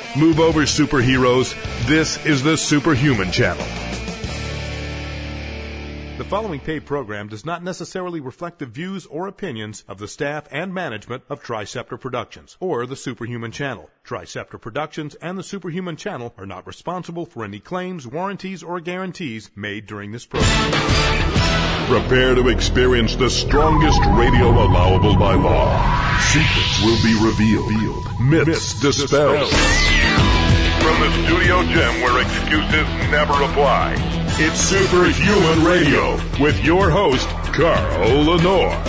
Move over, superheroes. This is the Superhuman Channel. The following paid program does not necessarily reflect the views or opinions of the staff and management of Triceptor Productions or the Superhuman Channel. Triceptor Productions and the Superhuman Channel are not responsible for any claims, warranties, or guarantees made during this program. Prepare to experience the strongest radio allowable by law. Secrets will be revealed. Myths dispelled. From the studio gym where excuses never apply. It's Superhuman Radio with your host, Carl Lenore.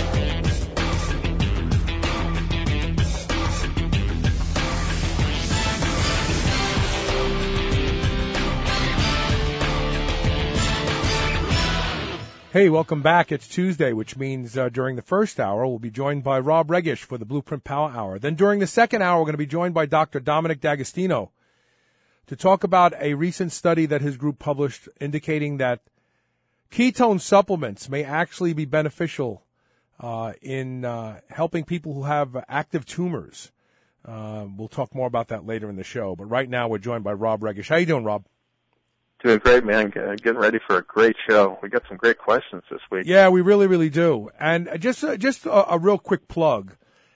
Hey, welcome back. It's Tuesday, which means during the first hour, we'll be joined by Rob Regish for the Blueprint Power Hour. Then during the second hour, we're going to be joined by Dr. Dominic D'Agostino to talk about a recent study that his group published indicating that ketone supplements may actually be beneficial in helping people who have active tumors. We'll talk more about that later in the show. But right now, we're joined by Rob Regish. How you doing, Rob? Doing great, man. Getting ready for a great show. We got some great questions this week. Yeah, we really, really do. And just a real quick plug.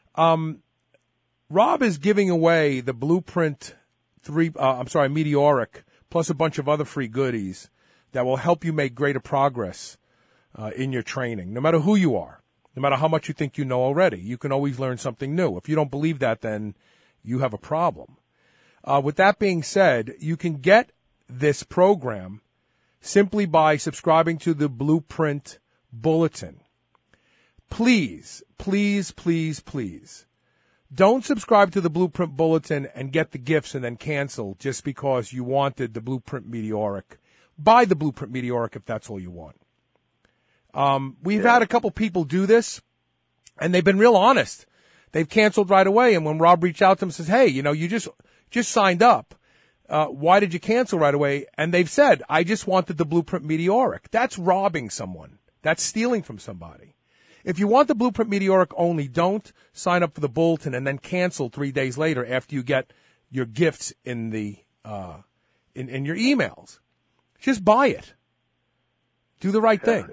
Rob is giving away the Blueprint Meteoric, plus a bunch of other free goodies that will help you make greater progress in your training, no matter who you are, no matter how much you think you know already. You can always learn something new. If you don't believe that, then you have a problem. With that being said, you can get this program simply by subscribing to the Blueprint Bulletin. Please, please, please, please, don't subscribe to the Blueprint Bulletin and get the gifts and then cancel just because you wanted the Blueprint Meteoric. Buy the Blueprint Meteoric if that's all you want. We've had a couple people do this, and they've been real honest. They've canceled right away, and when Rob reached out to them and says, hey, you just signed up. Why did you cancel right away? And they've said, I just wanted the Blueprint Meteoric. That's robbing someone. That's stealing from somebody. If you want the Blueprint Meteoric only, don't sign up for the bulletin and then cancel 3 days later after you get your gifts in the in your emails. Just buy it. Do the right thing.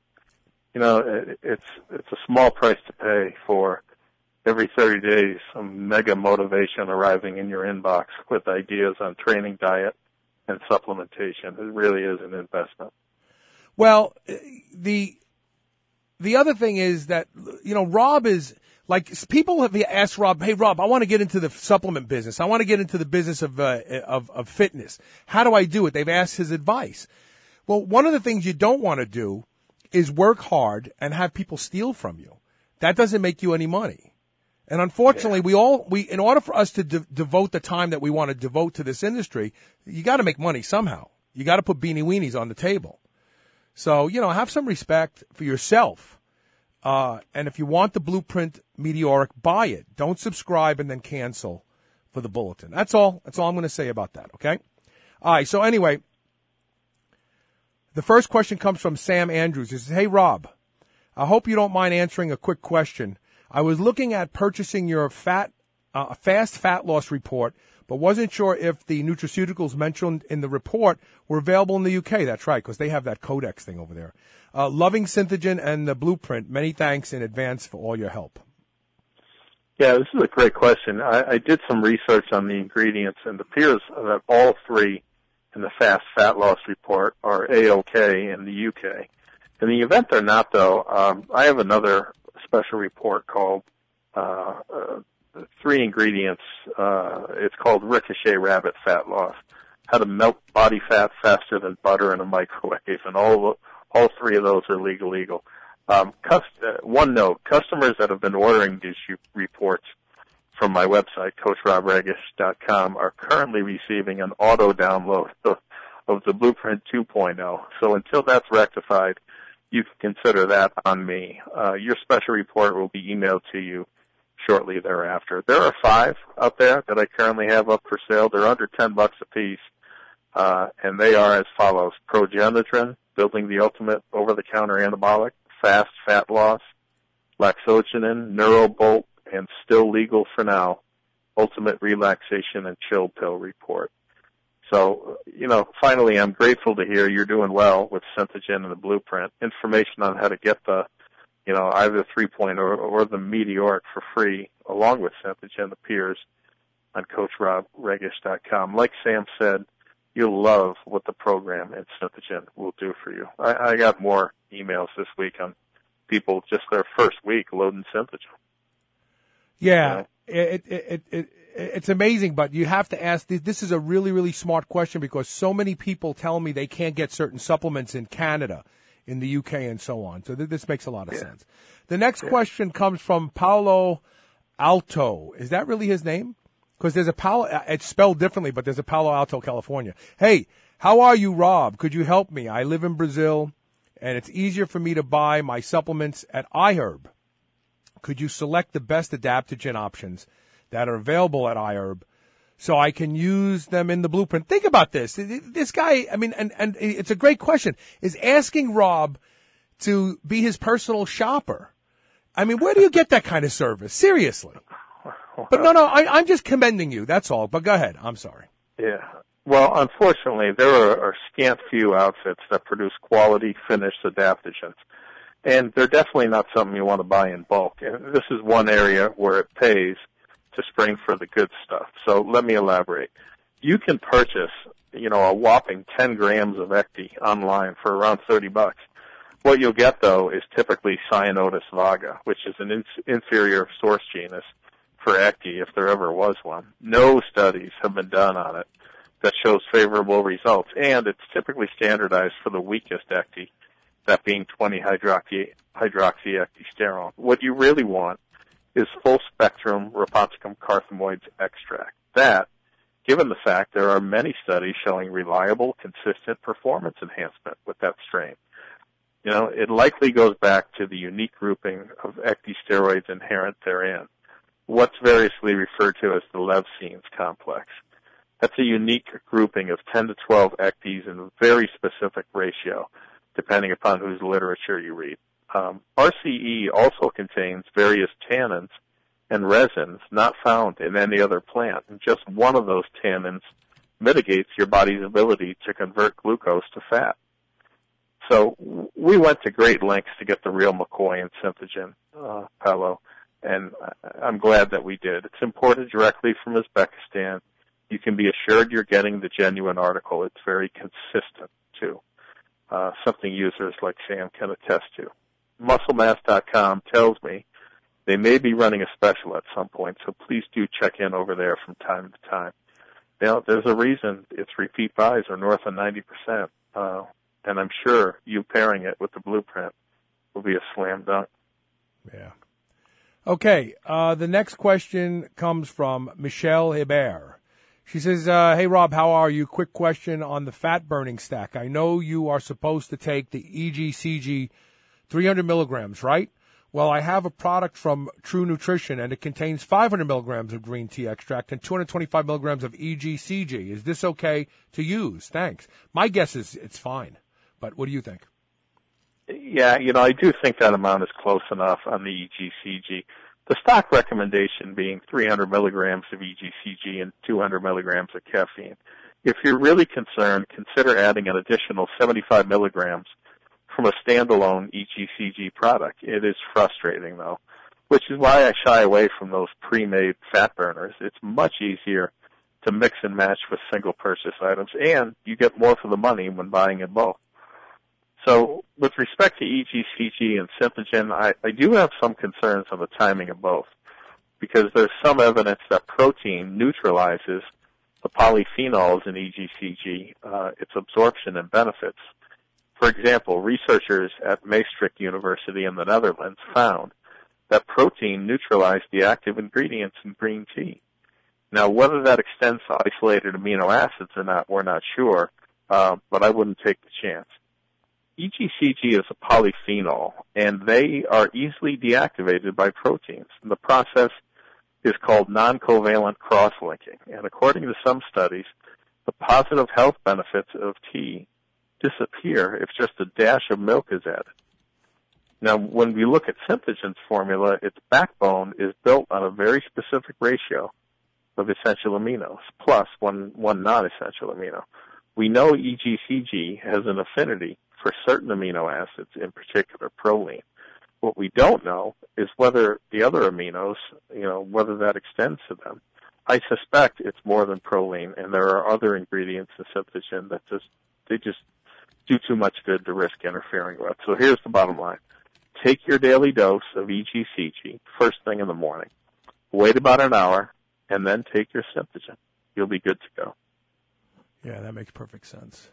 It's a small price to pay for every 30 days some mega motivation arriving in your inbox with ideas on training, diet, and supplementation. It really is an investment. Well, the other thing is that, Rob is, like, people have asked Rob, hey, Rob, I want to get into the supplement business. I want to get into the business of fitness. How do I do it? They've asked his advice. Well, one of the things you don't want to do is work hard and have people steal from you. That doesn't make you any money. And unfortunately, we in order for us to devote the time that we want to devote to this industry, you got to make money somehow. You got to put beanie weenies on the table. So, have some respect for yourself. And if you want the Blueprint Meteoric, buy it. Don't subscribe and then cancel for the bulletin. That's all. That's all I'm going to say about that, okay? All right, so anyway, the first question comes from Sam Andrews. He says, hey, Rob, I hope you don't mind answering a quick question. I was looking at purchasing your fast fat loss report, but wasn't sure if the nutraceuticals mentioned in the report were available in the UK. That's right, because they have that Codex thing over there. Loving Synthogen and the Blueprint. Many thanks in advance for all your help. Yeah, this is a great question. I did some research on the ingredients, and it appears that all three in the fast fat loss report are A-OK in the UK. In the event they're not, though, I have another special report called three ingredients. It's called Ricochet Rabbit Fat Loss. How to melt body fat faster than butter in a microwave, and all three of those are legal. One note: customers that have been ordering these reports from my website, CoachRobRegish.com, are currently receiving an auto download of the Blueprint 2.0. So until that's rectified, you can consider that on me. Your special report will be emailed to you shortly thereafter. There are 5 out there that I currently have up for sale. They're under $10 a piece, and they are as follows: Progenitrin, building the ultimate over-the-counter anabolic; fast fat loss; Laxogenin, NeuroBolt, and still legal for now, Ultimate Relaxation and Chill Pill Report. So, finally, I'm grateful to hear you're doing well with Synthogen and the Blueprint. Information on how to get the, either 3.0 or the Meteoric for free, along with Synthogen, appears on CoachRobRegish.com. Like Sam said, you'll love what the program and Synthogen will do for you. I got more emails this week on people just their first week loading Synthogen. Yeah, it's amazing, but you have to ask, this is a really, really smart question because so many people tell me they can't get certain supplements in Canada, in the UK, and so on. So this makes a lot of sense. The next question comes from Paolo Alto. Is that really his name? Because there's a it's spelled differently, but there's a Palo Alto, California. Hey, how are you, Rob? Could you help me? I live in Brazil, and it's easier for me to buy my supplements at iHerb. Could you select the best adaptogen options that are available at iHerb so I can use them in the Blueprint? Think about this. This guy, and it's a great question, is asking Rob to be his personal shopper. Where do you get that kind of service? Seriously. But no, I'm just commending you. That's all. But go ahead. I'm sorry. Yeah. Well, unfortunately, there are scant few outfits that produce quality finished adaptogens. And they're definitely not something you want to buy in bulk. And this is one area where it pays to spring for the good stuff. So let me elaborate. You can purchase, a whopping 10 grams of Ecti online for around $30. What you'll get, though, is typically Cyanotus vaga, which is an inferior source genus for Ecti, if there ever was one. No studies have been done on it that shows favorable results, and it's typically standardized for the weakest Ecti, that being 20-hydroxyectisterone. What you really want is full-spectrum Rapunzicum carthamoides extract. That, given the fact there are many studies showing reliable, consistent performance enhancement with that strain. It likely goes back to the unique grouping of ecdysteroids inherent therein, what's variously referred to as the levsines complex. That's a unique grouping of 10 to 12 ecdies in a very specific ratio, depending upon whose literature you read. RCE also contains various tannins and resins not found in any other plant, and just one of those tannins mitigates your body's ability to convert glucose to fat. So we went to great lengths to get the real McCoy and Synthogen, Paolo, and I'm glad that we did. It's imported directly from Uzbekistan. You can be assured you're getting the genuine article. It's very consistent, too. Something users like Sam can attest to. MuscleMass.com tells me they may be running a special at some point, so please do check in over there from time to time. There's a reason its repeat buys are north of 90%, and I'm sure you pairing it with the Blueprint will be a slam dunk. Yeah. Okay, the next question comes from Michelle Hebert. She says, hey, Rob, how are you? Quick question on the fat-burning stack. I know you are supposed to take the EGCG 300 milligrams, right? Well, I have a product from True Nutrition, and it contains 500 milligrams of green tea extract and 225 milligrams of EGCG. Is this okay to use? Thanks. My guess is it's fine, but what do you think? Yeah, I do think that amount is close enough on the EGCG. The stock recommendation being 300 milligrams of EGCG and 200 milligrams of caffeine. If you're really concerned, consider adding an additional 75 milligrams from a standalone EGCG product. It is frustrating, though, which is why I shy away from those pre-made fat burners. It's much easier to mix and match with single purchase items, and you get more for the money when buying in bulk. So with respect to EGCG and Synthogen, I do have some concerns on the timing of both, because there's some evidence that protein neutralizes the polyphenols in EGCG, its absorption and benefits. For example, researchers at Maastricht University in the Netherlands found that protein neutralized the active ingredients in green tea. Now, whether that extends to isolated amino acids or not, we're not sure, but I wouldn't take the chance. EGCG is a polyphenol, and they are easily deactivated by proteins. And the process is called non-covalent cross-linking. And according to some studies, the positive health benefits of tea disappear if just a dash of milk is added. Now, when we look at Synthogen's formula, its backbone is built on a very specific ratio of essential aminos, plus one non-essential amino. We know EGCG has an affinity for certain amino acids, in particular proline. What we don't know is whether the other aminos, whether that extends to them. I suspect it's more than proline, and there are other ingredients in Symptogen that they just do too much good to risk interfering with. So here's the bottom line. Take your daily dose of EGCG first thing in the morning. Wait about an hour, and then take your Symptogen. You'll be good to go. Yeah, that makes perfect sense.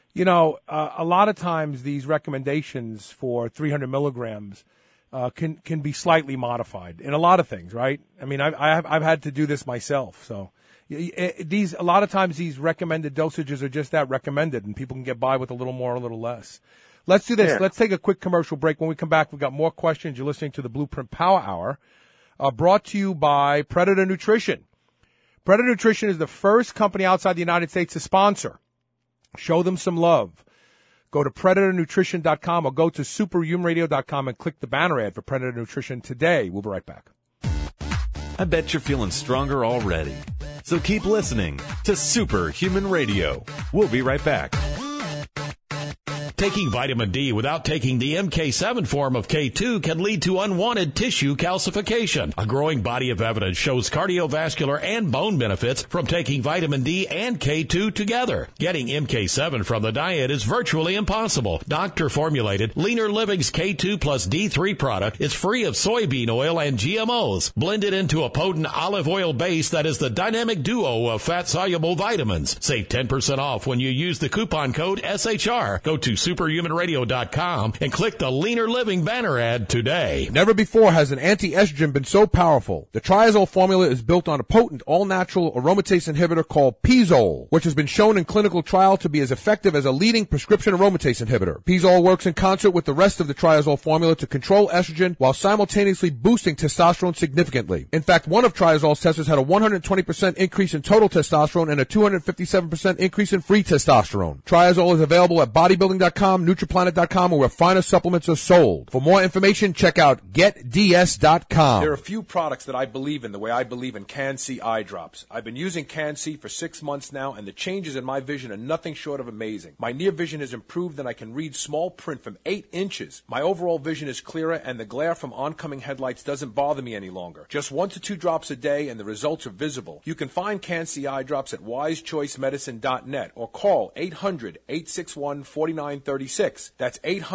A lot of times these recommendations for 300 milligrams can be slightly modified in a lot of things, right? I mean, I've had to do this myself. So a lot of times these recommended dosages are just that, recommended, and people can get by with a little more or a little less. Let's do this. Yeah. Let's take a quick commercial break. When we come back, we've got more questions. You're listening to the Blueprint Power Hour, brought to you by Predator Nutrition. Predator Nutrition is the first company outside the United States to sponsor. Show them some love. Go to PredatorNutrition.com or go to SuperHumanRadio.com and click the banner ad for Predator Nutrition today. We'll be right back. I bet you're feeling stronger already. So keep listening to Superhuman Radio. We'll be right back. Taking vitamin D without taking the MK7 form of K2 can lead to unwanted tissue calcification. A growing body of evidence shows cardiovascular and bone benefits from taking vitamin D and K2 together. Getting MK7 from the diet is virtually impossible. Doctor-formulated Leaner Living's K2 plus D3 product is free of soybean oil and GMOs, blended into a potent olive oil base that is the dynamic duo of fat-soluble vitamins. Save 10% off when you use the coupon code SHR. Go to SuperHumanRadio.com and click the Leaner Living banner ad today. Never before has an anti-estrogen been so powerful. The Triazole formula is built on a potent all-natural aromatase inhibitor called Pizole, which has been shown in clinical trial to be as effective as a leading prescription aromatase inhibitor. Pizole works in concert with the rest of the Triazole formula to control estrogen while simultaneously boosting testosterone significantly. In fact, one of Triazole's testers had a 120% increase in total testosterone and a 257% increase in free testosterone. Triazole is available at bodybuilding.com, NutriPlanet.com, or where finer supplements are sold. For more information, check out GetDS.com. There are a few products that I believe in the way I believe in Can-C eye drops. I've been using Can-C for 6 months now, and the changes in my vision are nothing short of amazing. My near vision has improved, and I can read small print from 8 inches. My overall vision is clearer, and the glare from oncoming headlights doesn't bother me any longer. Just 1 to 2 drops a day, and the results are visible. You can find Can-C eye drops at wisechoicemedicine.net or call 800-861-4936. That's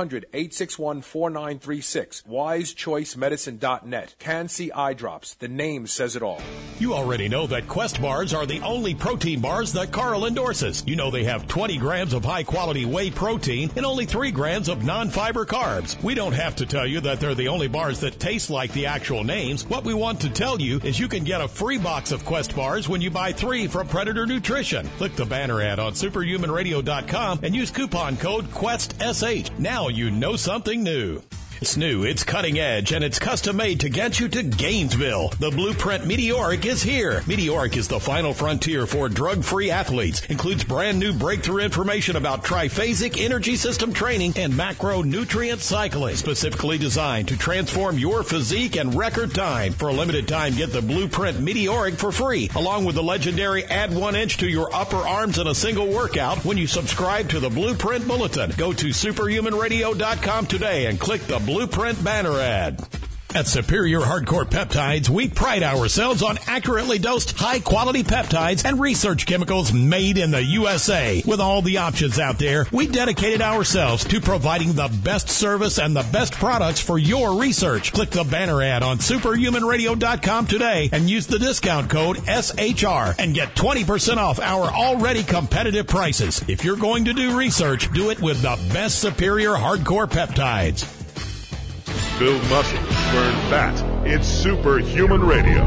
800-861-4936. wisechoicemedicine.net. Can-C eye drops. The name says it all. You already know that Quest bars are the only protein bars that Carl endorses. You know they have 20 grams of high-quality whey protein and only 3 grams of non-fiber carbs. We don't have to tell you that they're the only bars that taste like the actual names. What we want to tell you is you can get a free box of Quest bars when you buy 3 from Predator Nutrition. Click the banner ad on SuperHumanRadio.com and use coupon code QuestSH. Now you know something new. It's new, it's cutting edge, and it's custom made to get you to Gainesville. The Blueprint Meteoric is here. Meteoric is the final frontier for drug-free athletes. Includes brand new breakthrough information about triphasic energy system training and macronutrient cycling. Specifically designed to transform your physique in record time. For a limited time, get the Blueprint Meteoric for free, along with the legendary Add 1 Inch to Your Upper Arms in a Single Workout when you subscribe to the Blueprint Bulletin. Go to SuperHumanRadio.com today and click the Blueprint banner ad. At Superior Hardcore Peptides, we pride ourselves on accurately dosed, high-quality peptides and research chemicals made in the USA. With all the options out there, we dedicated ourselves to providing the best service and the best products for your research. Click the banner ad on SuperHumanRadio.com today and use the discount code SHR and get 20% off our already competitive prices. If you're going to do research, do it with the best Superior Hardcore Peptides. Build muscle, burn fat. It's Superhuman Radio.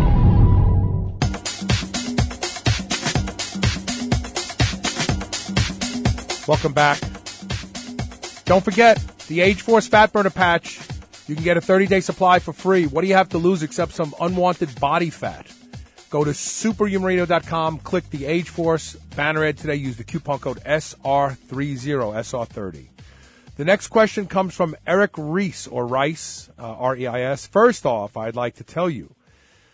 Welcome back. Don't forget, the Age Force Fat Burner Patch. You can get a 30-day supply for free. What do you have to lose except some unwanted body fat? Go to superhumanradio.com, click the Age Force banner ad today. Use the coupon code SR30, SR30. The next question comes from Eric Reese, or Rice, R-E-I-S. First off, I'd like to tell you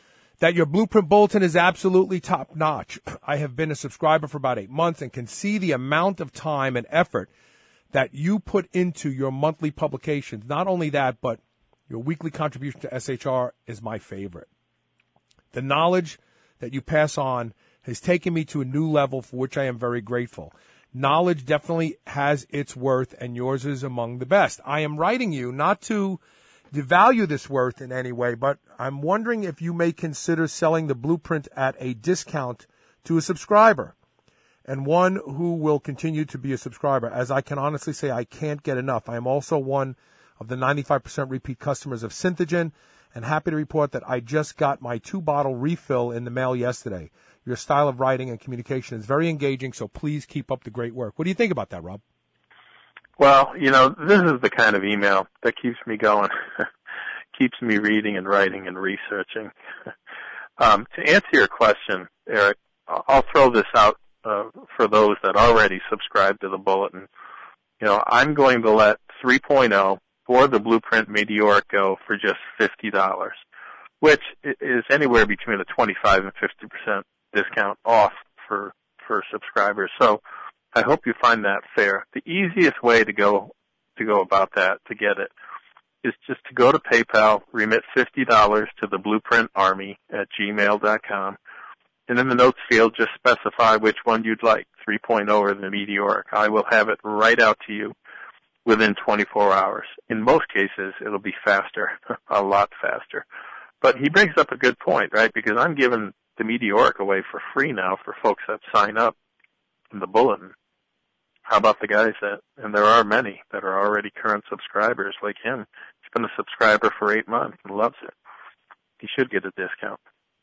that your Blueprint Bulletin is absolutely top-notch. I have been a subscriber for about 8 months and can see the amount of time and effort that you put into your monthly publications. Not only that, but your weekly contribution to SHR is my favorite. The knowledge that you pass on has taken me to a new level for which I am very grateful. Knowledge definitely has its worth, and yours is among the best. I am writing you not to devalue this worth in any way, but I'm wondering if you may consider selling the Blueprint at a discount to a subscriber, and one who will continue to be a subscriber. As I can honestly say, I can't get enough. I am also one of the 95% repeat customers of Synthogen, and happy to report that I just got my 2-bottle refill in the mail yesterday. Your style of writing and communication is very engaging, so please keep up the great work. What do you think about that, Rob? Well, this is the kind of email that keeps me going, keeps me reading and writing and researching. To answer your question, Eric, I'll throw this out for those that already subscribe to the Bulletin. I'm going to let 3.0 or the Blueprint Meteoric go for just $50, which is anywhere between a 25 and 50% discount off for subscribers. So I hope you find that fair. The easiest way to go about that, to get it, is just to go to PayPal, remit $50 to the Blueprint Army at gmail.com, and in the notes field, just specify which one you'd like, 3.0 or the Meteoric. I will have it right out to you within 24 hours. In most cases, it'll be faster, a lot faster. But he brings up a good point, right? Because I'm giving the Meteoric away for free now for folks that sign up in the Bulletin. How about the guys and there are many that are already current subscribers like him. He's been a subscriber for 8 months and loves it. He should get a discount.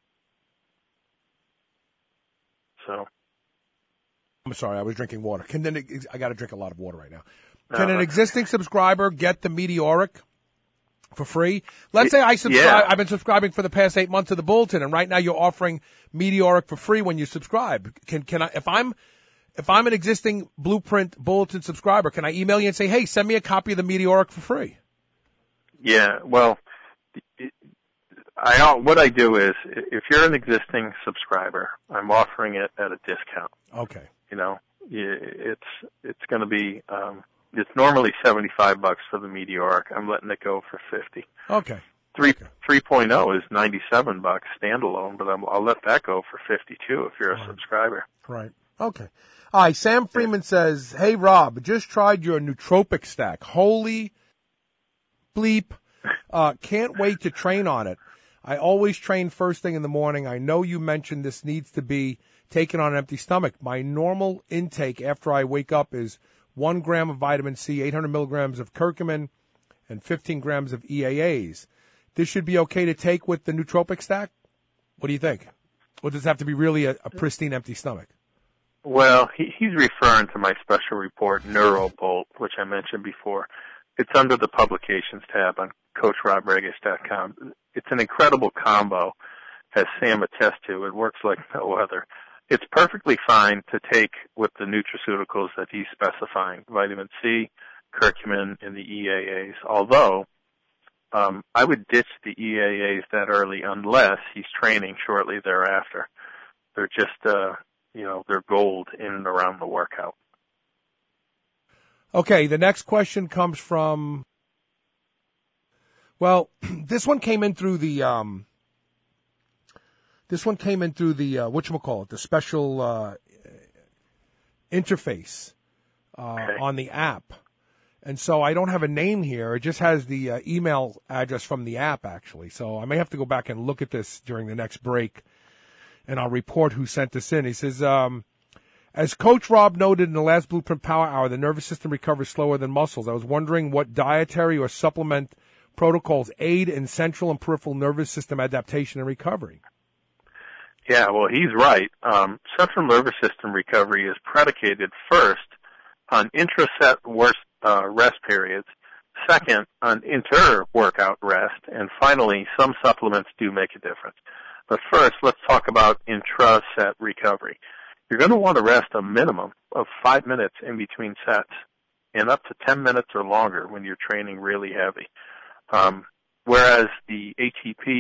So. I'm sorry, I was drinking water. I got to drink a lot of water right now. Can an existing subscriber get the Meteoric for free? Let's say I subscribe. Yeah. I've been subscribing for the past 8 months to the Bulletin, and right now you're offering Meteoric for free when you subscribe. Can I, if I'm an existing Blueprint Bulletin subscriber, can I email you and say, hey, send me a copy of the Meteoric for free? Yeah, well, what I do is, if you're an existing subscriber, I'm offering it at a discount. Okay. It's going to be, it's normally $75 for the Meteoric. I'm letting it go for $50. Okay. 3.0 is $97 standalone, but I'll let that go for $52 if you're a subscriber. Right. Okay. All right. Sam Freeman says, hey, Rob, just tried your nootropic stack. Holy bleep. Can't wait to train on it. I always train first thing in the morning. I know you mentioned this needs to be taken on an empty stomach. My normal intake after I wake up is 1 gram of vitamin C, 800 milligrams of curcumin, and 15 grams of EAAs. This should be okay to take with the nootropic stack? What do you think? Or does it have to be really a pristine empty stomach? Well, he's referring to my special report, NeuroBolt, which I mentioned before. It's under the publications tab on CoachRobRegas.com. It's an incredible combo, as Sam attests to. It works like no other. It's perfectly fine to take with the nutraceuticals that he's specifying, vitamin C, curcumin, and the EAAs, although I would ditch the EAAs that early unless he's training shortly thereafter. They're just, they're gold in and around the workout. Okay, the next question comes from, this one came in through the, whatchamacallit, the special interface on the app. And so I don't have a name here. It just has the email address from the app, actually. So I may have to go back and look at this during the next break, and I'll report who sent this in. He says, as Coach Rob noted in the last Blueprint Power Hour, the nervous system recovers slower than muscles. I was wondering what dietary or supplement protocols aid in central and peripheral nervous system adaptation and recovery. Yeah, well, he's right. Central nervous system recovery is predicated first on intraset rest periods, second on inter-workout rest, and finally, some supplements do make a difference. But first, let's talk about intraset recovery. You're going to want to rest a minimum of 5 minutes in between sets and up to 10 minutes or longer when you're training really heavy. Whereas the ATP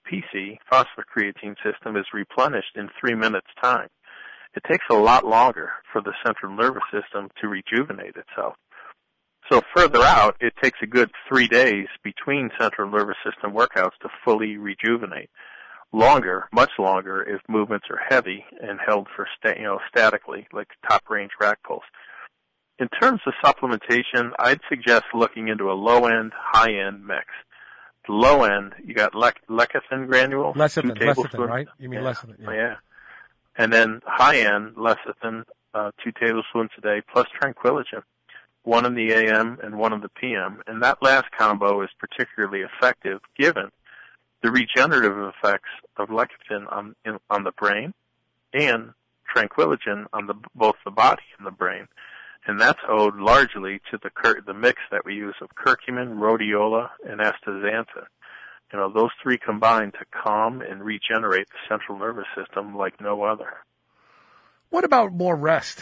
PC, phosphocreatine system, is replenished in 3 minutes' time. It takes a lot longer for the central nervous system to rejuvenate itself. So further out, it takes a good 3 days between central nervous system workouts to fully rejuvenate. Longer, much longer, if movements are heavy and held for statically, like top-range rack pulls. In terms of supplementation, I'd suggest looking into a low-end, high-end mix. The low end, you got lecithin granules, lecithin, right? You mean lecithin? Yeah. And then high end lecithin, 2 tablespoons a day, plus tranquillogen, 1 in the AM and 1 in the PM. And that last combo is particularly effective given the regenerative effects of lecithin on the brain and tranquillogen on both the body and the brain. And that's owed largely to the mix that we use of curcumin, rhodiola, and astaxanthin. Those 3 combine to calm and regenerate the central nervous system like no other. What about more rest?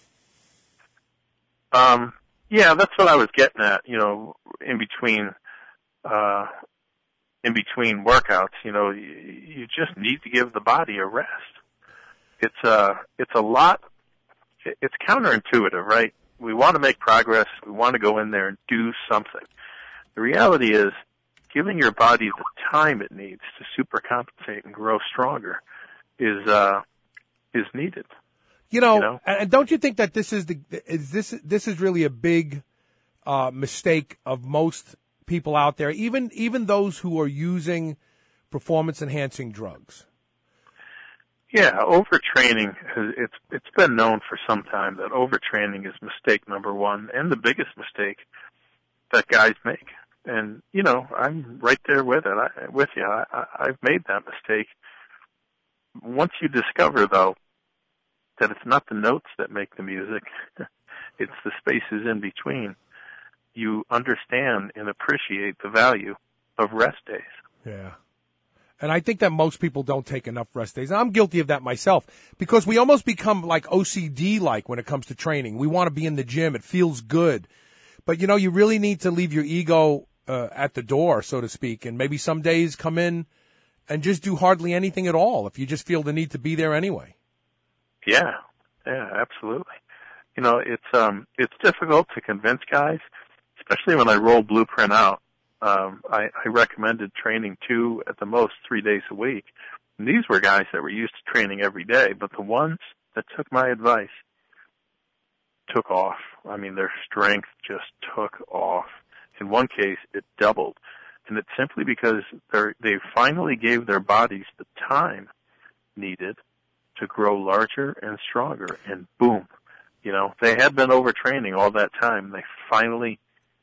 Yeah, that's what I was getting at. In between workouts, you just need to give the body a rest. It's a lot. It's counterintuitive, right? We want to make progress. We want to go in there and do something. The reality is giving your body the time it needs to supercompensate and grow stronger is needed. And don't you think that this is really a big mistake of most people out there, even those who are using performance-enhancing drugs? Yeah, overtraining, it's been known for some time that overtraining is mistake number 1 and the biggest mistake that guys make. And, I'm right there with you. I've made that mistake. Once you discover, though, that it's not the notes that make the music, it's the spaces in between, you understand and appreciate the value of rest days. Yeah. And I think that most people don't take enough rest days. And I'm guilty of that myself because we almost become like OCD-like when it comes to training. We want to be in the gym. It feels good. But, you really need to leave your ego at the door, so to speak, and maybe some days come in and just do hardly anything at all if you just feel the need to be there anyway. Yeah, absolutely. It's difficult to convince guys, especially when I roll Blueprint out. I recommended training 2 at the most 3 days a week. And these were guys that were used to training every day, but the ones that took my advice took off. I mean, their strength just took off. In one case, it doubled. And it's simply because they finally gave their bodies the time needed to grow larger and stronger. And boom, they had been overtraining all that time. They finally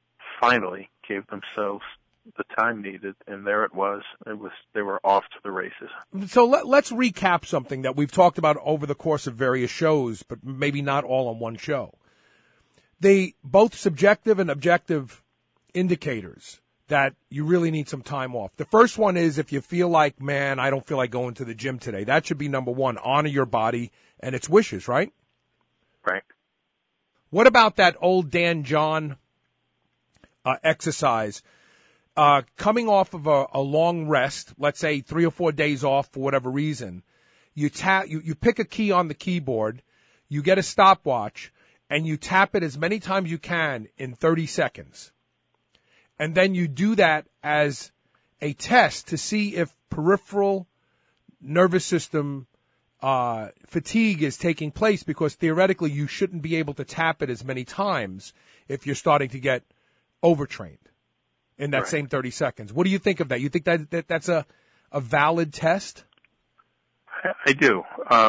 gave themselves the time needed, and there it was. They were off to the races. So let's recap something that we've talked about over the course of various shows, but maybe not all on one show. They both subjective and objective indicators that you really need some time off. The first one is if you feel like, man, I don't feel like going to the gym today. That should be number 1. Honor your body and its wishes, right? Right. What about that old Dan John exercise? Coming off of a long rest, let's say 3 or 4 days off for whatever reason, you pick a key on the keyboard, you get a stopwatch, and you tap it as many times you can in 30 seconds. And then you do that as a test to see if peripheral nervous system fatigue is taking place, because theoretically you shouldn't be able to tap it as many times if you're starting to get overtrained in that same 30 seconds. What do you think of that? You think that's a valid test? I do.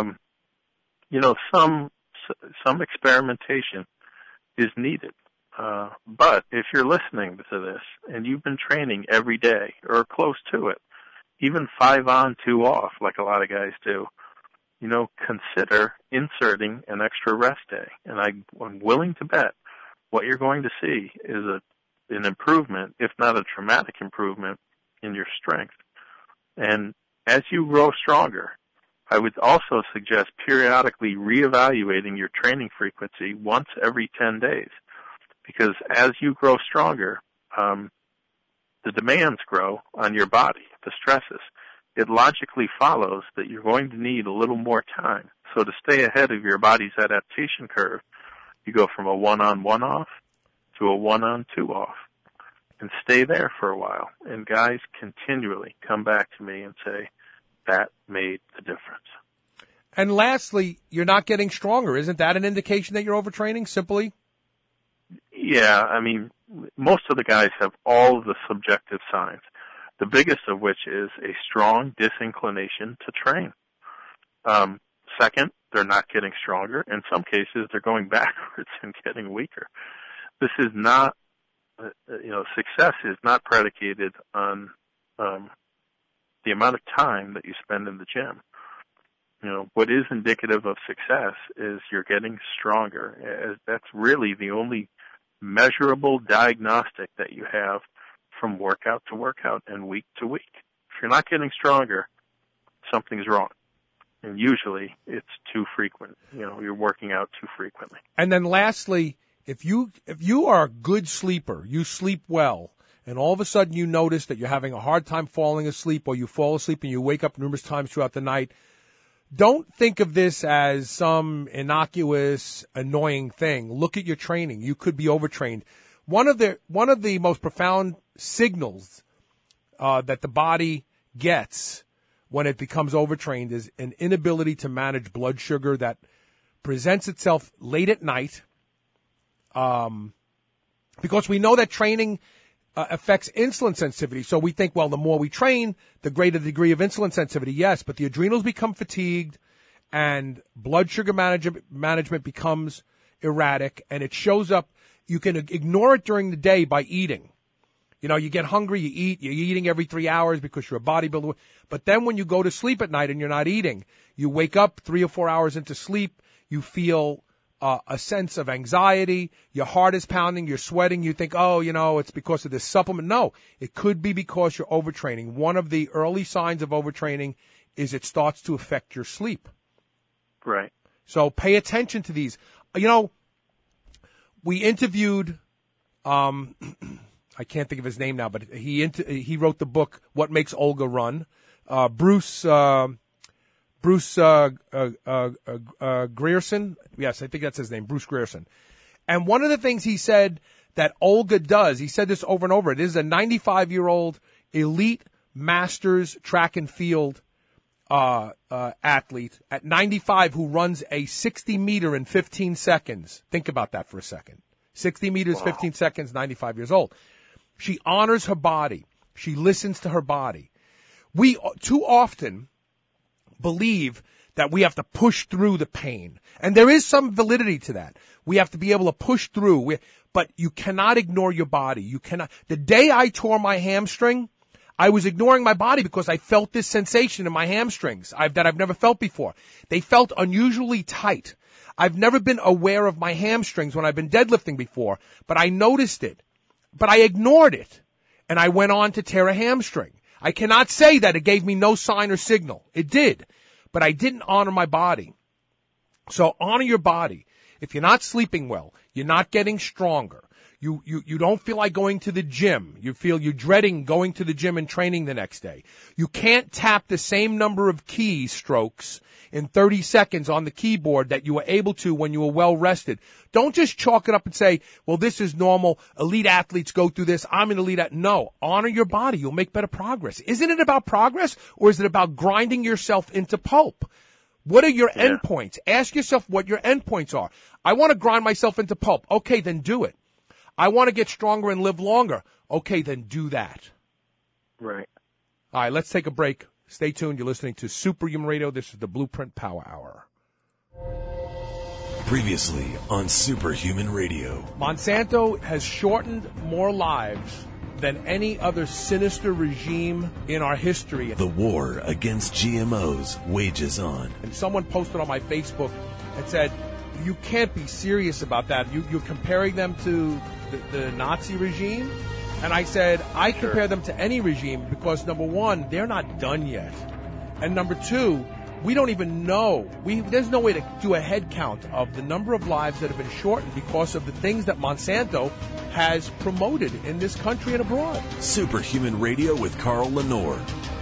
Some experimentation is needed. But if you're listening to this and you've been training every day or close to it, even 5 on, 2 off, like a lot of guys do, consider inserting an extra rest day. And I'm willing to bet what you're going to see is an improvement, if not a dramatic improvement, in your strength. And as you grow stronger, I would also suggest periodically reevaluating your training frequency once every 10 days. Because as you grow stronger, the demands grow on your body, the stresses. it logically follows that you're going to need a little more time. So to stay ahead of your body's adaptation curve, you go from a 1-on, 1-off to a 1-on, 2-off and stay there for a while. And guys continually come back to me and say, that made the difference. And lastly, you're not getting stronger. Isn't that an indication that you're overtraining, simply? Yeah, I mean, most of the guys have all of the subjective signs, the biggest of which is a strong disinclination to train. Second, they're not getting stronger. In some cases, they're going backwards and getting weaker. This is not, success is not predicated on the amount of time that you spend in the gym. What is indicative of success is you're getting stronger. That's really the only measurable diagnostic that you have from workout to workout and week to week. If you're not getting stronger, something's wrong. And usually it's too frequent. You're working out too frequently. And then lastly, if you are a good sleeper, you sleep well, and all of a sudden you notice that you're having a hard time falling asleep, or you fall asleep and you wake up numerous times throughout the night, don't think of this as some innocuous, annoying thing. Look at your training. You could be overtrained. One of the most profound signals that the body gets when it becomes overtrained is an inability to manage blood sugar that presents itself late at night. Because we know that training affects insulin sensitivity. So we think, well, the more we train, the greater the degree of insulin sensitivity. Yes, but the adrenals become fatigued and blood sugar management becomes erratic, and it shows up. You can ignore it during the day by eating. You get hungry, you eat, you're eating every 3 hours because you're a bodybuilder. But then when you go to sleep at night and you're not eating, you wake up 3 or 4 hours into sleep, you feel a sense of anxiety, your heart is pounding, you're sweating, you think, it's because of this supplement. No, it could be because you're overtraining. One of the early signs of overtraining is it starts to affect your sleep. Right. So pay attention to these. We interviewed, I can't think of his name now, but he wrote the book, What Makes Olga Run. Bruce Grierson. Yes, I think that's his name, Bruce Grierson. And one of the things he said that Olga does, he said this over and over, it is a 95-year-old elite masters track and field athlete at 95 who runs a 60 meter in 15 seconds. Think about that for a second. 60 meters, wow. 15 seconds, 95 years old. She honors her body. She listens to her body. We too often believe that we have to push through the pain. And there is some validity to that. We have to be able to push through. But you cannot ignore your body. You cannot. The day I tore my hamstring, I was ignoring my body because I felt this sensation in my hamstrings that I've never felt before. They felt unusually tight. I've never been aware of my hamstrings when I've been deadlifting before, but I noticed it. But I ignored it, and I went on to tear a hamstring. I cannot say that it gave me no sign or signal. It did, but I didn't honor my body. So honor your body. If you're not sleeping well, you're not getting stronger, you don't feel like going to the gym, you're dreading going to the gym and training the next day, you can't tap the same number of key strokes in 30 seconds on the keyboard that you were able to when you were well rested. Don't just chalk it up and say, well, this is normal. Elite athletes go through this. I'm an elite athlete. No, honor your body. You'll make better progress. Isn't it about progress, or is it about grinding yourself into pulp? What are your endpoints? Ask yourself what your endpoints are. I want to grind myself into pulp. Okay, then do it. I want to get stronger and live longer. Okay, then do that. Right. All right, let's take a break. Stay tuned. You're listening to Superhuman Radio. This is the Blueprint Power Hour. Previously on Superhuman Radio. Monsanto has shortened more lives than any other sinister regime in our history. The war against GMOs wages on. And someone posted on my Facebook and said, you can't be serious about that. You're comparing them to the Nazi regime? And I said, I compare them to any regime because, number one, they're not done yet. And number two, we don't even know. There's no way to do a head count of the number of lives that have been shortened because of the things that Monsanto has promoted in this country and abroad. Superhuman Radio with Carl Lenore.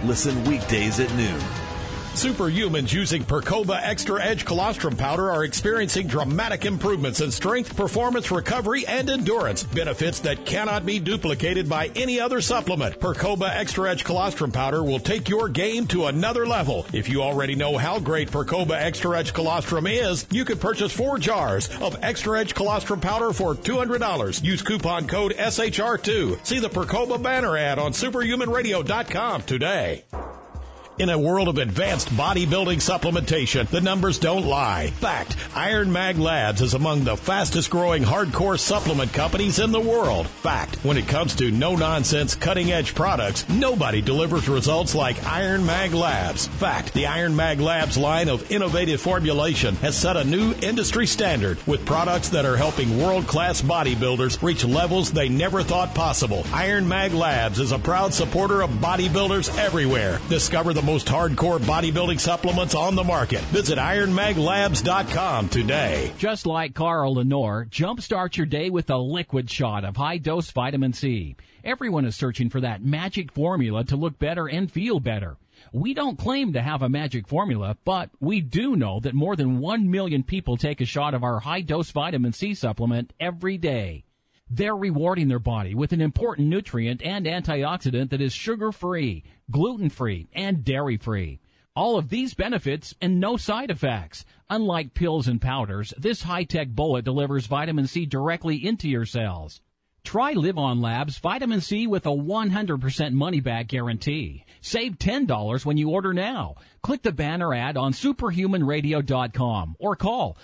Listen weekdays at noon. Superhumans using Percoba Extra Edge Colostrum Powder are experiencing dramatic improvements in strength, performance, recovery, and endurance. Benefits that cannot be duplicated by any other supplement. Percoba Extra Edge Colostrum Powder will take your game to another level. If you already know how great Percoba Extra Edge Colostrum is, you can purchase 4 jars of Extra Edge Colostrum Powder for $200. Use coupon code SHR2. See the Percoba banner ad on superhumanradio.com today. In a world of advanced bodybuilding supplementation, the numbers don't lie. Fact, Iron Mag Labs is among the fastest growing hardcore supplement companies in the world. Fact, when it comes to no-nonsense, cutting-edge products, nobody delivers results like Iron Mag Labs. Fact, the Iron Mag Labs line of innovative formulation has set a new industry standard with products that are helping world-class bodybuilders reach levels they never thought possible. Iron Mag Labs is a proud supporter of bodybuilders everywhere. Discover the most hardcore bodybuilding supplements on the market. Visit IronMagLabs.com today. Just like Carl Lenore, jumpstart your day with a liquid shot of high-dose vitamin C. Everyone is searching for that magic formula to look better and feel better. We don't claim to have a magic formula, but we do know that more than 1 million people take a shot of our high-dose vitamin C supplement every day. They're rewarding their body with an important nutrient and antioxidant that is sugar-free, gluten-free, and dairy-free. All of these benefits and no side effects. Unlike pills and powders, this high-tech bullet delivers vitamin C directly into your cells. Try Live On Labs Vitamin C with a 100% money-back guarantee. Save $10 when you order now. Click the banner ad on superhumanradio.com or call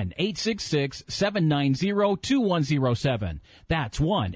1-866-790-2107. That's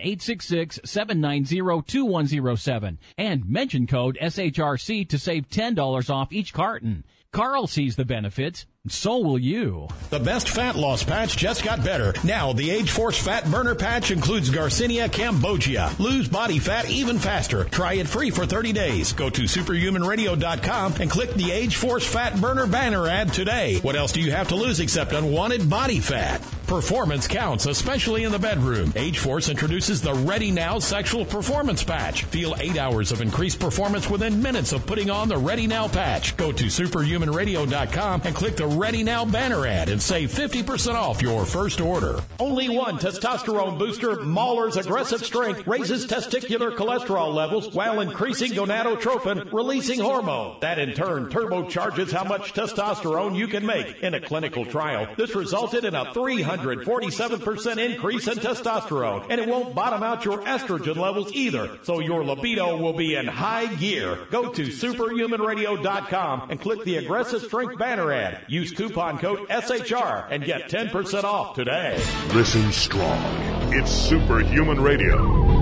1-866-790-2107. And mention code SHRC to save $10 off each carton. Carl sees the benefits. So will you. The best fat loss patch just got better. Now, the Age Force Fat Burner Patch includes Garcinia cambogia. Lose body fat even faster. Try it free for 30 days. Go to superhumanradio.com and click the Age Force Fat Burner banner ad today. What else do you have to lose except unwanted body fat? Performance counts, especially in the bedroom. Age Force introduces the Ready Now Sexual Performance Patch. Feel 8 hours of increased performance within minutes of putting on the Ready Now patch. Go to superhumanradio.com and click the Ready Now banner ad and save 50% off your first order. Only one testosterone booster, Mahler's Aggressive Strength, raises testicular cholesterol levels while increasing gonadotropin, releasing hormone. That in turn turbocharges how much testosterone you can make. In a clinical trial, this resulted in a 347% increase in testosterone, and it won't bottom out your estrogen levels either, so your libido will be in high gear. Go to superhumanradio.com and click the Aggressive Strength banner ad. Use coupon code SHR and get 10% off today. Listen strong. It's Superhuman Radio.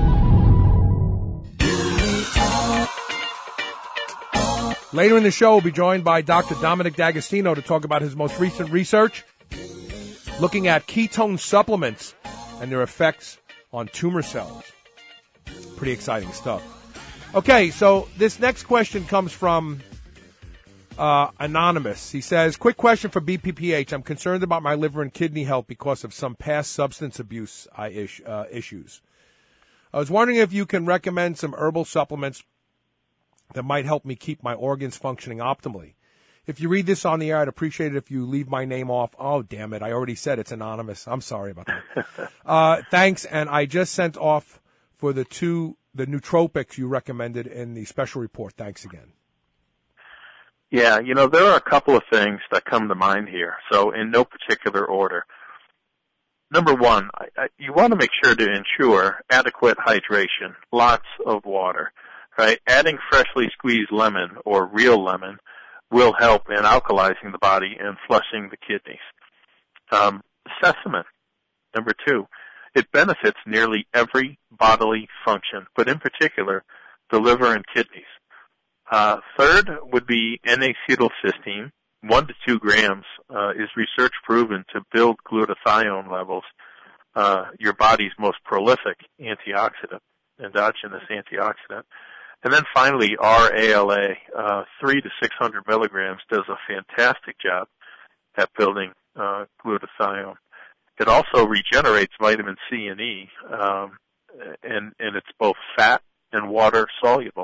Later in the show, we'll be joined by Dr. Dominic D'Agostino to talk about his most recent research looking at ketone supplements and their effects on tumor cells. Pretty exciting stuff. Okay, so this next question comes from Anonymous. He says, quick question for BPPH. I'm concerned about my liver and kidney health because of some past substance abuse issues. I was wondering if you can recommend some herbal supplements that might help me keep my organs functioning optimally. If you read this on the air, I'd appreciate it if you leave my name off. Oh, damn it. I already said it's anonymous. I'm sorry about that. Thanks. And I just sent off for the nootropics you recommended in the special report. Thanks again. Yeah, there are a couple of things that come to mind here. So in no particular order. Number one, you want to make sure to ensure adequate hydration, lots of water, right? Adding freshly squeezed lemon or real lemon will help in alkalizing the body and flushing the kidneys. Sesame, number two, it benefits nearly every bodily function, but in particular the liver and kidneys. Third would be N-acetylcysteine. 1 to 2 grams is research proven to build glutathione levels, your body's most prolific antioxidant, endogenous antioxidant. And then finally, RALA, 3 to 600 milligrams, does a fantastic job at building glutathione. It also regenerates vitamin C and E, and it's both fat and water soluble.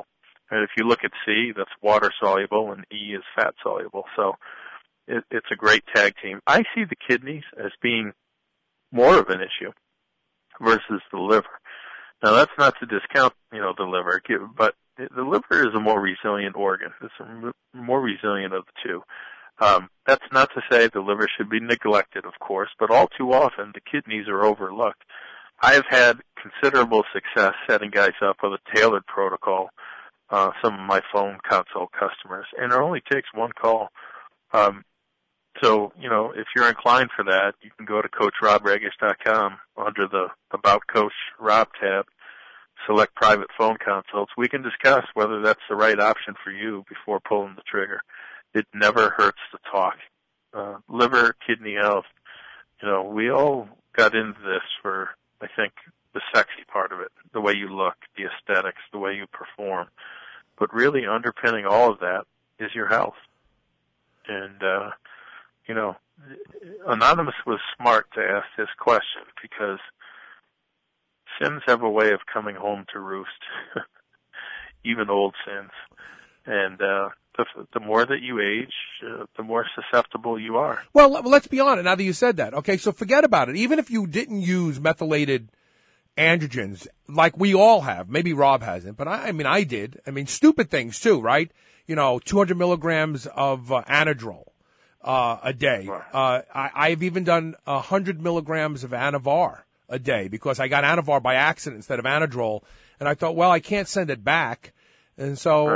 And if you look at C, that's water soluble, and E is fat soluble. So it's a great tag team. I see the kidneys as being more of an issue versus the liver. Now, that's not to discount, the liver, but the liver is a more resilient organ. It's a more resilient of the two. That's not to say the liver should be neglected, of course, but all too often the kidneys are overlooked. I have had considerable success setting guys up with a tailored protocol, some of my phone consult customers, and it only takes one call. So, if you're inclined for that, you can go to CoachRobRegus.com under the About Coach Rob tab, select private phone consults. We can discuss whether that's the right option for you before pulling the trigger. It never hurts to talk. Liver, kidney health, we all got into this for, I think, the sexy part of it, the way you look, the aesthetics, the way you perform. But really underpinning all of that is your health. And, Anonymous was smart to ask this question because sins have a way of coming home to roost, even old sins. And the more that you age, the more susceptible you are. Well, let's be honest, now that you said that. Okay, so forget about it. Even if you didn't use methylated androgens, like we all have, maybe Rob hasn't, but I did. Stupid things too, right? 200 milligrams of Anadrol a day. I've even done 100 milligrams of Anavar a day because I got Anavar by accident instead of Anadrol, and I thought, well, I can't send it back, and so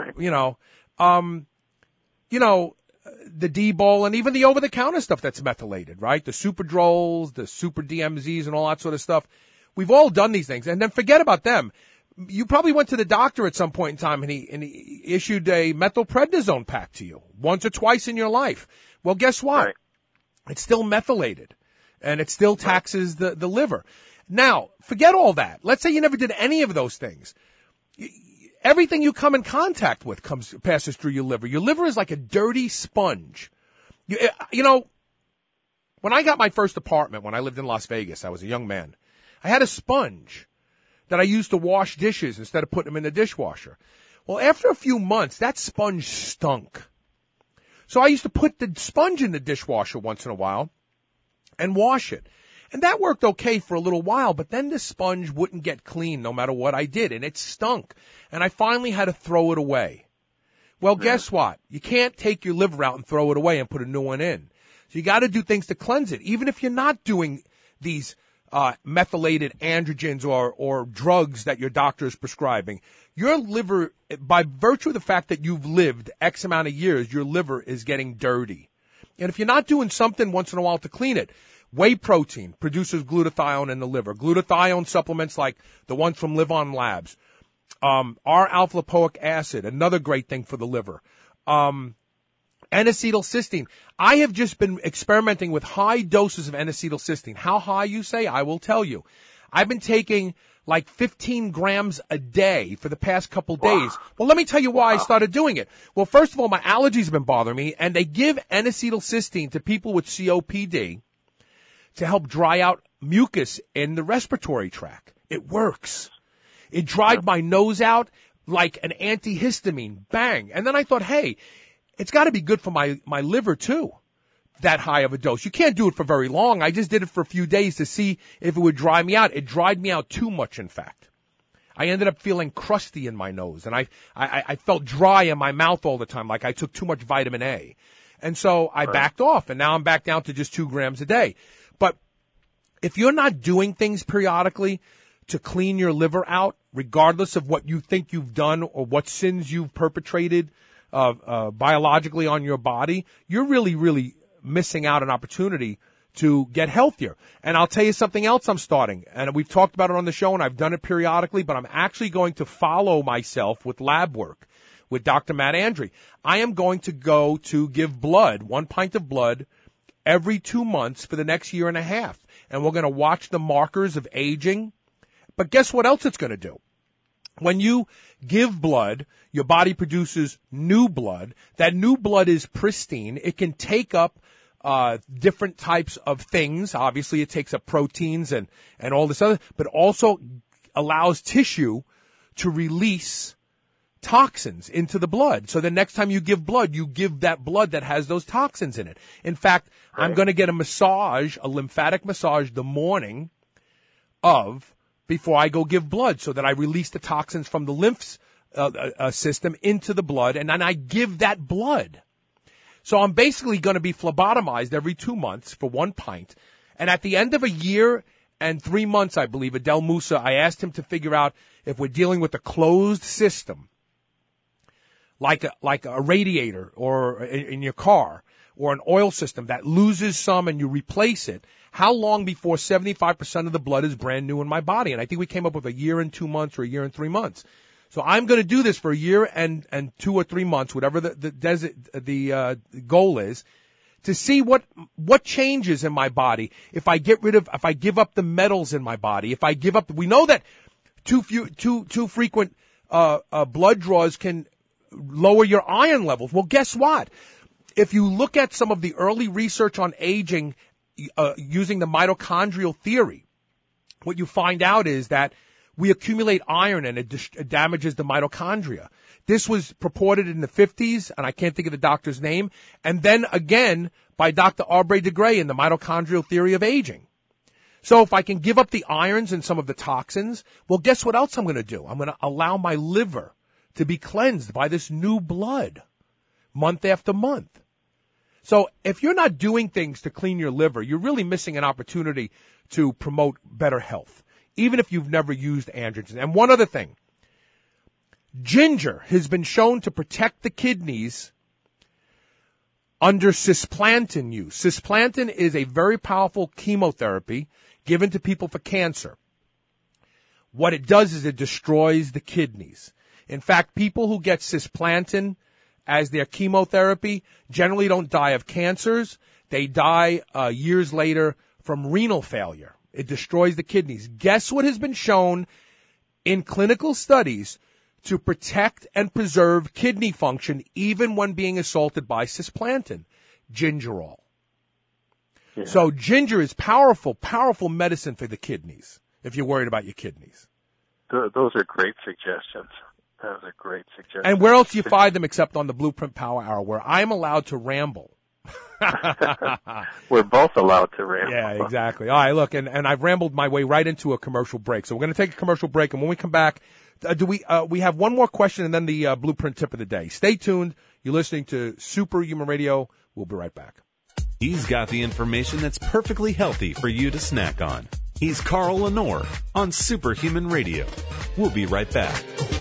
the D-Bol and even the over-the-counter stuff that's methylated, right? The Superdrols, the Super DMZs, and all that sort of stuff. We've all done these things, and then forget about them. You probably went to the doctor at some point in time, and he issued a methylprednisone pack to you once or twice in your life. Well, guess what? Right. It's still methylated, and it still taxes the liver. Now, forget all that. Let's say you never did any of those things. Everything you come in contact with passes through your liver. Your liver is like a dirty sponge. When I got my first apartment when I lived in Las Vegas, I was a young man. I had a sponge that I used to wash dishes instead of putting them in the dishwasher. Well, after a few months, that sponge stunk. So I used to put the sponge in the dishwasher once in a while and wash it. And that worked okay for a little while, but then the sponge wouldn't get clean no matter what I did, and it stunk. And I finally had to throw it away. Well, guess what? You can't take your liver out and throw it away and put a new one in. So you got to do things to cleanse it, even if you're not doing these methylated androgens or drugs that your doctor is prescribing. Your liver, by virtue of the fact that you've lived X amount of years, your liver is getting dirty. And if you're not doing something once in a while to clean it, whey protein produces glutathione in the liver. Glutathione supplements like the ones from Live On Labs. R-alpha-lipoic acid, another great thing for the liver. N-acetylcysteine. I have just been experimenting with high doses of N-acetylcysteine. How high, you say? I will tell you. I've been taking like 15 grams a day for the past couple days. Well, let me tell you why I started doing it. Well, first of all, my allergies have been bothering me, and they give N-acetylcysteine to people with COPD to help dry out mucus in the respiratory tract. It works. It dried my nose out like an antihistamine. Bang. And then I thought, hey, it's got to be good for my liver too, that high of a dose. You can't do it for very long. I just did it for a few days to see if it would dry me out. It dried me out too much, in fact. I ended up feeling crusty in my nose, and I felt dry in my mouth all the time, like I took too much vitamin A. And so I backed off, and now I'm back down to just 2 grams a day. But if you're not doing things periodically to clean your liver out, regardless of what you think you've done or what sins you've perpetrated biologically on your body, you're really, really missing out an opportunity to get healthier. And I'll tell you something else I'm starting, and we've talked about it on the show, and I've done it periodically, but I'm actually going to follow myself with lab work with Dr. Matt Andre. I am going to go to give blood, 1 pint of blood, every 2 months for the next year and a half. And we're going to watch the markers of aging. But guess what else it's going to do? When you give blood, your body produces new blood. That new blood is pristine. It can take up different types of things. Obviously, it takes up proteins and all this other, but also allows tissue to release toxins into the blood. So the next time you give blood, you give that blood that has those toxins in it. In fact, I'm going to get a massage, a lymphatic massage the morning of before I go give blood so that I release the toxins from the lymph system into the blood, and then I give that blood. So I'm basically going to be phlebotomized every 2 months for 1 pint. And at the end of a year and 3 months, I believe, Adel Musa, I asked him to figure out if we're dealing with a closed system, like a radiator or in your car, or an oil system that loses some and you replace it, how long before 75% of the blood is brand new in my body? And I think we came up with a year and 2 months or a year and 3 months. So I'm going to do this for a year and 2 or 3 months, whatever the goal is, to see what changes in my body if I give up the metals in my body, if I give up. We know that too frequent blood draws can lower your iron levels. Well, guess what? If you look at some of the early research on aging using the mitochondrial theory, what you find out is that we accumulate iron and it damages the mitochondria. This was purported in the 50s, and I can't think of the doctor's name, and then again by Dr. Aubrey de Grey in the mitochondrial theory of aging. So if I can give up the irons and some of the toxins, well, guess what else I'm going to do? I'm going to allow my liver to be cleansed by this new blood month after month. So if you're not doing things to clean your liver, you're really missing an opportunity to promote better health, even if you've never used androgens. And one other thing, ginger has been shown to protect the kidneys under cisplantin use. Cisplantin is a very powerful chemotherapy given to people for cancer. What it does is it destroys the kidneys. In fact, people who get cisplantin as their chemotherapy generally don't die of cancers. They die years later from renal failure. It destroys the kidneys. Guess what has been shown in clinical studies to protect and preserve kidney function even when being assaulted by cisplantin? Gingerol. Yeah. So ginger is powerful medicine for the kidneys if you're worried about your kidneys. Those are great suggestions. That was a great suggestion. And where else do you find them except on the Blueprint Power Hour, where I'm allowed to ramble? We're both allowed to ramble. Yeah, exactly. All right, look, and I've rambled my way right into a commercial break. So we're going to take a commercial break, and when we come back, we have one more question and then the Blueprint tip of the day. Stay tuned. You're listening to Superhuman Radio. We'll be right back. He's got the information that's perfectly healthy for you to snack on. He's Carl Lenore on Superhuman Radio. We'll be right back.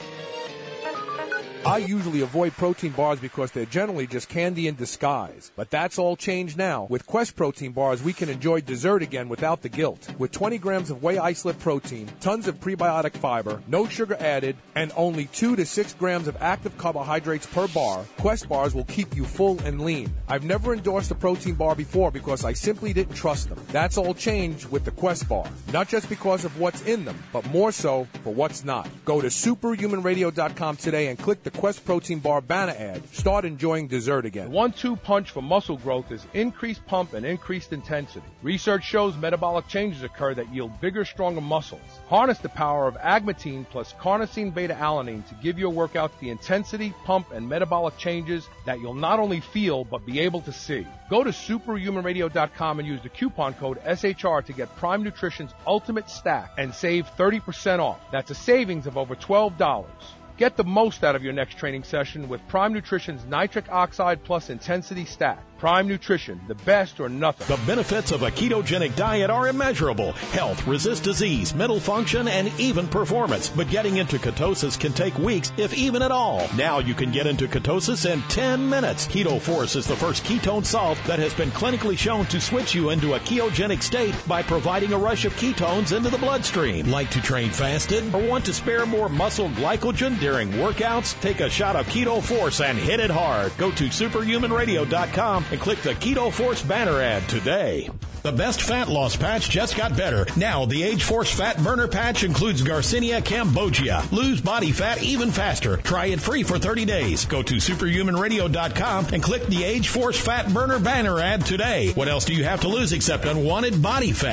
I usually avoid protein bars because they're generally just candy in disguise. But that's all changed now. With Quest protein bars, we can enjoy dessert again without the guilt. With 20 grams of whey isolate protein, tons of prebiotic fiber, no sugar added, and only 2 to 6 grams of active carbohydrates per bar, Quest bars will keep you full and lean. I've never endorsed a protein bar before because I simply didn't trust them. That's all changed with the Quest bar. Not just because of what's in them, but more so for what's not. Go to superhumanradio.com today and click the Quest protein bar banner ad. Start enjoying dessert again. 1-2 punch for muscle growth is increased pump and increased intensity. Research shows metabolic changes occur that yield bigger, stronger muscles. Harness the power of agmatine plus carnosine beta-alanine to give your workout the intensity, pump, and metabolic changes that you'll not only feel but be able to see. Go to superhumanradio.com and use the coupon code SHR to get Prime Nutrition's Ultimate Stack and save 30% off. That's a savings of over $12. Get the most out of your next training session with Prime Nutrition's Nitric Oxide Plus Intensity Stack. Prime Nutrition, the best or nothing. The benefits of a ketogenic diet are immeasurable. Health, resist disease, mental function, and even performance. But getting into ketosis can take weeks, if even at all. Now you can get into ketosis in 10 minutes. Keto Force is the first ketone salt that has been clinically shown to switch you into a ketogenic state by providing a rush of ketones into the bloodstream. Like to train fasted or want to spare more muscle glycogen during workouts? Take a shot of Keto Force and hit it hard. Go to superhumanradio.com and click the Keto Force banner ad today. The best fat loss patch just got better. Now, the Age Force Fat Burner Patch includes Garcinia cambogia. Lose body fat even faster. Try it free for 30 days. Go to superhumanradio.com and click the Age Force Fat Burner banner ad today. What else do you have to lose except unwanted body fat?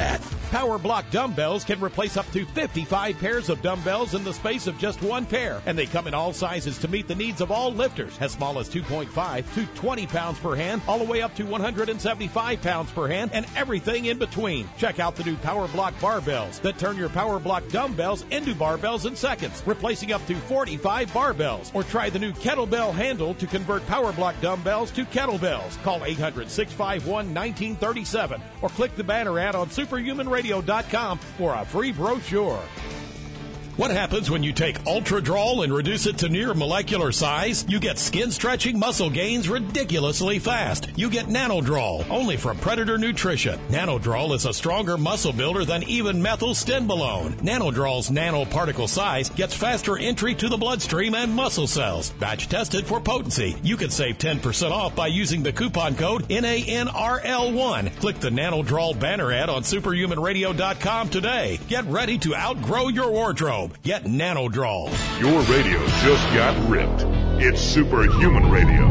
Power Block dumbbells can replace up to 55 pairs of dumbbells in the space of just one pair, and they come in all sizes to meet the needs of all lifters, as small as 2.5 to 20 pounds per hand, all the way up to 175 pounds per hand, and everything in between. Check out the new Power Block barbells that turn your Power Block dumbbells into barbells in seconds, replacing up to 45 barbells. Or try the new kettlebell handle to convert Power Block dumbbells to kettlebells. Call 800-651-1937 or click the banner ad on superhumanradio.com for a free brochure. What happens when you take Ultradrol and reduce it to near molecular size? You get skin-stretching muscle gains ridiculously fast. You get Nanodrol, only from Predator Nutrition. Nanodrol is a stronger muscle builder than even methylstimolone. Nanodrol's nanoparticle size gets faster entry to the bloodstream and muscle cells. Batch tested for potency. You can save 10% off by using the coupon code NANRL1. Click the Nanodrol banner ad on superhumanradio.com today. Get ready to outgrow your wardrobe. Get Nanodrol. Your radio just got ripped. It's Superhuman Radio.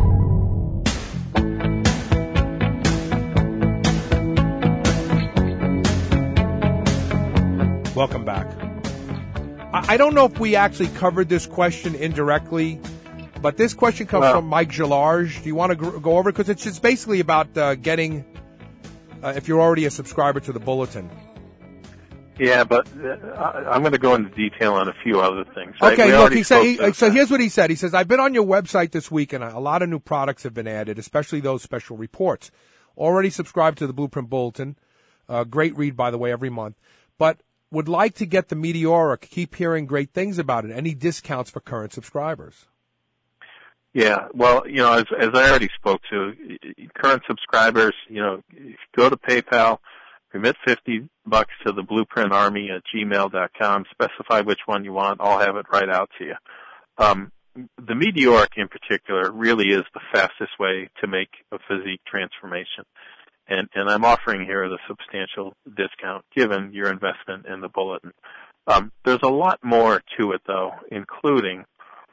Welcome back. I don't know if we actually covered this question indirectly, but this question comes from Mike Gelarge. Do you want to go over it? Because it's just basically about getting, if you're already a subscriber to the bulletin. Yeah, but I'm going to go into detail on a few other things. Right? Okay, look, so here's what he said. He says, I've been on your website this week, and a lot of new products have been added, especially those special reports. Already subscribed to the Blueprint Bulletin. Great read, by the way, every month. But would like to get the Meteoric. Keep hearing great things about it. Any discounts for current subscribers? Yeah, well, as I already spoke to, current subscribers, go to PayPal, remit $50 to the blueprintarmy@gmail.com. Specify which one you want. I'll have it right out to you. The Meteoric in particular really is the fastest way to make a physique transformation. And I'm offering here the substantial discount given your investment in the bulletin. There's a lot more to it though, including,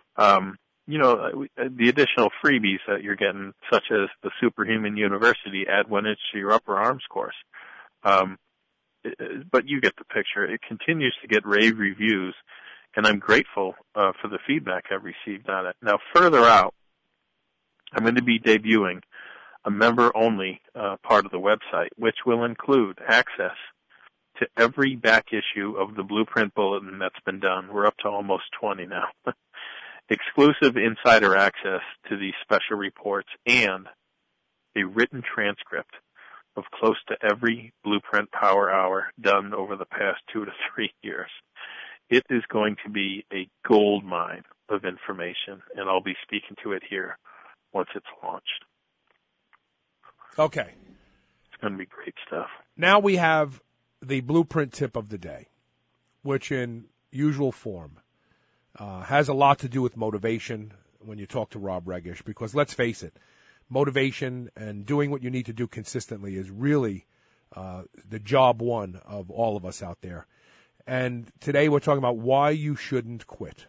the additional freebies that you're getting, such as the Superhuman University Add 1 Inch to Your Upper Arms course. But you get the picture. It continues to get rave reviews, and I'm grateful for the feedback I've received on it. Now, further out, I'm going to be debuting a member-only part of the website, which will include access to every back issue of the Blueprint Bulletin that's been done. We're up to almost 20 now. Exclusive insider access to these special reports and a written transcript of close to every Blueprint Power Hour done over the past 2 to 3 years. It is going to be a gold mine of information, and I'll be speaking to it here once it's launched. Okay. It's going to be great stuff. Now we have the Blueprint tip of the day, which in usual form has a lot to do with motivation when you talk to Rob Regish, because let's face it, motivation and doing what you need to do consistently is really the job one of all of us out there. And today we're talking about why you shouldn't quit.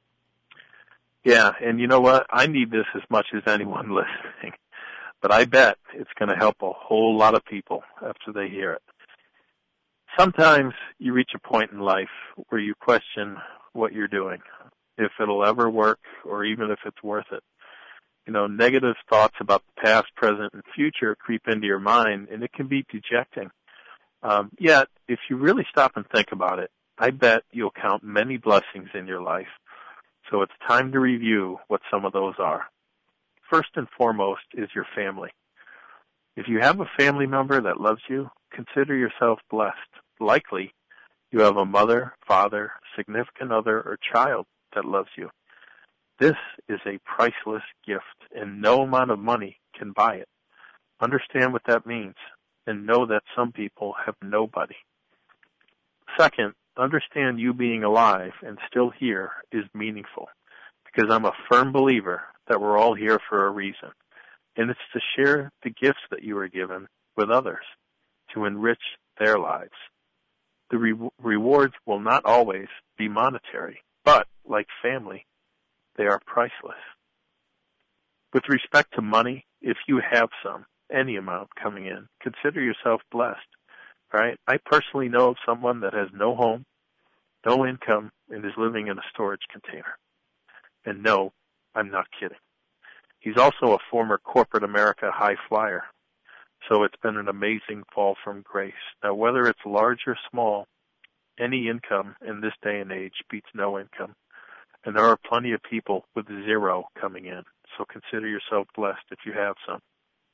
Yeah, and you know what? I need this as much as anyone listening. But I bet it's going to help a whole lot of people after they hear it. Sometimes you reach a point in life where you question what you're doing, if it'll ever work or even if it's worth it. Negative thoughts about the past, present, and future creep into your mind, and it can be dejecting. Yet, if you really stop and think about it, I bet you'll count many blessings in your life. So it's time to review what some of those are. First and foremost is your family. If you have a family member that loves you, consider yourself blessed. Likely, you have a mother, father, significant other, or child that loves you. This is a priceless gift, and no amount of money can buy it. Understand what that means, and know that some people have nobody. Second, understand you being alive and still here is meaningful, because I'm a firm believer that we're all here for a reason, and it's to share the gifts that you were given with others, to enrich their lives. The rewards will not always be monetary, but, like family, they are priceless. With respect to money, if you have some, any amount coming in, consider yourself blessed. right? I personally know of someone that has no home, no income, and is living in a storage container. And no, I'm not kidding. He's also a former corporate America high flyer. So it's been an amazing fall from grace. Now, whether it's large or small, any income in this day and age beats no income. And there are plenty of people with zero coming in. So consider yourself blessed if you have some.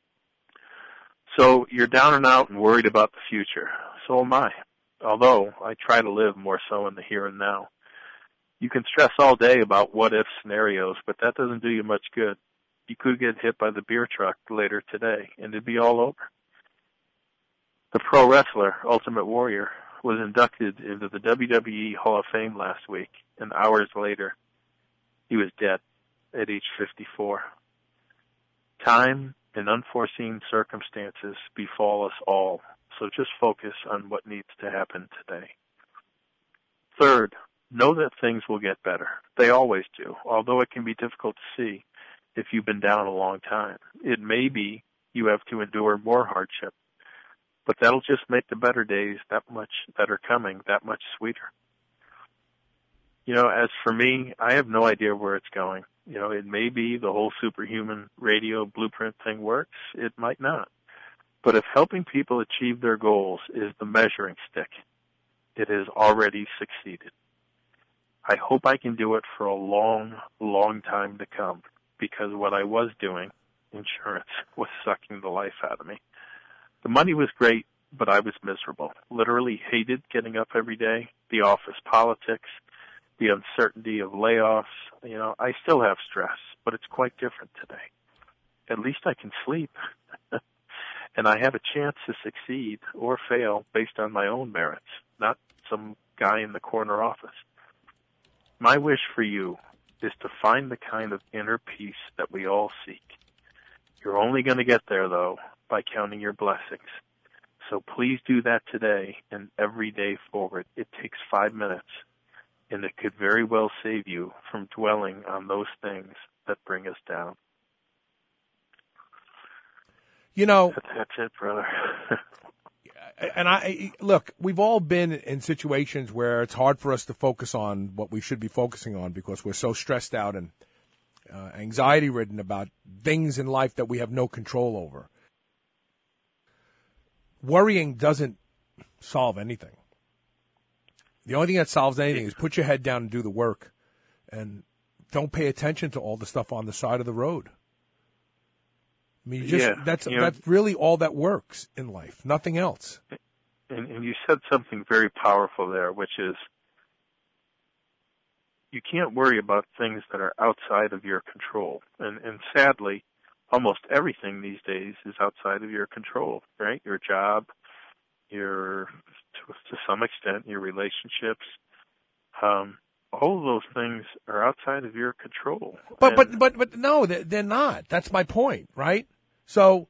So you're down and out and worried about the future. So am I. Although I try to live more so in the here and now. You can stress all day about what-if scenarios, but that doesn't do you much good. You could get hit by the beer truck later today, and it'd be all over. The pro wrestler, Ultimate Warrior, was inducted into the WWE Hall of Fame last week, and hours later, he was dead at age 54. Time and unforeseen circumstances befall us all, so just focus on what needs to happen today. Third, know that things will get better. They always do, although it can be difficult to see if you've been down a long time. It may be you have to endure more hardship, but that'll just make the better days that are coming that much sweeter. You know, as for me, I have no idea where it's going. You know, it may be the whole Superhuman Radio blueprint thing works. It might not. But if helping people achieve their goals is the measuring stick, it has already succeeded. I hope I can do it for a long, long time to come, because what I was doing, insurance, was sucking the life out of me. The money was great, but I was miserable. Literally hated getting up every day, the office politics, the uncertainty of layoffs. You know, I still have stress, but it's quite different today. At least I can sleep. And I have a chance to succeed or fail based on my own merits, not some guy in the corner office. My wish for you is to find the kind of inner peace that we all seek. You're only going to get there, though, by counting your blessings. So please do that today and every day forward. It takes 5 minutes, and it could very well save you from dwelling on those things that bring us down. You know, that's it, brother. And look, we've all been in situations where it's hard for us to focus on what we should be focusing on because we're so stressed out and anxiety-ridden about things in life that we have no control over. Worrying doesn't solve anything. The only thing that solves anything is put your head down and do the work, and don't pay attention to all the stuff on the side of the road. I mean, that's really all that works in life, nothing else. And you said something very powerful there, which is you can't worry about things that are outside of your control. And sadly, almost everything these days is outside of your control, right? Your job, to some extent, your relationships. All of those things are outside of your control. But no, they're not. That's my point, right? So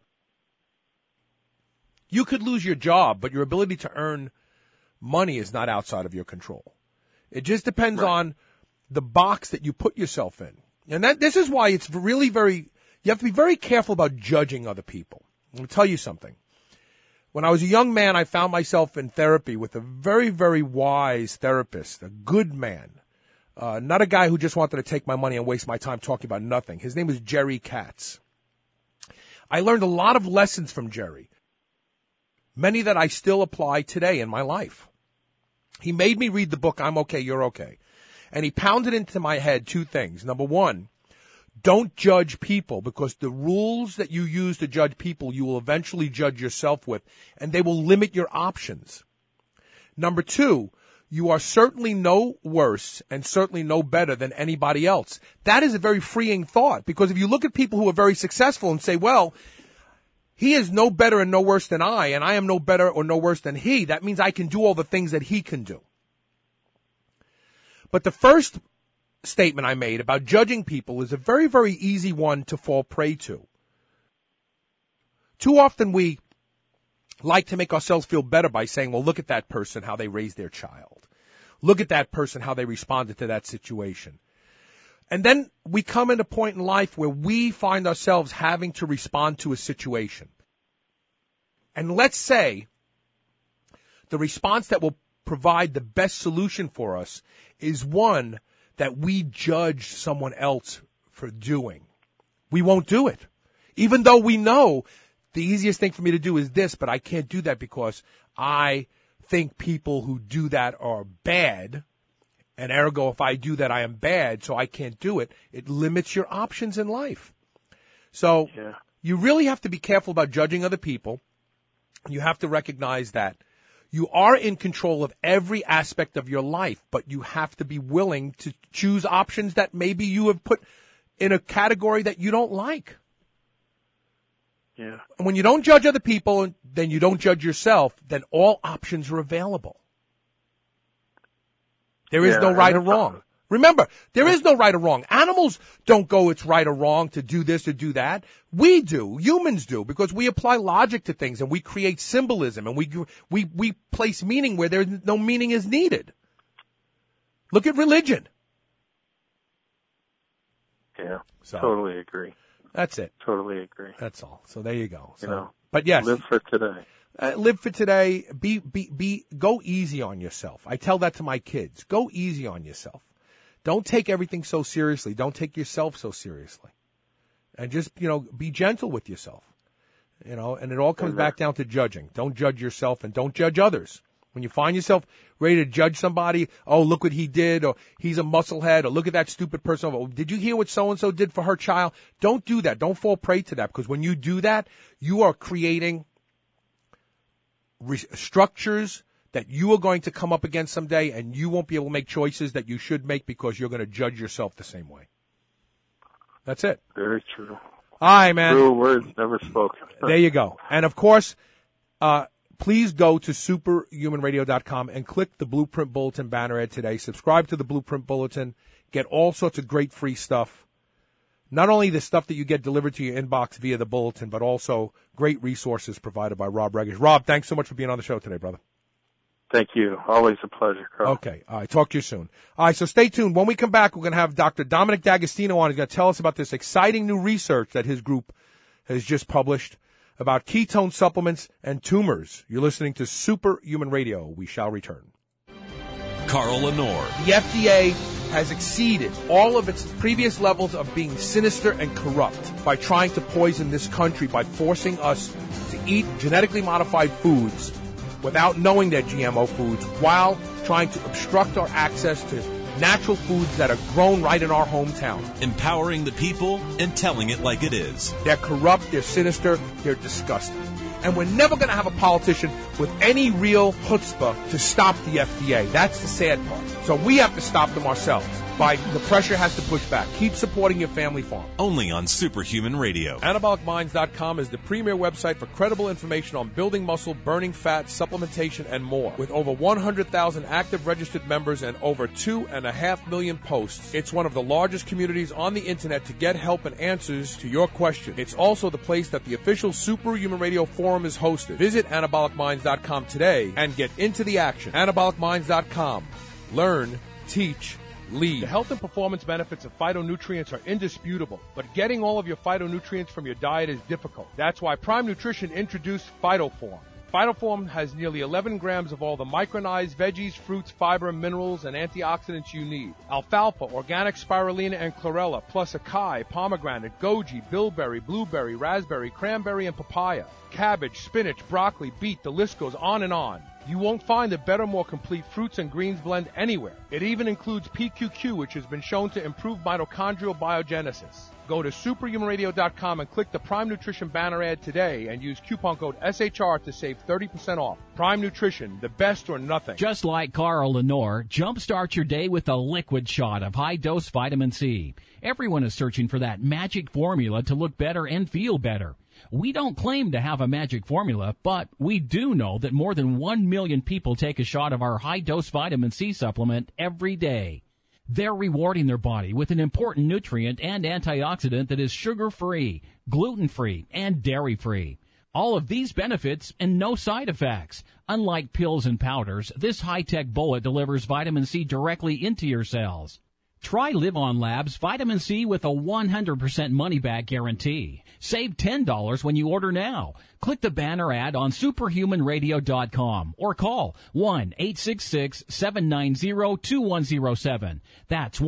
you could lose your job, but your ability to earn money is not outside of your control. It just depends on the box that you put yourself in. And this is why it's really you have to be very careful about judging other people. Let me tell you something. When I was a young man, I found myself in therapy with a very, very wise therapist, a good man. Not a guy who just wanted to take my money and waste my time talking about nothing. His name was Jerry Katz. I learned a lot of lessons from Jerry, many that I still apply today in my life. He made me read the book, I'm Okay, You're Okay. And he pounded into my head two things. Number one, don't judge people, because the rules that you use to judge people, you will eventually judge yourself with, and they will limit your options. Number two, you are certainly no worse and certainly no better than anybody else. That is a very freeing thought, because if you look at people who are very successful and say, well, he is no better and no worse than I, and I am no better or no worse than he, that means I can do all the things that he can do. But the first statement I made about judging people is a very, very easy one to fall prey to. Too often we like to make ourselves feel better by saying, well, look at that person, how they raised their child. Look at that person, how they responded to that situation. And then we come at a point in life where we find ourselves having to respond to a situation. And let's say the response that will provide the best solution for us is one that we judge someone else for doing. We won't do it. Even though we know the easiest thing for me to do is this, but I can't do that because I think people who do that are bad, and ergo, if I do that, I am bad, so I can't do it. It limits your options in life. So you really have to be careful about judging other people. You have to recognize that you are in control of every aspect of your life, but you have to be willing to choose options that maybe you have put in a category that you don't like. Yeah. And when you don't judge other people, then you don't judge yourself, then all options are available. There is no right or wrong. Remember, there is no right or wrong. Animals don't go, it's right or wrong to do this or do that. We do. Humans do, because we apply logic to things and we create symbolism and we place meaning where there's no meaning is needed. Look at religion. Yeah, So, totally agree. that's it. Totally agree. That's all. So there you go. So, You know, but yes. live for today. Live for today. Go easy on yourself. I tell that to my kids. Go easy on yourself. Don't take everything so seriously. Don't take yourself so seriously. And just, be gentle with yourself. And it all comes back down to judging. Don't judge yourself and don't judge others. When you find yourself ready to judge somebody, oh, look what he did, or he's a musclehead, or look at that stupid person, or did you hear what so-and-so did for her child? Don't do that. Don't fall prey to that, because when you do that, you are creating structures that you are going to come up against someday, and you won't be able to make choices that you should make because you're going to judge yourself the same way. That's it. Very true. All right, man. True words never spoken. There you go. And, of course, please go to superhumanradio.com and click the Blueprint Bulletin banner ad today. Subscribe to the Blueprint Bulletin. Get all sorts of great free stuff. Not only the stuff that you get delivered to your inbox via the bulletin, but also great resources provided by Rob Regish. Rob, thanks so much for being on the show today, brother. Thank you. Always a pleasure, Carl. Okay. All right. Talk to you soon. All right. So stay tuned. When we come back, we're going to have Dr. Dominic D'Agostino on. He's going to tell us about this exciting new research that his group has just published about ketone supplements and tumors. You're listening to Superhuman Radio. We shall return. Carl Lenore. The FDA has exceeded all of its previous levels of being sinister and corrupt by trying to poison this country by forcing us to eat genetically modified foods without knowing they're GMO foods, while trying to obstruct our access to natural foods that are grown right in our hometown. Empowering the people and telling it like it is. They're corrupt, they're sinister, they're disgusting. And we're never going to have a politician with any real chutzpah to stop the FDA. That's the sad part. So we have to stop them ourselves. The pressure has to push back. Keep supporting your family farm. Only on Superhuman Radio. AnabolicMinds.com is the premier website for credible information on building muscle, burning fat, supplementation, and more. With over 100,000 active registered members and over 2.5 million posts, it's one of the largest communities on the internet to get help and answers to your questions. It's also the place that the official Superhuman Radio forum is hosted. Visit AnabolicMinds.com today and get into the action. AnabolicMinds.com. Learn, teach, lead. The health and performance benefits of phytonutrients are indisputable, but getting all of your phytonutrients from your diet is difficult. That's why Prime Nutrition introduced PhytoForm. PhytoForm has nearly 11 grams of all the micronized veggies, fruits, fiber, minerals, and antioxidants you need. Alfalfa, organic spirulina, and chlorella, plus acai, pomegranate, goji, bilberry, blueberry, raspberry, cranberry, and papaya. Cabbage, spinach, broccoli, beet, the list goes on and on. You won't find a better, more complete fruits and greens blend anywhere. It even includes PQQ, which has been shown to improve mitochondrial biogenesis. Go to superhumanradio.com and click the Prime Nutrition banner ad today and use coupon code SHR to save 30% off. Prime Nutrition, the best or nothing. Just like Carl Lenore, jumpstart your day with a liquid shot of high-dose vitamin C. Everyone is searching for that magic formula to look better and feel better. We don't claim to have a magic formula, but we do know that more than 1 million people take a shot of our high-dose vitamin C supplement every day. They're rewarding their body with an important nutrient and antioxidant that is sugar-free, gluten-free, and dairy-free. All of these benefits and no side effects. Unlike pills and powders, this high-tech bullet delivers vitamin C directly into your cells. Try Live On Labs Vitamin C with a 100% money-back guarantee. Save $10 when you order now. Click the banner ad on superhumanradio.com or call 1-866-790-2107. That's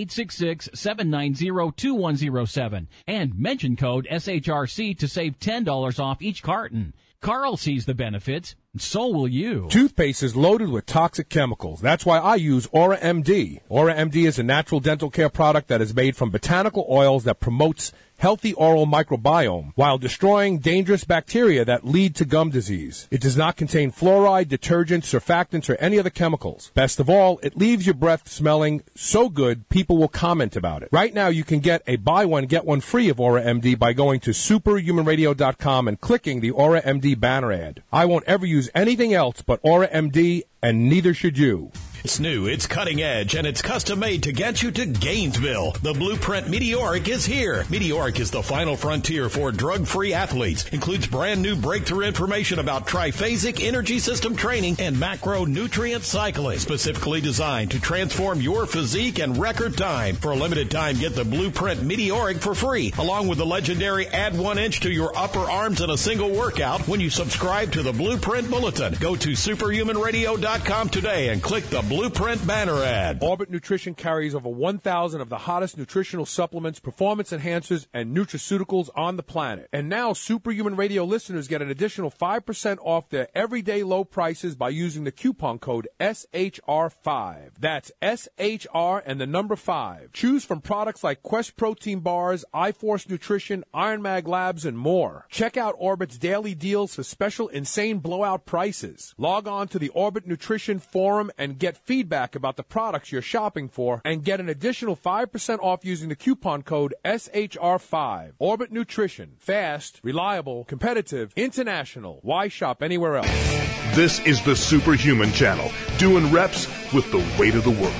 1-866-790-2107. And mention code SHRC to save $10 off each carton. Carl sees the benefits, so will you. Toothpaste is loaded with toxic chemicals. That's why I use Aura MD. Aura MD is a natural dental care product that is made from botanical oils that promotes healthy oral microbiome while destroying dangerous bacteria that lead to gum disease. It does not contain fluoride, detergents, surfactants, or any other chemicals. Best of all, it leaves your breath smelling so good people will comment about it. Right now, you can get a buy one, get one free of Aura MD by going to superhumanradio.com and clicking the Aura MD banner ad. I won't ever use anything else but Aura MD, and neither should you. It's new, it's cutting edge, and it's custom made to get you to Gainesville. The Blueprint Meteoric is here. Meteoric is the final frontier for drug-free athletes. Includes brand new breakthrough information about triphasic energy system training and macronutrient cycling, specifically designed to transform your physique in record time. For a limited time, get the Blueprint Meteoric for free, along with the legendary Add 1 inch to your upper arms in a single workout when you subscribe to the Blueprint Bulletin. Go to superhumanradio.com today and click the Blueprint banner ad. Orbit Nutrition carries over 1,000 of the hottest nutritional supplements, performance enhancers, and nutraceuticals on the planet. And now Superhuman Radio listeners get an additional 5% off their everyday low prices by using the coupon code SHR5. That's SHR and the number 5. Choose from products like Quest Protein Bars, iForce Nutrition, Iron Mag Labs, and more. Check out Orbit's daily deals for special insane blowout prices. Log on to the Orbit Nutrition Forum and get feedback about the products you're shopping for and get an additional 5% off using the coupon code SHR5. Orbit Nutrition. Fast, reliable, competitive, international. Why shop anywhere else? This is the Superhuman Channel, doing reps with the weight of the world.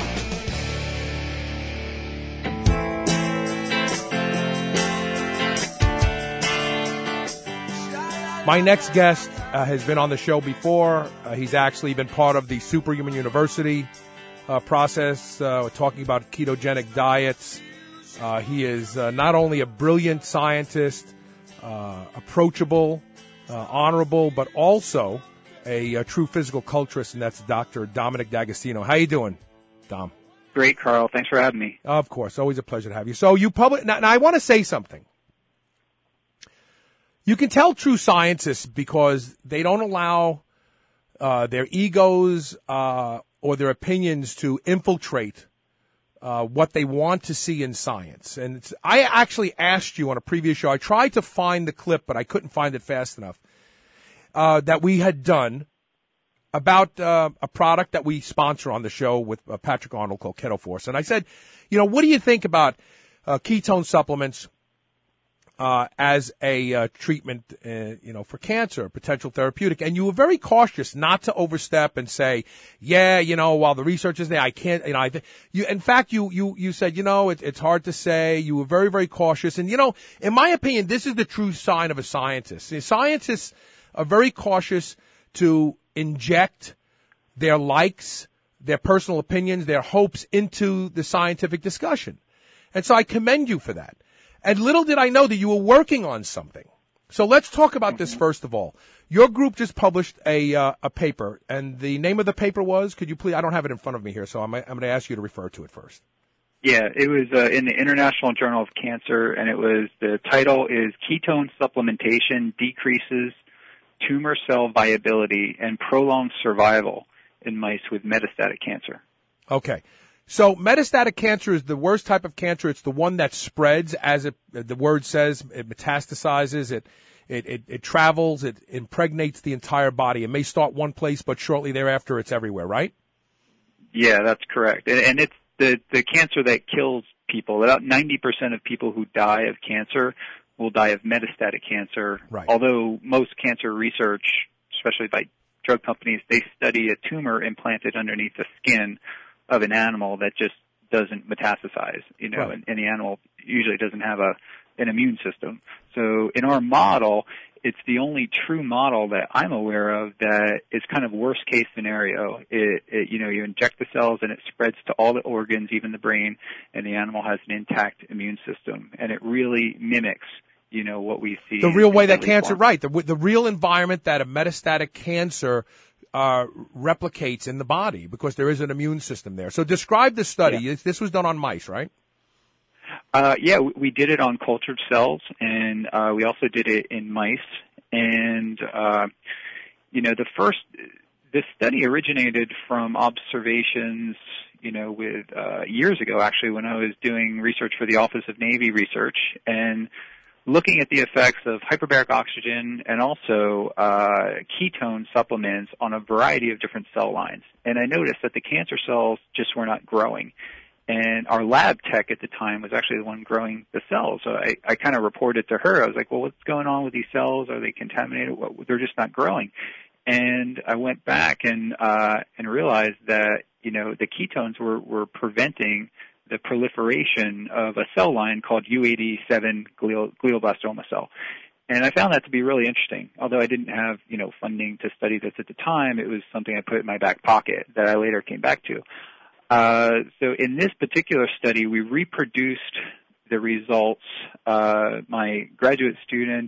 My next guest has been on the show before. He's actually been part of the Superhuman University process, talking about ketogenic diets. He is not only a brilliant scientist, approachable, honorable, but also a true physical culturist, and that's Dr. Dominic D'Agostino. How you doing, Dom? Great, Carl. Thanks for having me. Of course. Always a pleasure to have you. So you now I want to say something. You can tell true scientists because they don't allow their egos or their opinions to infiltrate what they want to see in science. And I actually asked you on a previous show, I tried to find the clip, but I couldn't find it fast enough, that we had done about a product that we sponsor on the show with Patrick Arnold called Keto Force. And I said, what do you think about ketone supplements as a treatment, for cancer, potential therapeutic? And you were very cautious not to overstep and say, while the research is there, I can't, in fact, you said, it's hard to say. You were very, very cautious. And, in my opinion, this is the true sign of a scientist. Scientists are very cautious to inject their likes, their personal opinions, their hopes into the scientific discussion. And so I commend you for that. And little did I know that you were working on something. So let's talk about this first of all. Your group just published a paper, and the name of the paper was, could you please, I don't have it in front of me here, so I'm going to ask you to refer to it first. Yeah, it was in the International Journal of Cancer, and the title is Ketone Supplementation Decreases Tumor Cell Viability and Prolonged Survival in Mice with Metastatic Cancer. Okay. So metastatic cancer is the worst type of cancer. It's the one that spreads, as the word says. It metastasizes. It travels. It impregnates the entire body. It may start one place, but shortly thereafter, it's everywhere. Right? Yeah, that's correct. And it's the cancer that kills people. About 90% of people who die of cancer will die of metastatic cancer. Right. Although most cancer research, especially by drug companies, they study a tumor implanted underneath the skin of an animal that just doesn't metastasize, Right. and the animal usually doesn't have an immune system. So in our model, it's the only true model that I'm aware of that is kind of worst case scenario. You inject the cells and it spreads to all the organs, even the brain, and the animal has an intact immune system. And it really mimics, what we see. The real way that cancer, right. The real environment that a metastatic cancer replicates in the body, because there is an immune system there. So describe the study. Yeah. This was done on mice, right? We did it on cultured cells, and we also did it in mice. And this study originated from observations, with years ago, actually, when I was doing research for the Office of Navy Research, and looking at the effects of hyperbaric oxygen and also ketone supplements on a variety of different cell lines. And I noticed that the cancer cells just were not growing. And our lab tech at the time was actually the one growing the cells. So I kind of reported to her. I was like, well, what's going on with these cells? Are they contaminated? They're just not growing. And I went back and realized that, the ketones were preventing the proliferation of a cell line called U87 glioblastoma cell. And I found that to be really interesting. Although I didn't have, funding to study this at the time, it was something I put in my back pocket that I later came back to. So in this particular study, we reproduced the results. My graduate student,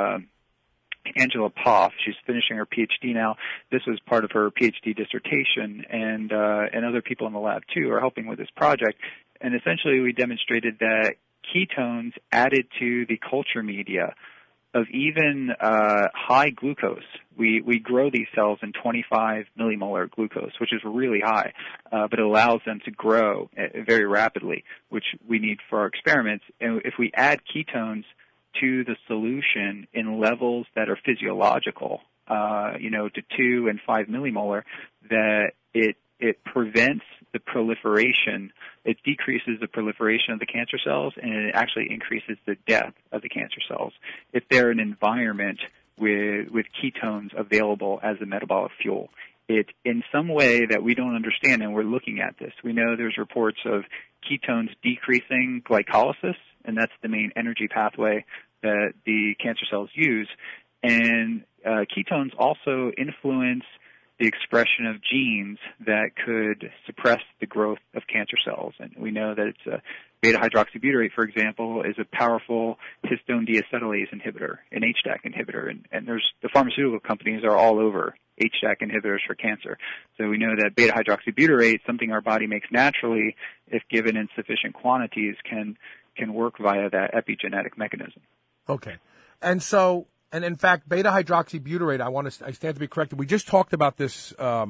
Angela Poff, she's finishing her PhD now. This was part of her PhD dissertation, and other people in the lab too are helping with this project. And essentially, we demonstrated that ketones added to the culture media of even high glucose. We grow these cells in 25 millimolar glucose, which is really high, but it allows them to grow very rapidly, which we need for our experiments. And if we add ketones to the solution in levels that are physiological, to 2 and 5 millimolar, that it prevents the proliferation. It decreases the proliferation of the cancer cells, and it actually increases the death of the cancer cells if they're an environment with ketones available as a metabolic fuel. It, in some way that we don't understand, and we're looking at this. We know there's reports of ketones decreasing glycolysis, and that's the main energy pathway that the cancer cells use. And ketones also influence the expression of genes that could suppress the growth of cancer cells. And we know that it's beta-hydroxybutyrate, for example, is a powerful histone deacetylase inhibitor, an HDAC inhibitor. And the pharmaceutical companies are all over HDAC inhibitors for cancer. So we know that beta-hydroxybutyrate, something our body makes naturally, if given in sufficient quantities, can work via that epigenetic mechanism. Okay. And so, and in fact, beta-hydroxybutyrate, I stand to be corrected. We just talked about this.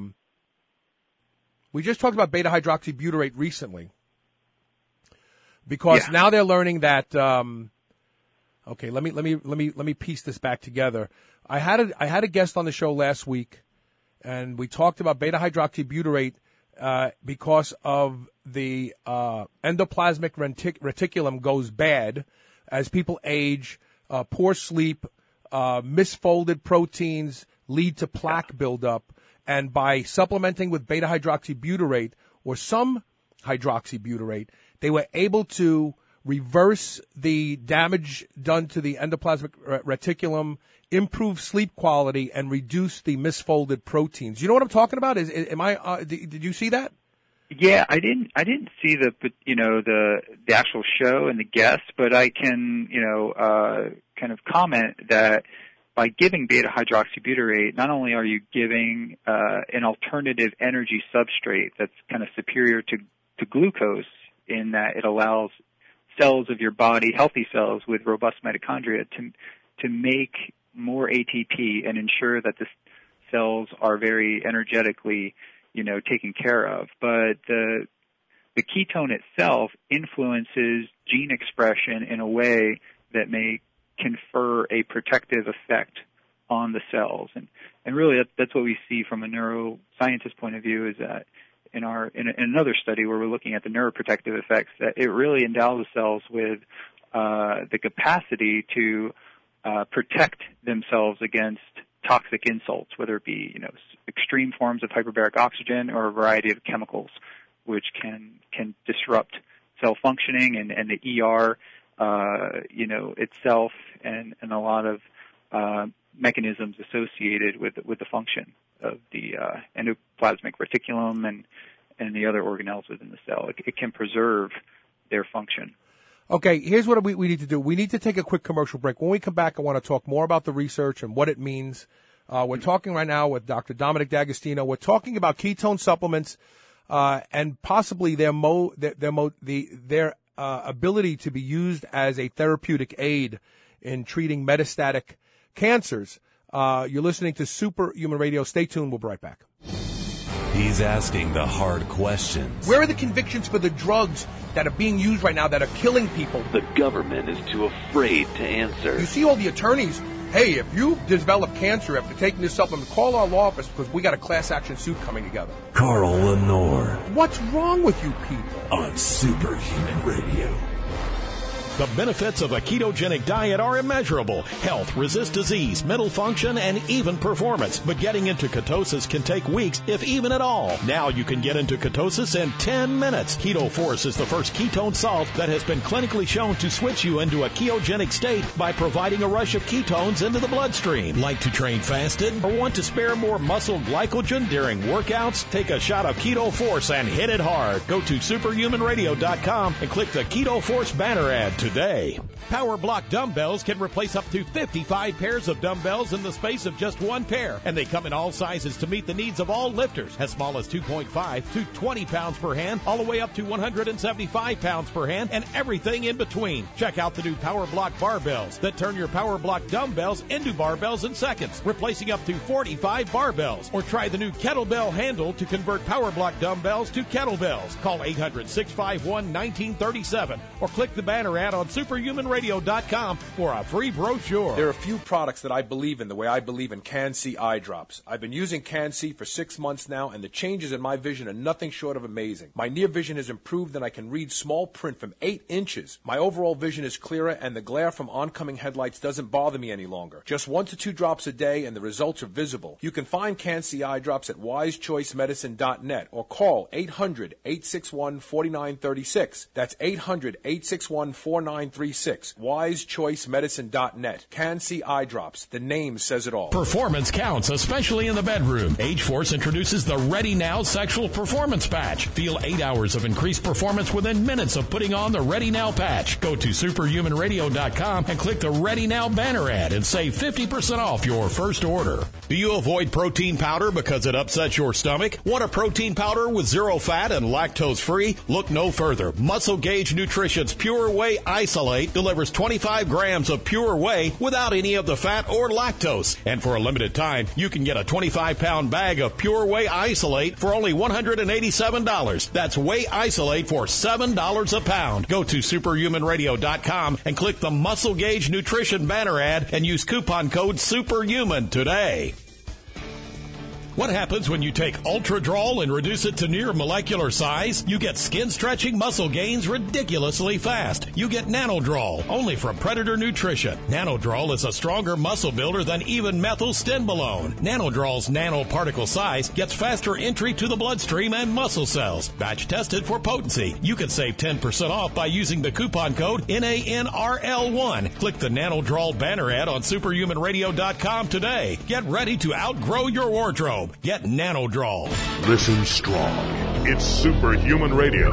We just talked about beta-hydroxybutyrate recently, because now they're learning that. Okay, let me piece this back together. I had a guest on the show last week, and we talked about beta-hydroxybutyrate because of the endoplasmic reticulum goes bad as people age, poor sleep. Misfolded proteins lead to plaque buildup, and by supplementing with beta-hydroxybutyrate or some hydroxybutyrate, they were able to reverse the damage done to the endoplasmic reticulum, improve sleep quality, and reduce the misfolded proteins. You know what I'm talking about? Did you see that? Yeah, I didn't see the actual show and the guests, but I can kind of comment that by giving beta-hydroxybutyrate, not only are you giving an alternative energy substrate that's kind of superior to glucose, in that it allows cells of your body, healthy cells with robust mitochondria, to make more ATP and ensure that the cells are very energetically taken care of. But the ketone itself influences gene expression in a way that may confer a protective effect on the cells. And really that's what we see from a neuroscientist point of view, is that in another study where we're looking at the neuroprotective effects, that it really endows the cells with the capacity to protect themselves against toxic insults, whether it be extreme forms of hyperbaric oxygen or a variety of chemicals, which can disrupt cell functioning and the ER itself, and a lot of mechanisms associated with the function of the endoplasmic reticulum and the other organelles within the cell. It can preserve their function. Okay, here's what we need to do. We need to take a quick commercial break. When we come back, I want to talk more about the research and what it means. We're talking right now with Dr. Dominic D'Agostino. We're talking about ketone supplements and possibly their ability to be used as a therapeutic aid in treating metastatic cancers. You're listening to Superhuman Radio. Stay tuned. We'll be right back. He's asking the hard questions. Where are the convictions for the drugs that are being used right now that are killing people? The government is too afraid to answer. You see all the attorneys, hey, if you develop cancer after taking this supplement, call our law office because we got a class action suit coming together. Carl Lenore. What's wrong with you people? On Superhuman Radio. The benefits of a ketogenic diet are immeasurable. Health, resist disease, mental function, and even performance. But getting into ketosis can take weeks, if even at all. Now you can get into ketosis in 10 minutes. Keto Force is the first ketone salt that has been clinically shown to switch you into a ketogenic state by providing a rush of ketones into the bloodstream. Like to train fasted or want to spare more muscle glycogen during workouts? Take a shot of Keto Force and hit it hard. Go to superhumanradio.com and click the Keto Force banner ad today. Power Block dumbbells can replace up to 55 pairs of dumbbells in the space of just one pair, and they come in all sizes to meet the needs of all lifters, as small as 2.5 to 20 pounds per hand, all the way up to 175 pounds per hand, and everything in between. Check out the new Power Block barbells that turn your Power Block dumbbells into barbells in seconds, replacing up to 45 barbells. Or try the new kettlebell handle to convert Power Block dumbbells to kettlebells. Call 800-651-1937 or click the banner ad on superhumanradio.com for a free brochure. There are a few products that I believe in the way I believe in Can-C eye drops. I've been using Can-C for 6 months now, and the changes in my vision are nothing short of amazing. My near vision has improved, and I can read small print from 8 inches. My overall vision is clearer, and the glare from oncoming headlights doesn't bother me any longer. Just 1 to 2 drops a day, and the results are visible. You can find Can-C eye drops at wisechoicemedicine.net or call 800-861-4936. That's 800-861-4936. wisechoicemedicine.net. Can-C eye drops. The name says it all. Performance counts, especially in the bedroom. Age-Force introduces the Ready Now Sexual Performance Patch. Feel 8 hours of increased performance within minutes of putting on the Ready Now patch. Go to superhumanradio.com and click the Ready Now banner ad and save 50% off your first order. Do you avoid protein powder because it upsets your stomach? Want a protein powder with zero fat and lactose-free? Look no further. Muscle Gauge Nutrition's Pure Whey Isolate delivers 25 grams of pure whey without any of the fat or lactose. And for a limited time, you can get a 25-pound bag of Pure Whey Isolate for only $187. That's Whey Isolate for $7 a pound. Go to superhumanradio.com and click the Muscle Gauge Nutrition banner ad and use coupon code SUPERHUMAN today. What happens when you take Ultradrol and reduce it to near molecular size? You get skin-stretching muscle gains ridiculously fast. You get Nanodrol, only from Predator Nutrition. Nanodrol is a stronger muscle builder than even methylstimolone. Nanodrol's nanoparticle size gets faster entry to the bloodstream and muscle cells. Batch tested for potency. You can save 10% off by using the coupon code NANRL1. Click the Nanodrol banner ad on superhumanradio.com today. Get ready to outgrow your wardrobe. Get Nanodrol. Listen strong. It's Superhuman Radio.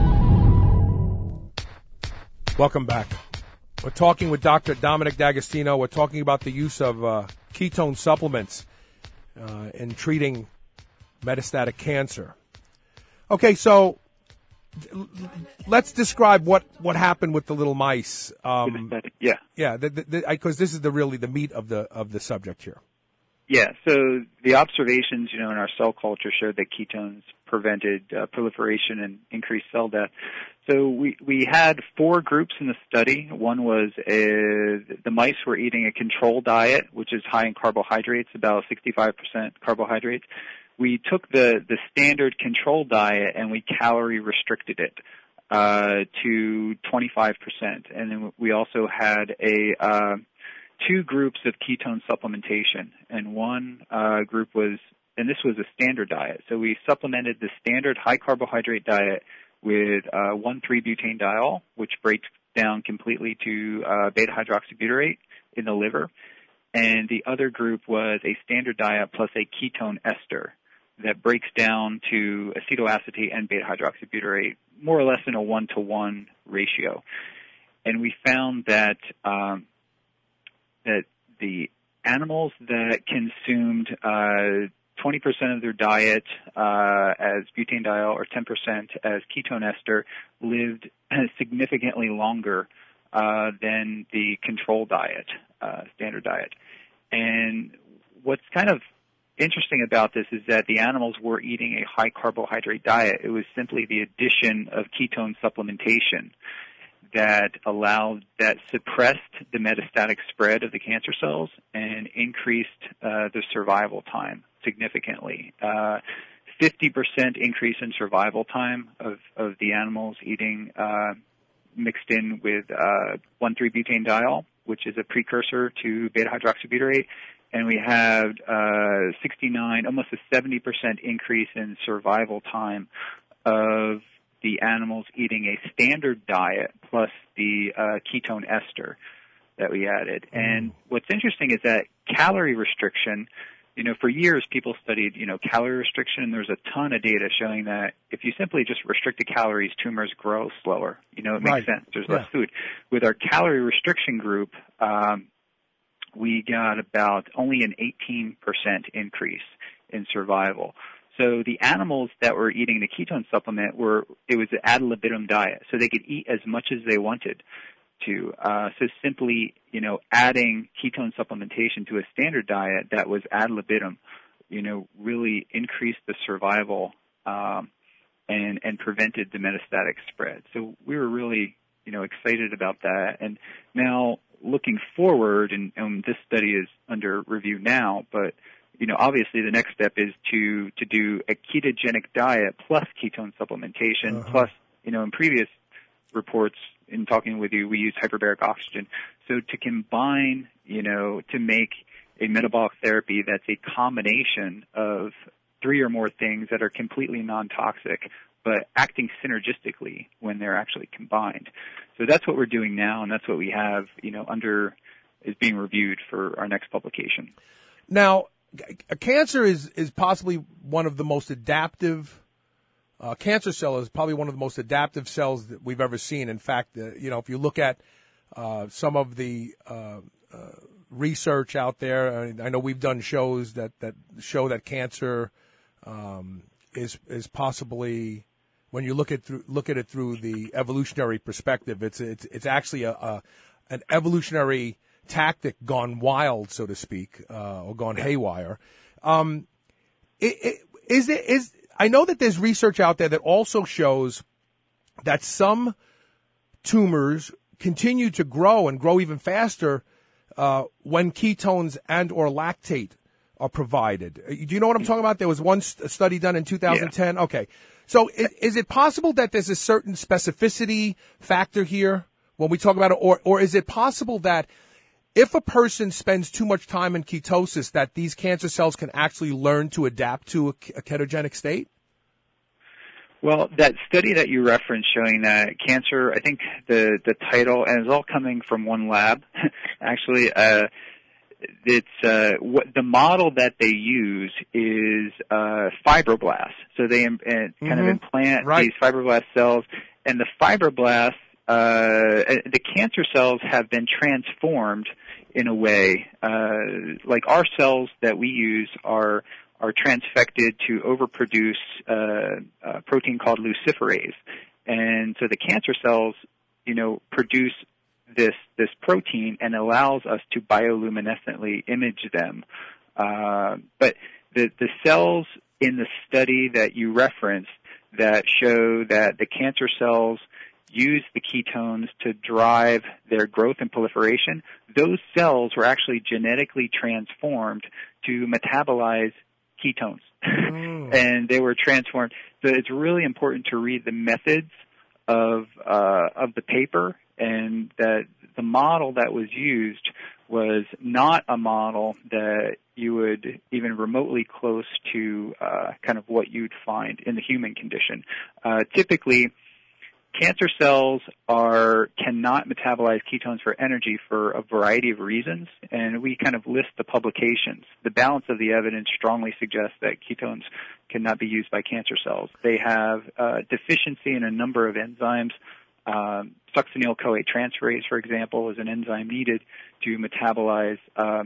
Welcome back. We're talking with Dr. Dominic D'Agostino. We're talking about the use of ketone supplements in treating metastatic cancer. Okay, so let's describe what happened with the little mice. Yeah, because this is really the meat of the subject here. Yeah, so the observations, in our cell culture showed that ketones prevented proliferation and increased cell death. So we had 4 groups in the study. One was the mice were eating a control diet, which is high in carbohydrates, about 65% carbohydrates. We took the standard control diet and we calorie restricted it to 25%. And then we also had 2 groups of ketone supplementation, and one group was, and this was a standard diet. So we supplemented the standard high carbohydrate diet with 1,3-butanediol, which breaks down completely to beta hydroxybutyrate in the liver. and the other group was a standard diet plus a ketone ester that breaks down to acetoacetate and beta-hydroxybutyrate more or less in a 1-to-1 ratio. And we found that that the animals that consumed 20% of their diet as butanediol or 10% as ketone ester lived significantly longer than the control diet, standard diet. And what's kind of interesting about this is that the animals were eating a high carbohydrate diet. It was simply the addition of ketone supplementation that suppressed the metastatic spread of the cancer cells and increased the survival time significantly. 50% increase in survival time of the animals eating mixed in with 1,3-butanediol, which is a precursor to beta-hydroxybutyrate, and we had 69, almost a 70% increase in survival time of the animals eating a standard diet plus the ketone ester that we added. And what's interesting is that calorie restriction, for years people studied, calorie restriction, and there's a ton of data showing that if you simply just restrict the calories, tumors grow slower. It makes sense. There's less food. With our calorie restriction group, we got about only an 18% increase in survival. So the animals that were eating the ketone supplement it was an ad libitum diet, so they could eat as much as they wanted to. So simply, adding ketone supplementation to a standard diet that was ad libitum, really increased the survival and prevented the metastatic spread. So we were really, excited about that. And now looking forward, and this study is under review now, but obviously the next step is to do a ketogenic diet plus ketone supplementation, plus, in previous reports in talking with you, we use hyperbaric oxygen. So to combine, to make a metabolic therapy that's a combination of 3 or more things that are completely non-toxic, but acting synergistically when they're actually combined. So that's what we're doing now, and that's what we have, is being reviewed for our next publication. Now, cancer is possibly one of the most adaptive. Cancer cell is probably one of the most adaptive cells that we've ever seen. In fact, if you look at some of the research out there, I know we've done shows that show that cancer is possibly, when you look at it through the evolutionary perspective, it's actually an evolutionary tactic gone wild, so to speak, or gone haywire. I know that there's research out there that also shows that some tumors continue to grow and grow even faster when ketones and or lactate are provided. Do you know what I'm talking about? There was one study done in 2010. Yeah. Okay. So is it possible that there's a certain specificity factor here when we talk about it, or is it possible that if a person spends too much time in ketosis, that these cancer cells can actually learn to adapt to a ketogenic state? Well, that study that you referenced showing that cancer, I think the title, and it's all coming from one lab, actually, it's what the model that they use is fibroblasts. So they kind of implant these fibroblast cells, and the fibroblasts, the cancer cells have been transformed in a way, like our cells that we use are transfected to overproduce a protein called luciferase. And so the cancer cells, produce this protein and allows us to bioluminescently image them. But the cells in the study that you referenced that show that the cancer cells use the ketones to drive their growth and proliferation, those cells were actually genetically transformed to metabolize ketones. And they were transformed. So it's really important to read the methods of the paper, and that the model that was used was not a model that you would even remotely close to kind of what you'd find in the human condition. Typically, cancer cells cannot metabolize ketones for energy for a variety of reasons, and we kind of list the publications. The balance of the evidence strongly suggests that ketones cannot be used by cancer cells. They have deficiency in a number of enzymes. Succinyl-CoA transferase, for example, is an enzyme needed to metabolize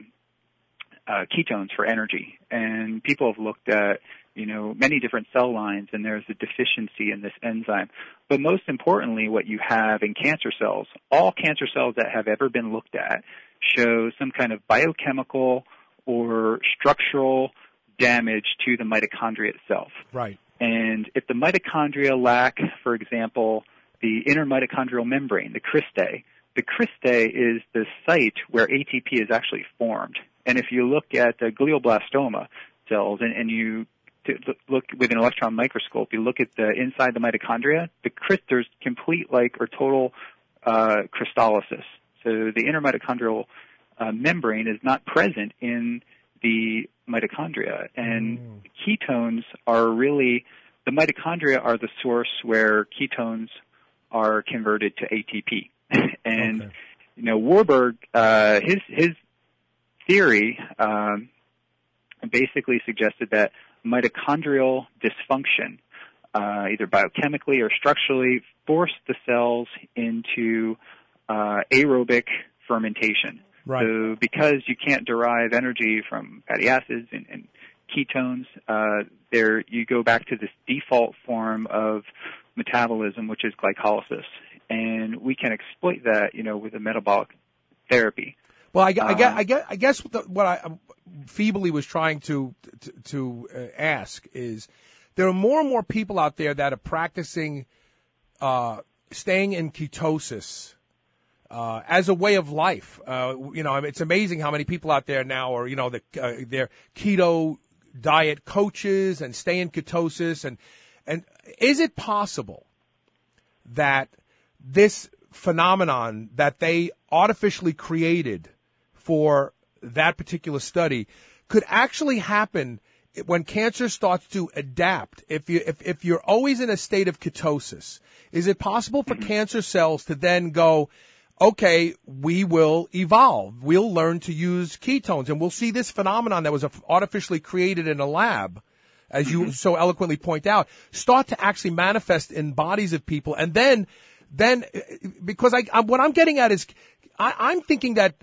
ketones for energy. And people have looked at many different cell lines, and there's a deficiency in this enzyme. But most importantly, what you have in cancer cells, all cancer cells that have ever been looked at show some kind of biochemical or structural damage to the mitochondria itself. Right. And if the mitochondria lack, for example, the inner mitochondrial membrane, the cristae is the site where ATP is actually formed. And if you look at the glioblastoma cells and you look with an electron microscope, you look at the inside the mitochondria, there's complete or total crystallosis. So the inner mitochondrial membrane is not present in the mitochondria. And ketones are really, the mitochondria are the source where ketones are converted to ATP. And, Warburg, his theory basically suggested that mitochondrial dysfunction, either biochemically or structurally, forced the cells into aerobic fermentation. Right. So because you can't derive energy from fatty acids and ketones, you go back to this default form of metabolism, which is glycolysis. And we can exploit that, with a metabolic therapy. Well, I guess what I feebly was trying to ask is, there are more and more people out there that are practicing staying in ketosis as a way of life. It's amazing how many people out there now are, they're keto diet coaches and stay in ketosis. And is it possible that this phenomenon that they artificially created for that particular study could actually happen when cancer starts to adapt? If you're always in a state of ketosis, is it possible for cancer cells to then go, okay, we will evolve, we'll learn to use ketones, and we'll see this phenomenon that was artificially created in a lab, as you so eloquently point out, start to actually manifest in bodies of people? And then because what I'm getting at is, I'm thinking that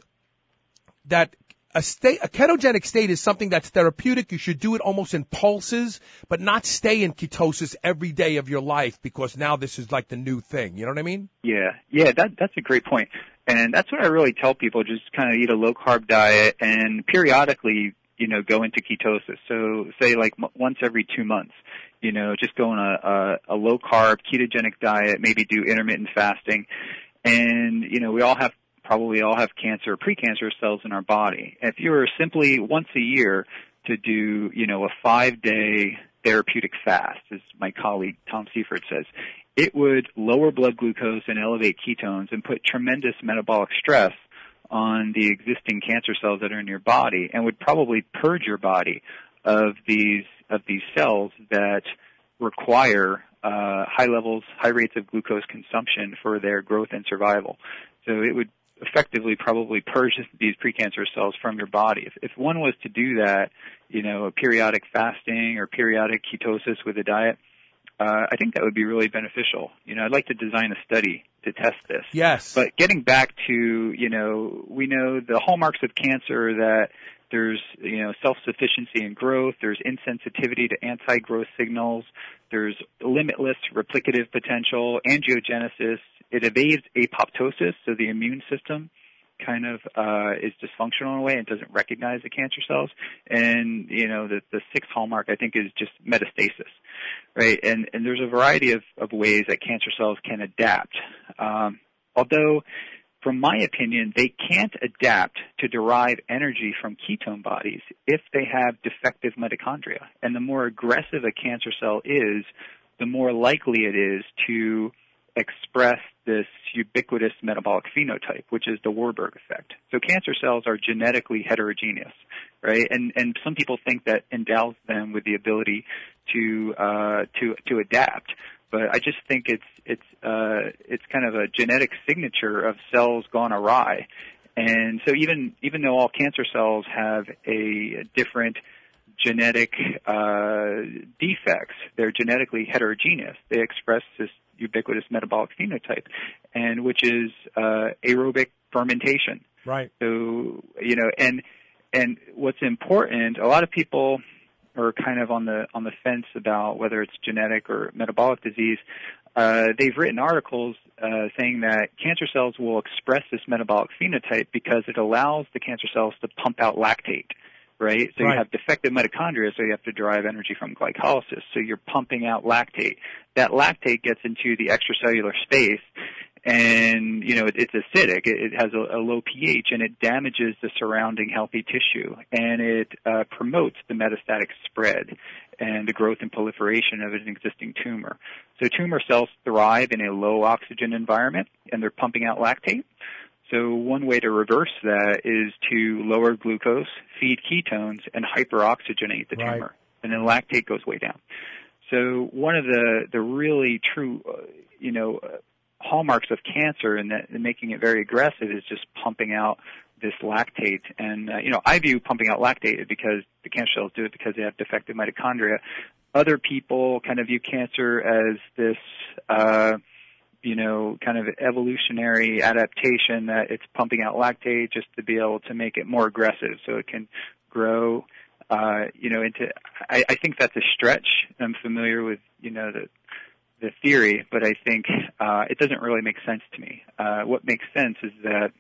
a ketogenic state is something that's therapeutic. You should do it almost in pulses, but not stay in ketosis every day of your life, because now this is like the new thing. You know what I mean? Yeah, that's a great point. And that's what I really tell people, just kind of eat a low-carb diet and periodically, go into ketosis. So say once every 2 months, just go on a low-carb ketogenic diet, maybe do intermittent fasting. And, we probably all have cancer, precancerous cells in our body. If you were simply once a year to do, a 5-day therapeutic fast, as my colleague Tom Seifert says, it would lower blood glucose and elevate ketones and put tremendous metabolic stress on the existing cancer cells that are in your body, and would probably purge your body of these cells that require high rates of glucose consumption for their growth and survival. So it would effectively probably purge these precancerous cells from your body. If one was to do that, a periodic fasting or periodic ketosis with a diet, I think that would be really beneficial. I'd like to design a study to test this. Yes. But getting back to, we know the hallmarks of cancer, that there's, self-sufficiency and growth, there's insensitivity to anti-growth signals, there's limitless replicative potential, angiogenesis, it evades apoptosis, so the immune system kind of is dysfunctional in a way and doesn't recognize the cancer cells. And, the sixth hallmark, I think, is just metastasis, right? And there's a variety of ways that cancer cells can adapt. Although, from my opinion, they can't adapt to derive energy from ketone bodies if they have defective mitochondria. And the more aggressive a cancer cell is, the more likely it is to express this ubiquitous metabolic phenotype, which is the Warburg effect. So cancer cells are genetically heterogeneous, right? And some people think that endows them with the ability to adapt. but I just think it's kind of a genetic signature of cells gone awry. And so even though all cancer cells have a different genetic defects, they're genetically heterogeneous. They express this ubiquitous metabolic phenotype, and which is aerobic fermentation. Right. So, and what's important, a lot of people are kind of on the fence about whether it's genetic or metabolic disease. They've written articles saying that cancer cells will express this metabolic phenotype because it allows the cancer cells to pump out lactate, right? So you have defective mitochondria, so you have to derive energy from glycolysis. So you're pumping out lactate. That lactate gets into the extracellular space, and, it's acidic. It has a low pH, and it damages the surrounding healthy tissue, and it promotes the metastatic spread and the growth and proliferation of an existing tumor. So tumor cells thrive in a low oxygen environment, and they're pumping out lactate. So one way to reverse that is to lower glucose, feed ketones, and hyperoxygenate the tumor, and then lactate goes way down. So one of the really true, hallmarks of cancer and making it very aggressive is just pumping out this lactate. And, I view pumping out lactate because the cancer cells do it because they have defective mitochondria. Other people kind of view cancer as this, kind of evolutionary adaptation that it's pumping out lactate just to be able to make it more aggressive so it can grow, into, I think that's a stretch. I'm familiar with, the theory, but I think it doesn't really make sense to me. What makes sense is that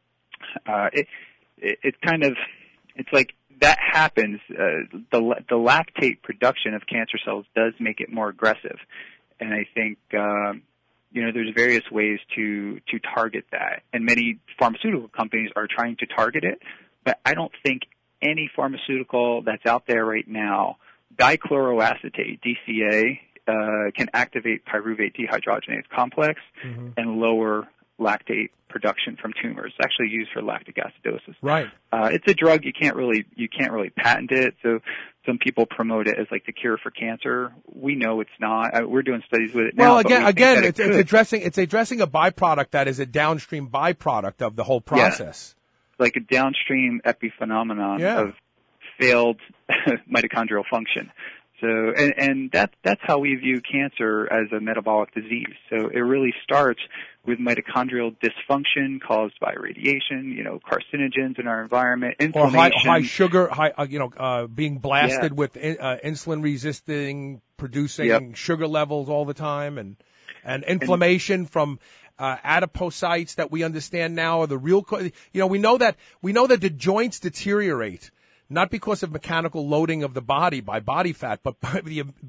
it's like that happens. The lactate production of cancer cells does make it more aggressive, and I think there's various ways to target that, and many pharmaceutical companies are trying to target it, but I don't think any pharmaceutical that's out there right now, dichloroacetate, DCA, can activate pyruvate dehydrogenase complex and lower lactate production from tumors. It's actually used for lactic acidosis. Right. It's a drug you can't really patent it. So some people promote it as like the cure for cancer. We know it's not. We're doing studies with it now. Well, again, it's addressing a byproduct that is a downstream byproduct of the whole process. Yeah. Like a downstream epiphenomenon of failed mitochondrial function. So, and that's how we view cancer as a metabolic disease. So it really starts with mitochondrial dysfunction caused by radiation, carcinogens in our environment, inflammation. Or high sugar, being blasted with insulin resisting, producing sugar levels all the time, and inflammation from adipocytes that we understand now are the real, we know that the joints deteriorate. Not because of mechanical loading of the body by body fat, but by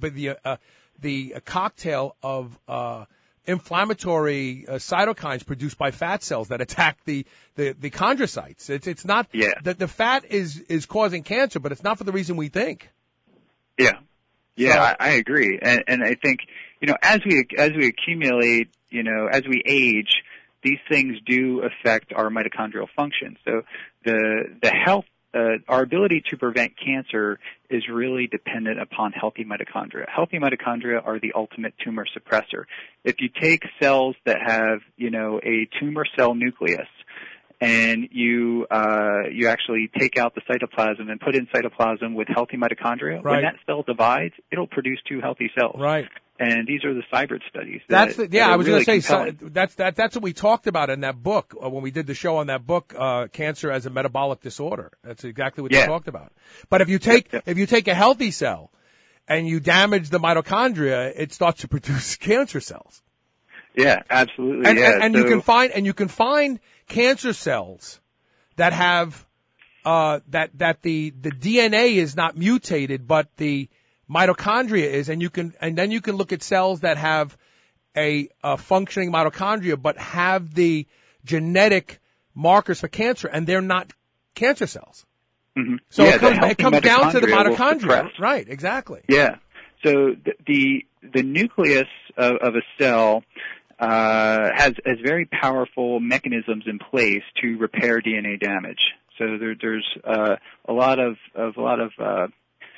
the cocktail of inflammatory cytokines produced by fat cells that attack the chondrocytes. It's not that the fat is causing cancer, but it's not for the reason we think. Yeah, I agree, and I think as we accumulate, as we age, these things do affect our mitochondrial function. So the health. Our ability to prevent cancer is really dependent upon healthy mitochondria. Healthy mitochondria are the ultimate tumor suppressor. If you take cells that have, a tumor cell nucleus, and you actually take out the cytoplasm and put in cytoplasm with healthy mitochondria, when that cell divides, it'll produce two healthy cells. Right. And these are the Cybert studies. I was going to say that's what we talked about in that book when we did the show on that book, Cancer as a Metabolic Disorder. That's exactly what you talked about. But if you take a healthy cell and you damage the mitochondria, it starts to produce cancer cells. Yeah, absolutely. And you can find cancer cells that have that the DNA is not mutated, but the mitochondria is, and then you can look at cells that have a functioning mitochondria but have the genetic markers for cancer, and they're not cancer cells. Mm-hmm. So it comes down to the mitochondria, right? Exactly. Yeah. So the nucleus of a cell has very powerful mechanisms in place to repair DNA damage. So there's a lot of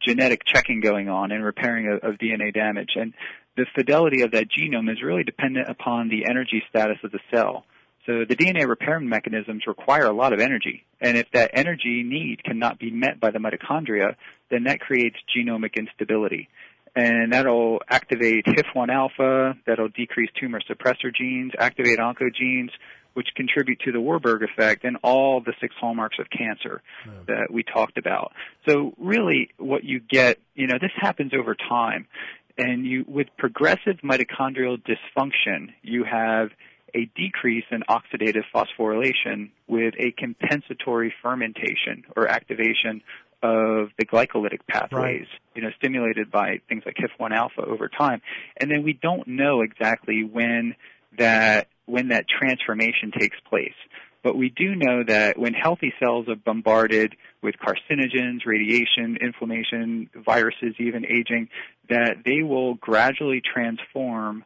genetic checking going on and repairing of DNA damage. And the fidelity of that genome is really dependent upon the energy status of the cell. So the DNA repair mechanisms require a lot of energy. And if that energy need cannot be met by the mitochondria, then that creates genomic instability. And that'll activate HIF-1 alpha, that'll decrease tumor suppressor genes, activate oncogenes, which contribute to the Warburg effect and all the 6 hallmarks of cancer that we talked about. So really what you get, this happens over time. And with progressive mitochondrial dysfunction, you have a decrease in oxidative phosphorylation with a compensatory fermentation or activation of the glycolytic pathways, stimulated by things like HIF-1 alpha over time. And then we don't know exactly when that transformation takes place. But we do know that when healthy cells are bombarded with carcinogens, radiation, inflammation, viruses, even aging, that they will gradually transform,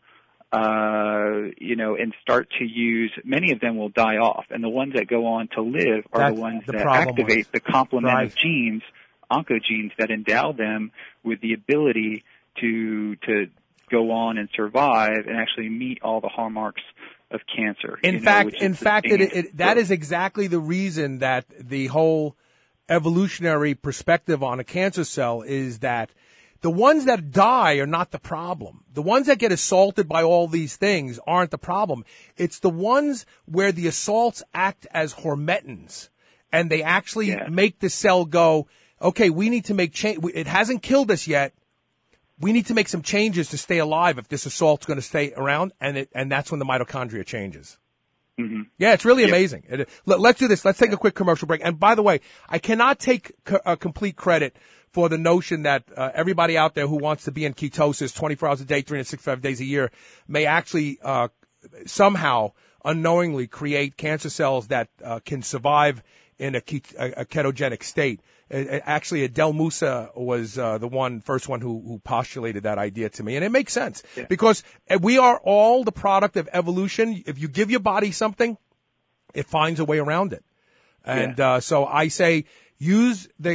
and start to use, many of them will die off. And the ones that go on to live are the ones that activate the complement of genes, oncogenes, that endow them with the ability to go on and survive and actually meet all the hallmarks of cancer. In fact, that is exactly the reason that the whole evolutionary perspective on a cancer cell is that the ones that die are not the problem. The ones that get assaulted by all these things aren't the problem. It's the ones where the assaults act as hormetins, and they actually make the cell go, okay, we need to make change. It hasn't killed us yet. We need to make some changes to stay alive if this assault's going to stay around, and that's when the mitochondria changes. Mm-hmm. Yeah, it's really amazing. Let's do this. Let's take a quick commercial break. And by the way, I cannot take complete credit for the notion that everybody out there who wants to be in ketosis 24 hours a day, 365 days a year may actually somehow unknowingly create cancer cells that can survive in a ketogenic state. Actually, Adel Musa was the first one who postulated that idea to me, and it makes sense because we are all the product of evolution. If you give your body something, it finds a way around it, and so I say use a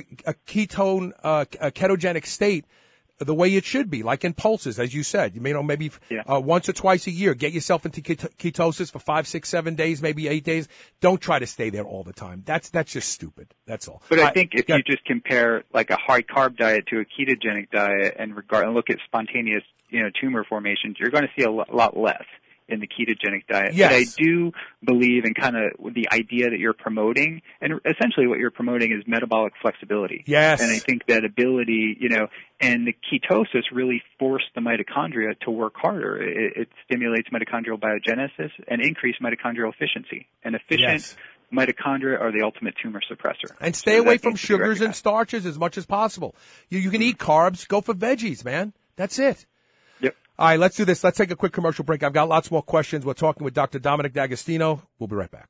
ketogenic state the way it should be, like in pulses, as you said. Maybe once or twice a year, get yourself into ketosis for 5, 6, 7 days, maybe 8 days. Don't try to stay there all the time. That's just stupid. That's all. But I think if you just compare like a high carb diet to a ketogenic diet and look at spontaneous, tumor formations, you're going to see a lot less in the ketogenic diet. Yes. But I do believe in kind of the idea that you're promoting, and essentially what you're promoting is metabolic flexibility. Yes. And I think that ability, and the ketosis really forced the mitochondria to work harder. It stimulates mitochondrial biogenesis and increased mitochondrial efficiency. And efficient mitochondria are the ultimate tumor suppressor. And stay away from sugars and starches as much as possible. You can eat carbs. Go for veggies, man. That's it. All right, let's do this. Let's take a quick commercial break. I've got lots more questions. We're talking with Dr. Dominic D'Agostino. We'll be right back.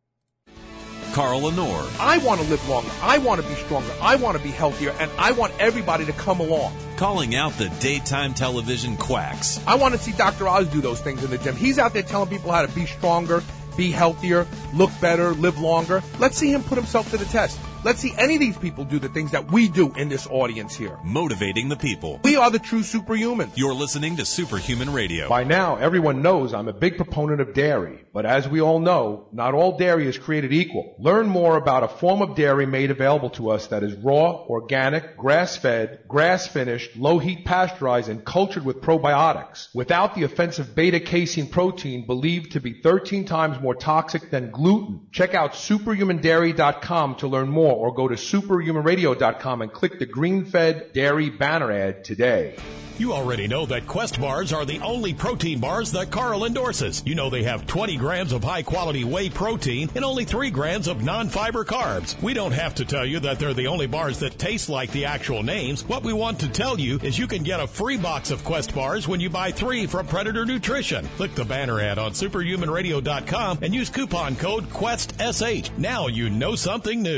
Carl Lenore. I want to live longer. I want to be stronger. I want to be healthier. And I want everybody to come along. Calling out the daytime television quacks. I want to see Dr. Oz do those things in the gym. He's out there telling people how to be stronger, be healthier, look better, live longer. Let's see him put himself to the test. Let's see any of these people do the things that we do in this audience here. Motivating the people. We are the true superhumans. You're listening to Superhuman Radio. By now, everyone knows I'm a big proponent of dairy. But as we all know, not all dairy is created equal. Learn more about a form of dairy made available to us that is raw, organic, grass-fed, grass-finished, low-heat pasteurized, and cultured with probiotics. Without the offensive beta-casein protein believed to be 13 times more toxic than gluten. Check out superhumandairy.com to learn more, or go to superhumanradio.com and click the green-fed dairy banner ad today. You already know that Quest bars are the only protein bars that Carl endorses. You know they have 20 grams of high-quality whey protein and only 3 grams of non-fiber carbs. We don't have to tell you that they're the only bars that taste like the actual names. What we want to tell you is you can get a free box of Quest bars when you buy 3 from Predator Nutrition. Click the banner ad on superhumanradio.com and use coupon code QuestSH. Now you know something new.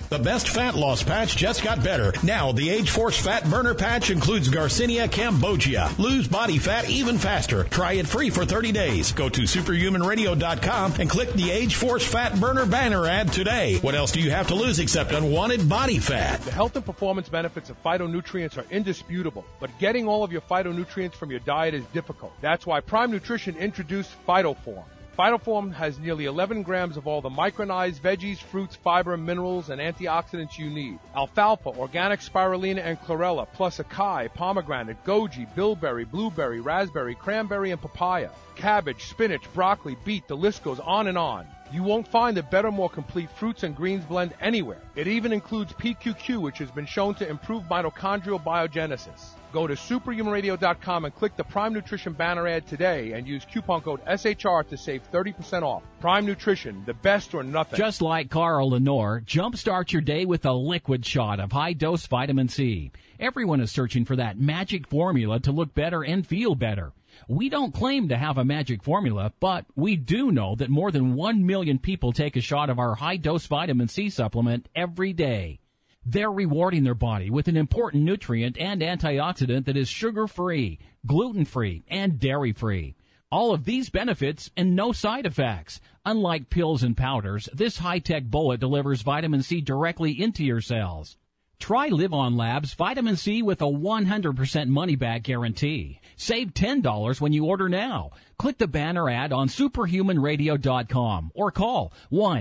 The best fat loss patch just got better. Now, the Age Force Fat Burner Patch includes Garcinia cambogia. Lose body fat even faster. Try it free for 30 days. Go to superhumanradio.com and click the Age Force Fat Burner banner ad today. What else do you have to lose except unwanted body fat? The health and performance benefits of phytonutrients are indisputable, but getting all of your phytonutrients from your diet is difficult. That's why Prime Nutrition introduced PhytoForm. PhytoForm has nearly 11 grams of all the micronized veggies, fruits, fiber, minerals, and antioxidants you need. Alfalfa, organic spirulina, and chlorella, plus acai, pomegranate, goji, bilberry, blueberry, raspberry, cranberry, and papaya. Cabbage, spinach, broccoli, beet, the list goes on and on. You won't find a better, more complete fruits and greens blend anywhere. It even includes PQQ, which has been shown to improve mitochondrial biogenesis. Go to superhumanradio.com and click the Prime Nutrition banner ad today and use coupon code SHR to save 30% off. Prime Nutrition, the best or nothing. Just like Carl Lenore, jumpstart your day with a liquid shot of high-dose vitamin C. Everyone is searching for that magic formula to look better and feel better. We don't claim to have a magic formula, but we do know that more than 1 million people take a shot of our high-dose vitamin C supplement every day. They're rewarding their body with an important nutrient and antioxidant that is sugar-free, gluten-free, and dairy-free. All of these benefits and no side effects. Unlike pills and powders, this high-tech bullet delivers vitamin C directly into your cells. Try Live On Labs Vitamin C with a 100% money-back guarantee. Save $10 when you order now. Click the banner ad on superhumanradio.com or call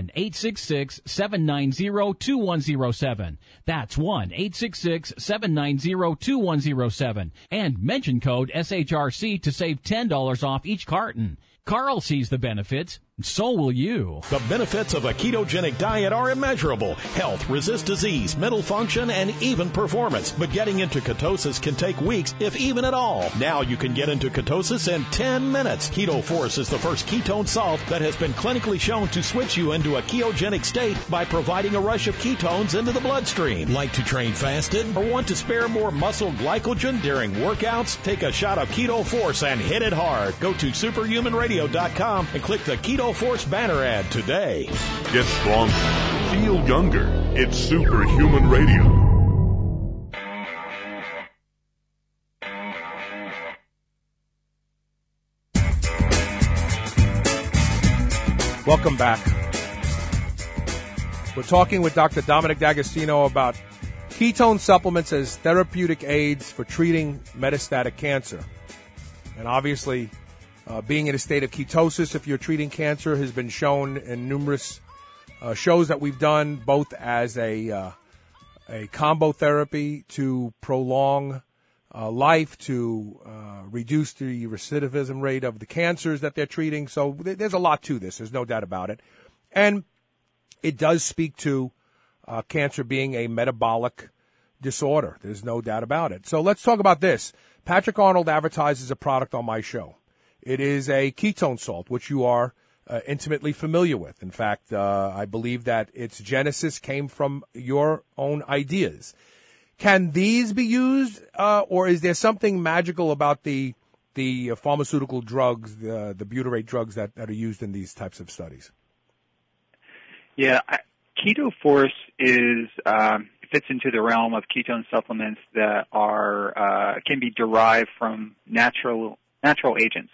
1-866-790-2107. That's 1-866-790-2107. And mention code SHRC to save $10 off each carton. Carl sees the benefits, so will you. The benefits of a ketogenic diet are immeasurable. Health, resist disease, mental function, and even performance. But getting into ketosis can take weeks, if even at all. Now you can get into ketosis in 10 minutes. Keto Force is the first ketone salt that has been clinically shown to switch you into a ketogenic state by providing a rush of ketones into the bloodstream. Like to train fasted or want to spare more muscle glycogen during workouts? Take a shot of Keto Force and hit it hard. Go to superhumanradio.com and click the Keto Force banner ad today. Get stronger. Feel younger. It's Superhuman Radio. Welcome back. We're talking with Dr. Dominic D'Agostino about ketone supplements as therapeutic aids for treating metastatic cancer. And obviously, being in a state of ketosis if you're treating cancer has been shown in numerous shows that we've done, both as a combo therapy to prolong life, to reduce the recidivism rate of the cancers that they're treating. So there's a lot to this. There's no doubt about it. And it does speak to cancer being a metabolic disorder. There's no doubt about it. So let's talk about this. Patrick Arnold advertises a product on my show. It is a ketone salt, which you are intimately familiar with. In fact, I believe that its genesis came from your own ideas. Can these be used, or is there something magical about the pharmaceutical drugs, the butyrate drugs that are used in these types of studies? Yeah, Keto Force fits into the realm of ketone supplements that are can be derived from natural agents.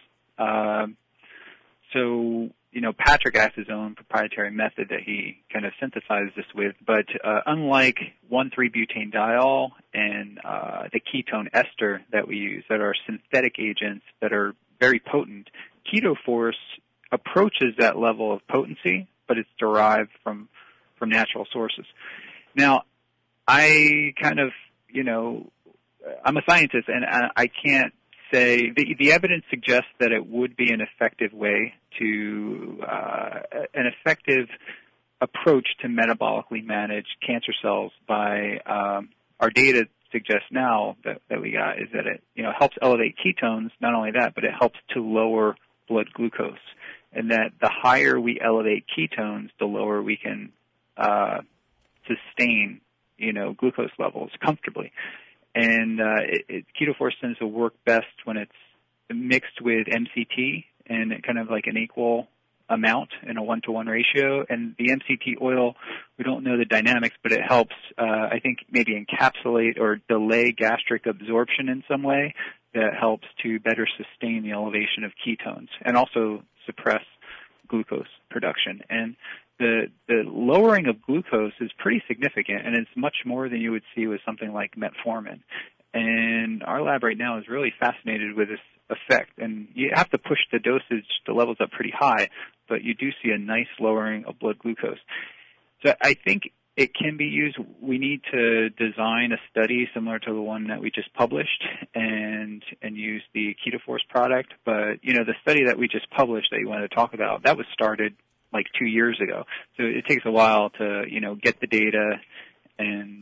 So, Patrick has his own proprietary method that he kind of synthesized this with, but unlike 1,3-butanediol and the ketone ester that we use that are synthetic agents that are very potent, Keto Force approaches that level of potency, but it's derived from natural sources. Now, I kind of, I'm a scientist, and I can't say the evidence suggests that it would be an effective way to an effective approach to metabolically manage cancer cells by our data suggests now that we got is that it helps elevate ketones. Not only that, but it helps to lower blood glucose, and that the higher we elevate ketones, the lower we can sustain glucose levels comfortably. And Keto Force tends to work best when it's mixed with MCT and kind of like an equal amount in a 1-to-1 ratio. And the MCT oil, we don't know the dynamics, but it helps, I think, maybe encapsulate or delay gastric absorption in some way that helps to better sustain the elevation of ketones and also suppress glucose production. And the lowering of glucose is pretty significant, and it's much more than you would see with something like metformin. And our lab right now is really fascinated with this effect. And you have to push the dosage, the levels up pretty high, but you do see a nice lowering of blood glucose. So I think it can be used. We need to design a study similar to the one that we just published and use the KetoForce product. But, you know, the study that we just published that you wanted to talk about, that was started like 2 years ago. So it takes a while to, you know, get the data and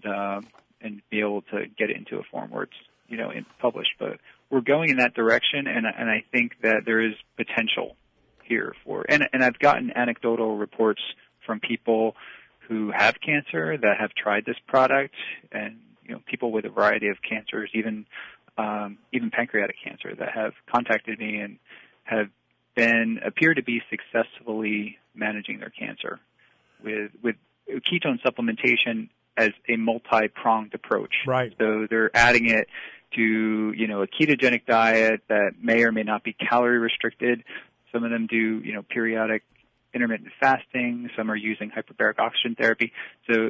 be able to get it into a form where it's, you know, published. But we're going in that direction, and I think that there is potential here for, and I've gotten anecdotal reports from people who have cancer that have tried this product, and, you know, people with a variety of cancers, even pancreatic cancer, that have contacted me and have appear to be successfully managing their cancer with ketone supplementation as a multi-pronged approach. Right. So they're adding it to, you know, a ketogenic diet that may or may not be calorie restricted. Some of them do, you know, periodic intermittent fasting. Some are using hyperbaric oxygen therapy. So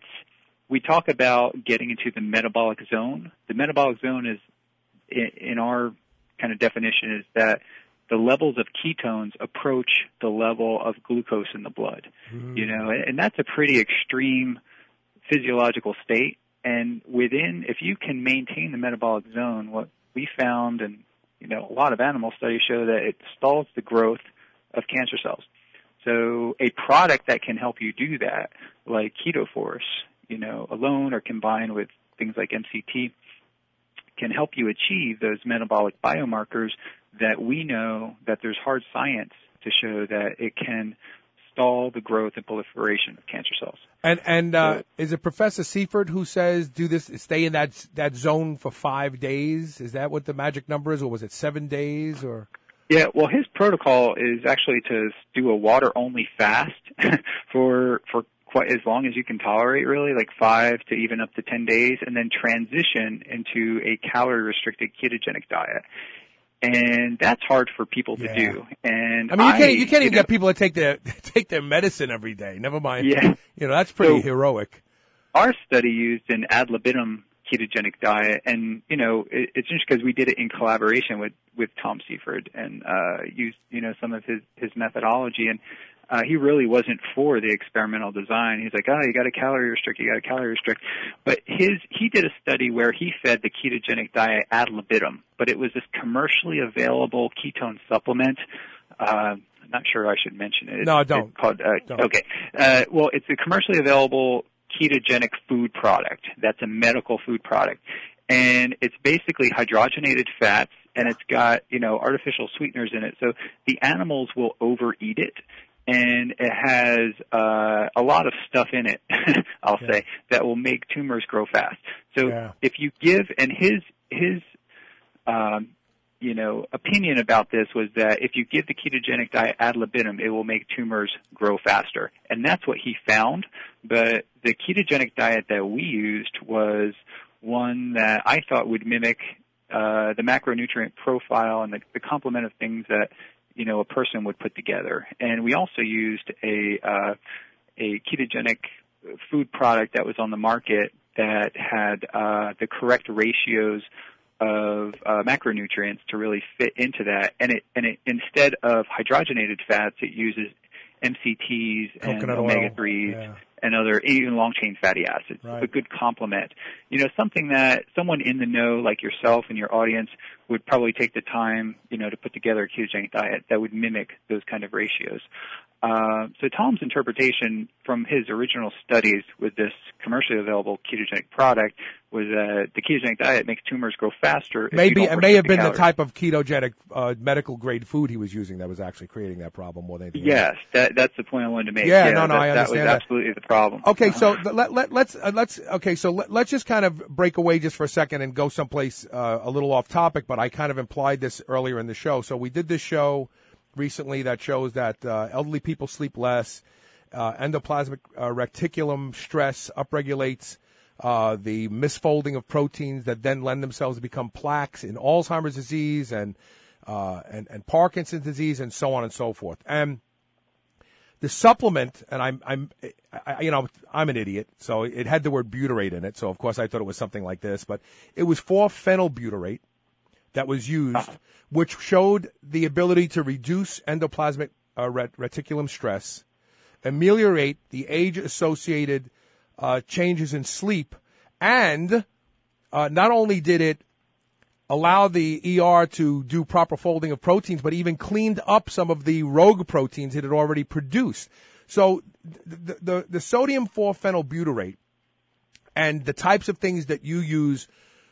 we talk about getting into the metabolic zone. The metabolic zone is, in our kind of definition, is that the levels of ketones approach the level of glucose in the blood. You know, and that's a pretty extreme physiological state. And if you can maintain the metabolic zone, what we found, and, you know, a lot of animal studies show that it stalls the growth of cancer cells. So a product that can help you do that, like KetoForce, you know, alone or combined with things like MCT, can help you achieve those metabolic biomarkers that we know that there's hard science to show that it can stall the growth and proliferation of cancer cells. And is it Professor Seifert who says do this, stay in that zone for 5 days? Is that what the magic number is, or was it 7 days? Or yeah, well, his protocol is actually to do a water-only fast for quite as long as you can tolerate, really, like 5 to even up to 10 days, and then transition into a calorie-restricted ketogenic diet. And that's hard for people to do. And I mean, you can't even get people to take their medicine every day. Never mind. Yeah. You know, that's pretty heroic. Our study used an ad libitum ketogenic diet, and, you know, it's interesting because we did it in collaboration with Tom Seifert and used, you know, some of his methodology, and he really wasn't for the experimental design. He's like, you got to calorie restrict, But he did a study where he fed the ketogenic diet ad libitum, but it was this commercially available ketone supplement. I'm not sure I should mention it. No, don't. It's called, don't. Okay. Well, it's a commercially available ketogenic food product. That's a medical food product. And it's basically hydrogenated fats, and it's got, you know, artificial sweeteners in it. So the animals will overeat it. And it has a lot of stuff in it, I'll say, that will make tumors grow fast. So if you give, and his you know, opinion about this was that if you give the ketogenic diet ad libitum, it will make tumors grow faster. And that's what he found. But the ketogenic diet that we used was one that I thought would mimic the macronutrient profile and the complement of things that, you know, a person would put together. And we also used a ketogenic food product that was on the market that had the correct ratios of macronutrients to really fit into that. And it instead of hydrogenated fats, it uses MCTs and omega-3s and other even long-chain fatty acids. Right. A good complement. You know, something that someone in the know like yourself and your audience would probably take the time, you know, to put together a ketogenic diet that would mimic those kind of ratios. So Tom's interpretation from his original studies with this commercially available ketogenic product was that the ketogenic diet makes tumors grow faster. It may have been the type of ketogenic medical grade food he was using that was actually creating that problem more than anything else. Yes, that's the point I wanted to make. I understand that was absolutely the problem. Okay, so let's just kind of break away just for a second and go someplace a little off topic, but I kind of implied this earlier in the show. So we did this show recently that shows that elderly people sleep less. Endoplasmic reticulum stress upregulates the misfolding of proteins that then lend themselves to become plaques in Alzheimer's disease and Parkinson's disease and so on and so forth. And the supplement, and I'm an idiot, so it had the word butyrate in it. So of course I thought it was something like this, but it was 4-phenylbutyrate that was used, which showed the ability to reduce endoplasmic reticulum stress, ameliorate the age-associated changes in sleep, and not only did it allow the ER to do proper folding of proteins, but even cleaned up some of the rogue proteins it had already produced. So the sodium 4-phenylbutyrate and the types of things that you use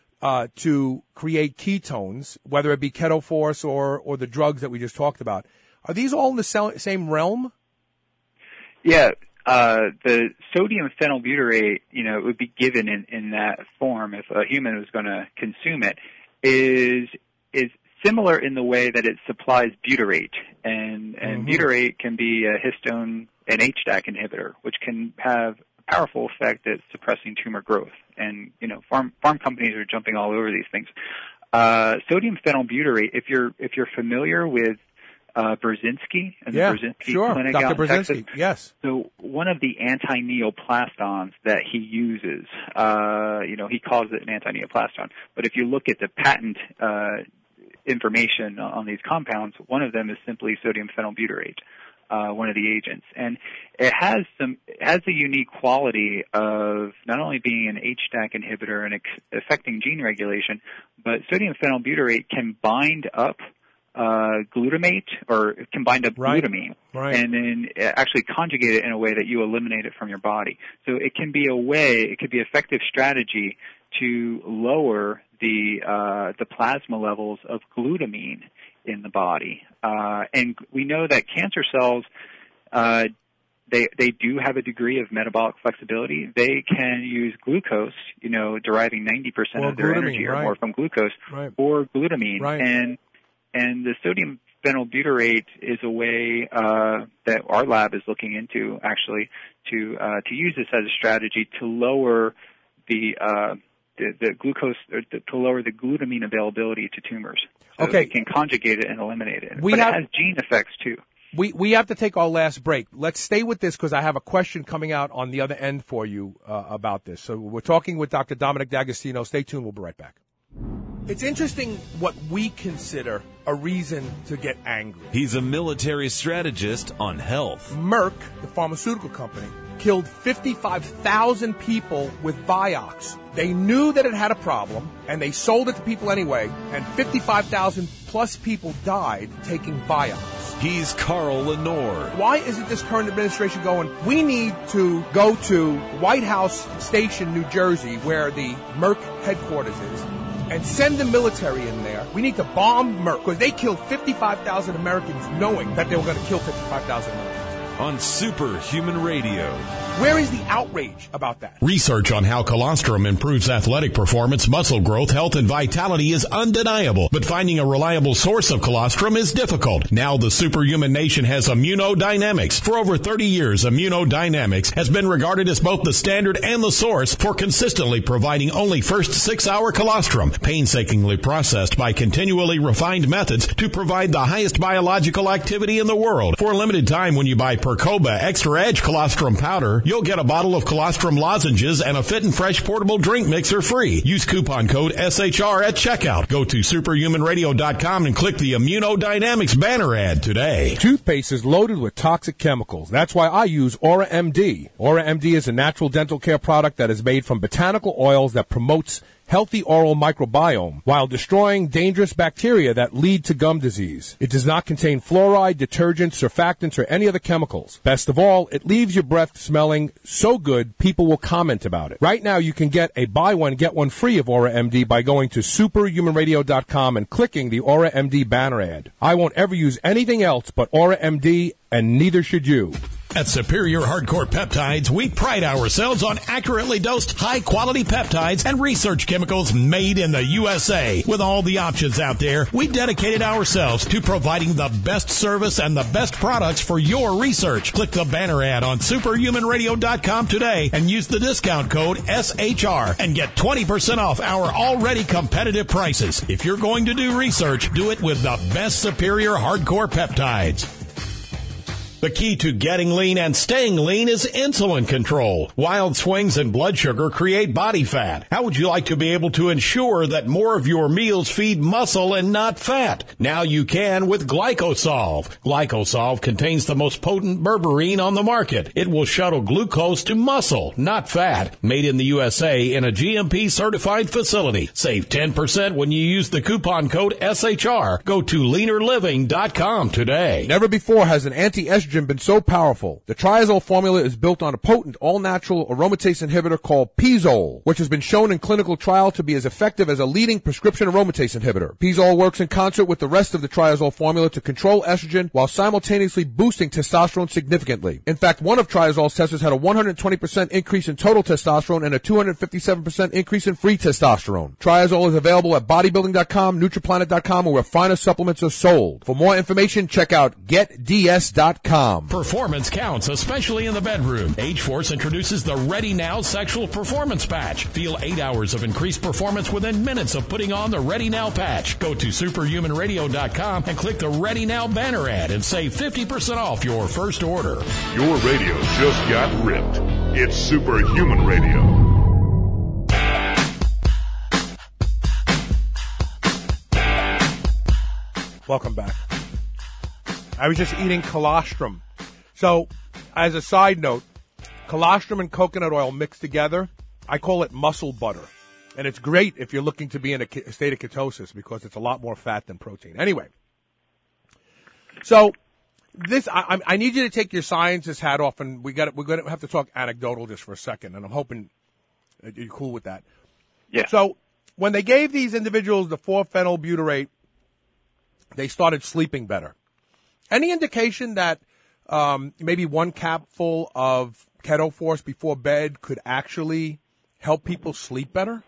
to create ketones, whether it be KetoForce or the drugs that we just talked about, are these all in the same realm? Yeah. The sodium phenylbutyrate, it would be given in that form if a human was going to consume it, is similar in the way that it supplies butyrate, and butyrate can be a histone and HDAC inhibitor, which can have a powerful effect at suppressing tumor growth. And farm companies are jumping all over these things. Sodium phenylbutyrate, if you're familiar with Brzezinski and the Brzezinski Clinic Dr. out in Brzezinski, Texas. yes. So one of the anti-neoplastons that he uses, he calls it an anti-neoplaston. But if you look at the patent information on these compounds, one of them is simply sodium phenylbutyrate, one of the agents, and it has the unique quality of not only being an HDAC inhibitor and affecting gene regulation, but sodium phenylbutyrate can bind up glutamate, or can bind up glutamine, and then actually conjugate it in a way that you eliminate it from your body. So it can be effective strategy to lower the plasma levels of glutamine in the body. And we know that cancer cells, they do have a degree of metabolic flexibility. They can use glucose, deriving 90% of their energy or more from glucose, or glutamine. And the sodium phenylbutyrate is a way that our lab is looking into, actually, to use this as a strategy to lower the glucose, or to lower the glutamine availability to tumors. So we can conjugate it and eliminate it. But it has gene effects too. We have to take our last break. Let's stay with this because I have a question coming out on the other end for you about this. So we're talking with Dr. Dominic D'Agostino. Stay tuned. We'll be right back. It's interesting what we consider a reason to get angry. He's a military strategist on health. Merck, the pharmaceutical company, killed 55,000 people with Vioxx. They knew that it had a problem, and they sold it to people anyway, and 55,000 plus people died taking Vioxx. He's Carl Lenore. Why isn't this current administration going, we need to go to White House Station, New Jersey, where the Merck headquarters is, and send the military in there. We need to bomb Merck, because they killed 55,000 Americans knowing that they were going to kill 55,000 Americans. On Superhuman Radio. Where is the outrage about that? Research on how colostrum improves athletic performance, muscle growth, health, and vitality is undeniable, but finding a reliable source of colostrum is difficult. Now the Superhuman Nation has Immunodynamics. For over 30 years, Immunodynamics has been regarded as both the standard and the source for consistently providing only first 6-hour colostrum, painstakingly processed by continually refined methods to provide the highest biological activity in the world. For a limited time, when you buy Percoba Extra Edge Colostrum Powder, you'll get a bottle of colostrum lozenges and a Fit and Fresh portable drink mixer free. Use coupon code SHR at checkout. Go to superhumanradio.com and click the Immunodynamics banner ad today. Toothpaste is loaded with toxic chemicals. That's why I use Aura MD. Aura MD is a natural dental care product that is made from botanical oils that promotes healthy oral microbiome while destroying dangerous bacteria that lead to gum disease. It does not contain fluoride, detergents, surfactants, or any other chemicals. Best of all, it leaves your breath smelling so good people will comment about it. Right now, you can get a buy one, get one free of Aura MD by going to superhumanradio.com and clicking the Aura MD banner ad. I won't ever use anything else but Aura MD, and neither should you. At Superior Hardcore Peptides, we pride ourselves on accurately dosed, high-quality peptides and research chemicals made in the USA. With all the options out there, we dedicated ourselves to providing the best service and the best products for your research. Click the banner ad on superhumanradio.com today and use the discount code SHR and get 20% off our already competitive prices. If you're going to do research, do it with the best Superior Hardcore Peptides. The key to getting lean and staying lean is insulin control. Wild swings in blood sugar create body fat. How would you like to be able to ensure that more of your meals feed muscle and not fat? Now you can with Glycosolve. Glycosolve contains the most potent berberine on the market. It will shuttle glucose to muscle, not fat. Made in the USA in a GMP certified facility. Save 10% when you use the coupon code SHR. Go to leanerliving.com today. Never before has an anti-estrogen been so powerful. The Triazole formula is built on a potent all-natural aromatase inhibitor called Pizole, which has been shown in clinical trial to be as effective as a leading prescription aromatase inhibitor. Pizole works in concert with the rest of the Triazole formula to control estrogen while simultaneously boosting testosterone significantly. In fact, one of Triazole's testers had a 120% increase in total testosterone and a 257% increase in free testosterone. Triazole is available at bodybuilding.com, nutriplanet.com, or where finer supplements are sold. For more information, check out getds.com. Performance counts, especially in the bedroom. H-Force introduces the Ready Now Sexual Performance Patch. Feel 8 hours of increased performance within minutes of putting on the Ready Now patch. Go to superhumanradio.com and click the Ready Now banner ad and save 50% off your first order. Your radio just got ripped. It's Superhuman Radio. Welcome back. I was just eating colostrum. So, as a side note, colostrum and coconut oil mixed together, I call it muscle butter. And it's great if you're looking to be in a state of ketosis because it's a lot more fat than protein. Anyway, so this I need you to take your scientist hat off, and we're going to have to talk anecdotal just for a second, and I'm hoping you're cool with that. Yeah. So, when they gave these individuals the 4-phenylbutyrate, they started sleeping better. Any indication that maybe one capful of Keto Force before bed could actually help people sleep better?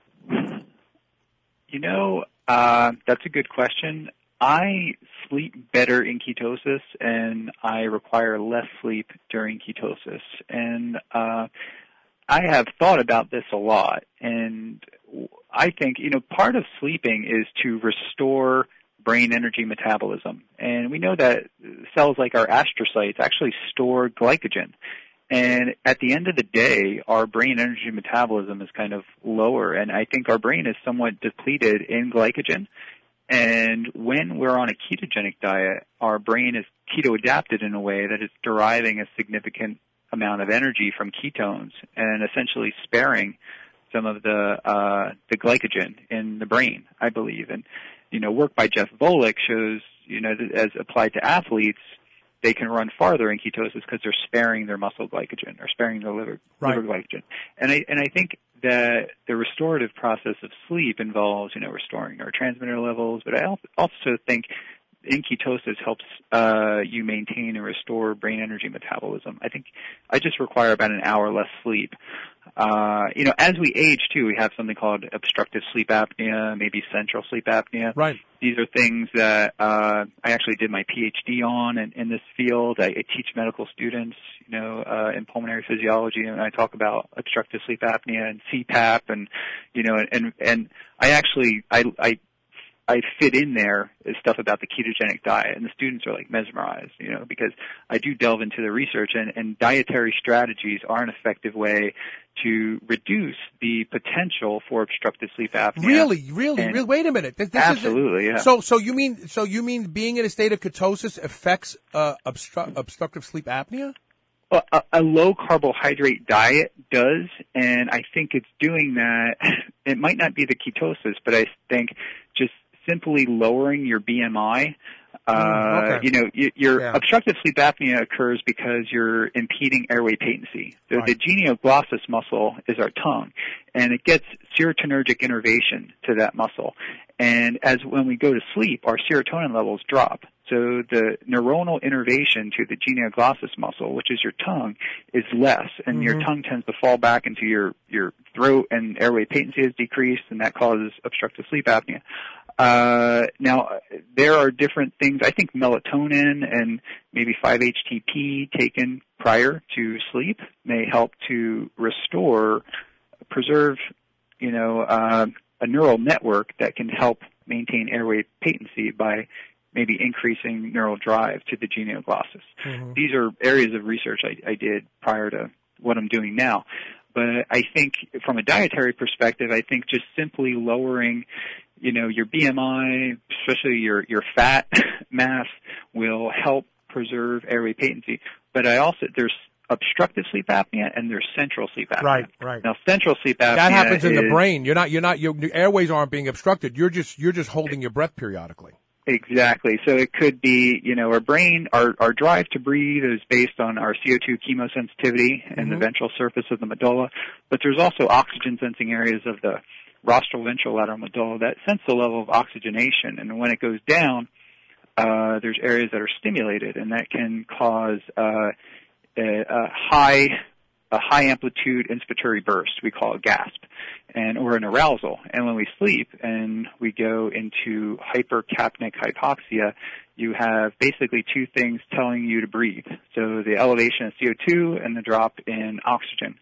You know, that's a good question. I sleep better in ketosis, and I require less sleep during ketosis. And I have thought about this a lot, and I think, part of sleeping is to restore brain energy metabolism. And we know that cells like our astrocytes actually store glycogen. And at the end of the day, our brain energy metabolism is kind of lower. And I think our brain is somewhat depleted in glycogen. And when we're on a ketogenic diet, our brain is keto-adapted in a way that it's deriving a significant amount of energy from ketones and essentially sparing some of the glycogen in the brain, I believe. And work by Jeff Volek shows, that as applied to athletes, they can run farther in ketosis because they're sparing their muscle glycogen or sparing their liver glycogen. And I think that the restorative process of sleep involves, restoring neurotransmitter levels, but I also think in ketosis helps you maintain and restore brain energy metabolism. I think I just require about an hour less sleep. As we age too, we have something called obstructive sleep apnea, maybe central sleep apnea. Right. These are things that I actually did my PhD on in this field. I teach medical students, in pulmonary physiology, and I talk about obstructive sleep apnea and CPAP, and and I fit in there is stuff about the ketogenic diet, and the students are like mesmerized, because I do delve into the research, and dietary strategies are an effective way to reduce the potential for obstructive sleep apnea. Really? Wait a minute. This absolutely, yeah. So you mean being in a state of ketosis affects obstructive sleep apnea? Well, a low carbohydrate diet does, and I think it's doing that. It might not be the ketosis, but I think just simply lowering your BMI Your obstructive sleep apnea occurs because you're impeding airway patency. So the genioglossus muscle is our tongue, and it gets serotonergic innervation to that muscle. And when we go to sleep, our serotonin levels drop. So the neuronal innervation to the genioglossus muscle, which is your tongue, is less, and your tongue tends to fall back into your throat, and airway patency is decreased, and that causes obstructive sleep apnea. Now, there are different things. I think melatonin and maybe 5-HTP taken prior to sleep may help to preserve, a neural network that can help maintain airway patency by maybe increasing neural drive to the genioglossus. Mm-hmm. These are areas of research I did prior to what I'm doing now. But I think from a dietary perspective, I think just simply lowering, your BMI, especially your fat mass, will help preserve airway patency. But there's obstructive sleep apnea and there's central sleep apnea. Right. Now, central sleep apnea that happens in the brain. Your airways aren't being obstructed. You're just holding your breath periodically. Exactly. So it could be, our brain, our drive to breathe is based on our CO2 chemosensitivity and the ventral surface of the medulla. But there's also oxygen sensing areas of the rostral ventrolateral medulla that sense the level of oxygenation. And when it goes down, there's areas that are stimulated, and that can cause a high amplitude inspiratory burst. We call it gasp, or an arousal. And when we sleep and we go into hypercapnic hypoxia, you have basically two things telling you to breathe. So the elevation of CO2 and the drop in oxygen.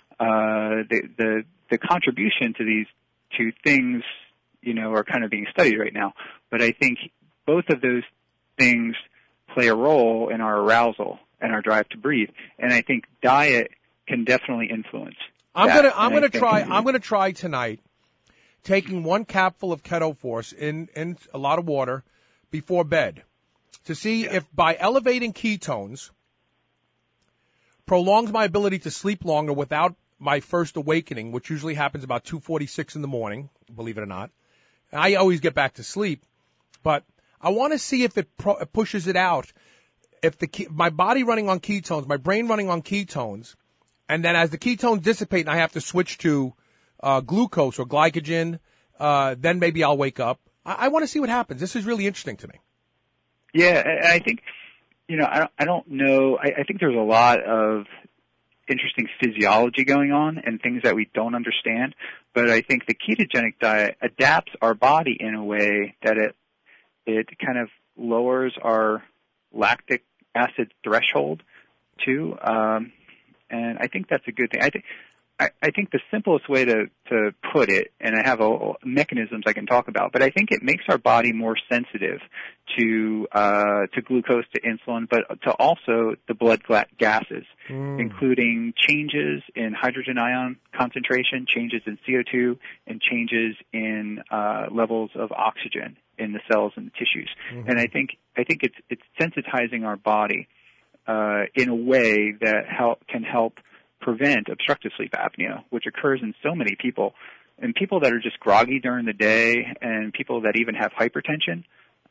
The contribution to these two things, are kind of being studied right now. But I think both of those things play a role in our arousal and our drive to breathe. And I think diet can definitely influence. I'm gonna try tonight taking 1 capful of KetoForce in a lot of water before bed to see if by elevating ketones prolongs my ability to sleep longer without my first awakening, which usually happens about 2:46 in the morning, believe it or not. I always get back to sleep, but I want to see if it pushes it out. If my body running on ketones, my brain running on ketones, and then as the ketones dissipate and I have to switch to glucose or glycogen, then maybe I'll wake up. I want to see what happens. This is really interesting to me. Yeah, I think, I don't know. I think there's a lot of interesting physiology going on and things that we don't understand. But I think the ketogenic diet adapts our body in a way that it kind of lowers our lactic acid threshold too. And I think that's a good thing. I think the simplest way to put it, and I have mechanisms I can talk about, but I think it makes our body more sensitive to glucose, to insulin, but to also the blood gases, including changes in hydrogen ion concentration, changes in CO2, and changes in levels of oxygen in the cells and the tissues. Mm-hmm. And I think it's sensitizing our body in a way that can help prevent obstructive sleep apnea, which occurs in so many people, and people that are just groggy during the day, and people that even have hypertension.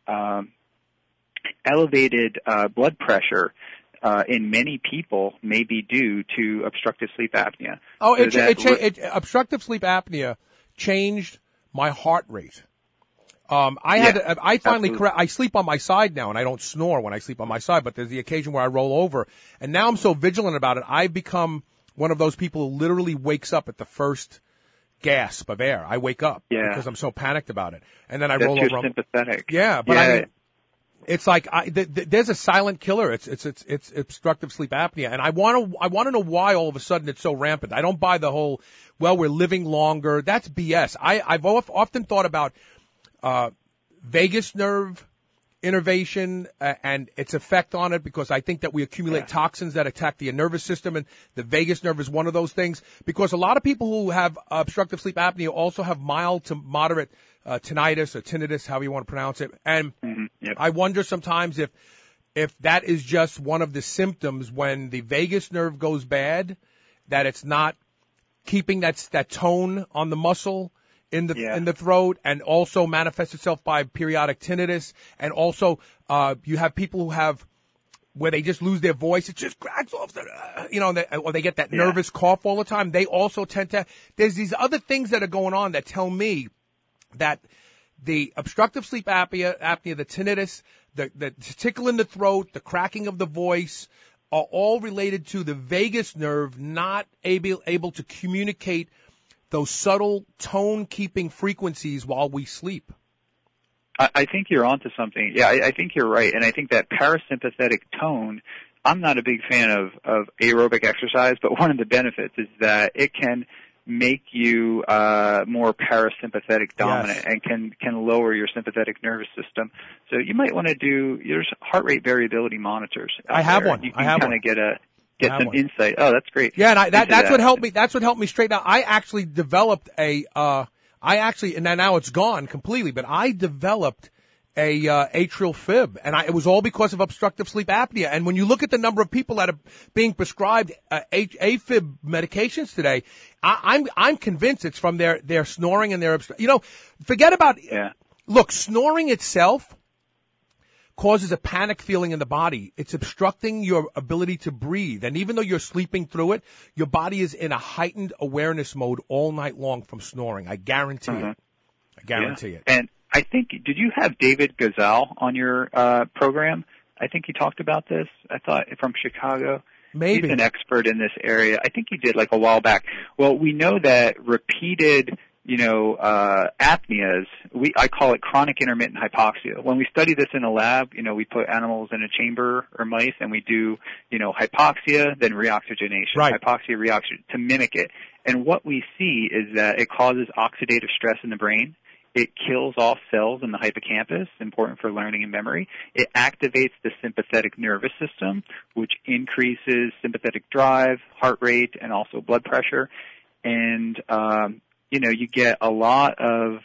Elevated blood pressure in many people may be due to obstructive sleep apnea. Oh, obstructive sleep apnea changed my heart rate. I sleep on my side now, and I don't snore when I sleep on my side, but there's the occasion where I roll over. And now I'm so vigilant about it, I've become one of those people who literally wakes up at the first gasp of air. I wake up because I'm so panicked about it. And then I roll over. That's sympathetic. Yeah, but I mean, it's like there's a silent killer. It's obstructive sleep apnea. And I want to know why all of a sudden it's so rampant. I don't buy the whole, we're living longer. That's BS. I've often thought about vagus nerve innervation and its effect on it, because I think that we accumulate toxins that attack the nervous system, and the vagus nerve is one of those things. Because a lot of people who have obstructive sleep apnea also have mild to moderate tinnitus or tinnitus, however you want to pronounce it. And I wonder sometimes if that is just one of the symptoms when the vagus nerve goes bad, that it's not keeping that tone on the muscle in the throat, and also manifests itself by periodic tinnitus, and also you have people who have where they just lose their voice. It just cracks off, or they get that nervous cough all the time. They also tend to. There's these other things that are going on that tell me that the obstructive sleep apnea, the tinnitus, the tickle in the throat, the cracking of the voice, are all related to the vagus nerve not able to communicate those subtle tone-keeping frequencies while we sleep. I think you're onto something. Yeah, I think you're right. And I think that parasympathetic tone, I'm not a big fan of aerobic exercise, but one of the benefits is that it can make you more parasympathetic dominant and can lower your sympathetic nervous system. So you might want to there's heart rate variability monitors. I have one. You can kind of get some insight. Oh, that's great. Yeah, and that's what helped me. That's what helped me straighten out. I actually developed and now it's gone completely, but I developed a atrial fib, and it was all because of obstructive sleep apnea. And when you look at the number of people that are being prescribed AFib medications today, I'm convinced it's from their snoring and their forget about look, snoring itself causes a panic feeling in the body. It's obstructing your ability to breathe, and even though you're sleeping through it, your body is in a heightened awareness mode all night long from snoring. I guarantee it. I guarantee it. And I think, did you have David Gazal on your program? I think he talked about this. I thought from Chicago. Maybe. He's an expert in this area. I think he did like a while back. Well, we know that repeated, apneas, I call it chronic intermittent hypoxia. When we study this in a lab, we put animals in a chamber or mice and we do, hypoxia, then reoxygenation. Right. Hypoxia, reoxygenation to mimic it. And what we see is that it causes oxidative stress in the brain. It kills off cells in the hippocampus, important for learning and memory. It activates the sympathetic nervous system, which increases sympathetic drive, heart rate, and also blood pressure. And, you get a lot of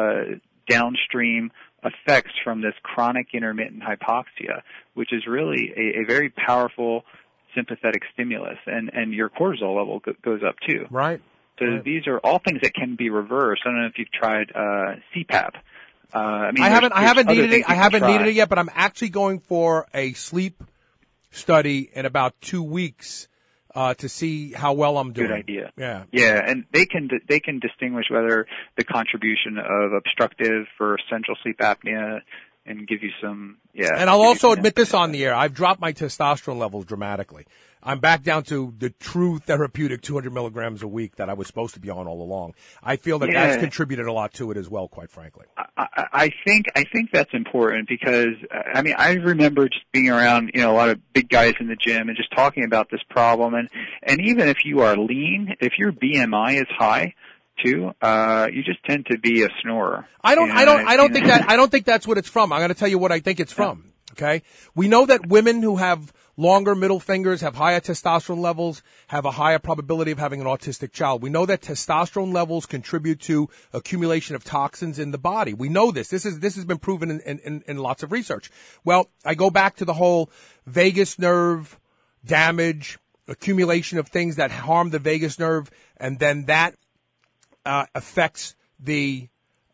downstream effects from this chronic intermittent hypoxia, which is really a very powerful sympathetic stimulus. And your cortisol level goes up too. Right. So these are all things that can be reversed. I don't know if you've tried CPAP. I haven't needed it yet, but I'm actually going for a sleep study in about 2 weeks to see how well I'm doing. Good idea. Yeah. Yeah, and they can distinguish whether the contribution of obstructive for central sleep apnea and give you some. Yeah. And I'll also admit this on the air: I've dropped my testosterone levels dramatically. I'm back down to the true therapeutic 200 milligrams a week that I was supposed to be on all along. I feel that that's contributed a lot to it as well, quite frankly. I think that's important because, I remember just being around, a lot of big guys in the gym and just talking about this problem. And even if you are lean, if your BMI is high, too, you just tend to be a snorer. I don't think that's what it's from. I'm going to tell you what I think it's from. Okay? We know that women who have longer middle fingers have higher testosterone levels, have a higher probability of having an autistic child. We know that testosterone levels contribute to accumulation of toxins in the body. We know this. This has been proven in lots of research. Well, I go back to the whole vagus nerve damage, accumulation of things that harm the vagus nerve, and then that affects the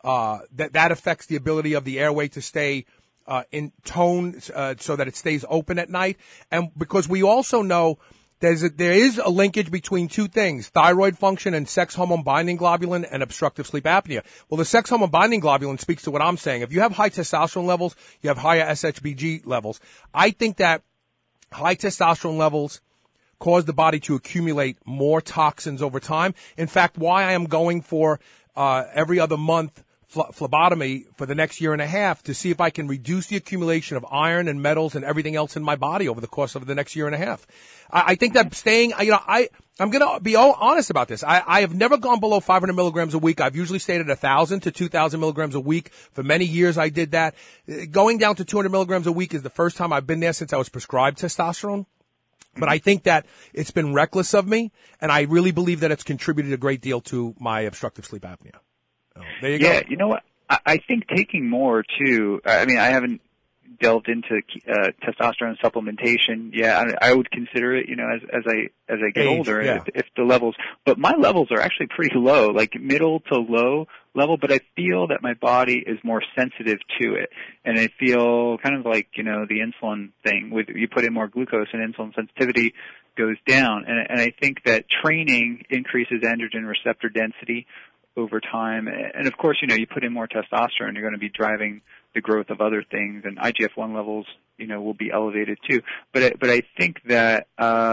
affects the ability of the airway to stay in tone, so that it stays open at night. And because we also know there is a linkage between two things: thyroid function and sex hormone binding globulin and obstructive sleep apnea. Well, the sex hormone binding globulin speaks to what I'm saying. If you have high testosterone levels, you have higher SHBG levels. I think that high testosterone levels cause the body to accumulate more toxins over time. In fact, why I am going for every other month phlebotomy for the next year and a half to see if I can reduce the accumulation of iron and metals and everything else in my body over the course of the next year and a half. I think that staying, I'm going to be all honest about this. I have never gone below 500 milligrams a week. I've usually stayed at 1,000 to 2,000 milligrams a week. For many years, I did that. Going down to 200 milligrams a week is the first time I've been there since I was prescribed testosterone. But I think that it's been reckless of me, and I really believe that it's contributed a great deal to my obstructive sleep apnea. Oh, there you go. Yeah, you know what? I think taking more, too, I haven't delved into testosterone supplementation, I would consider it, as I get older, if the levels, but my levels are actually pretty low, like middle to low level, but I feel that my body is more sensitive to it, and I feel kind of like, the insulin thing, with you put in more glucose and insulin sensitivity goes down, and I think that training increases androgen receptor density over time, and of course, you put in more testosterone, you're going to be driving the growth of other things, and IGF-1 levels, will be elevated too. But I think that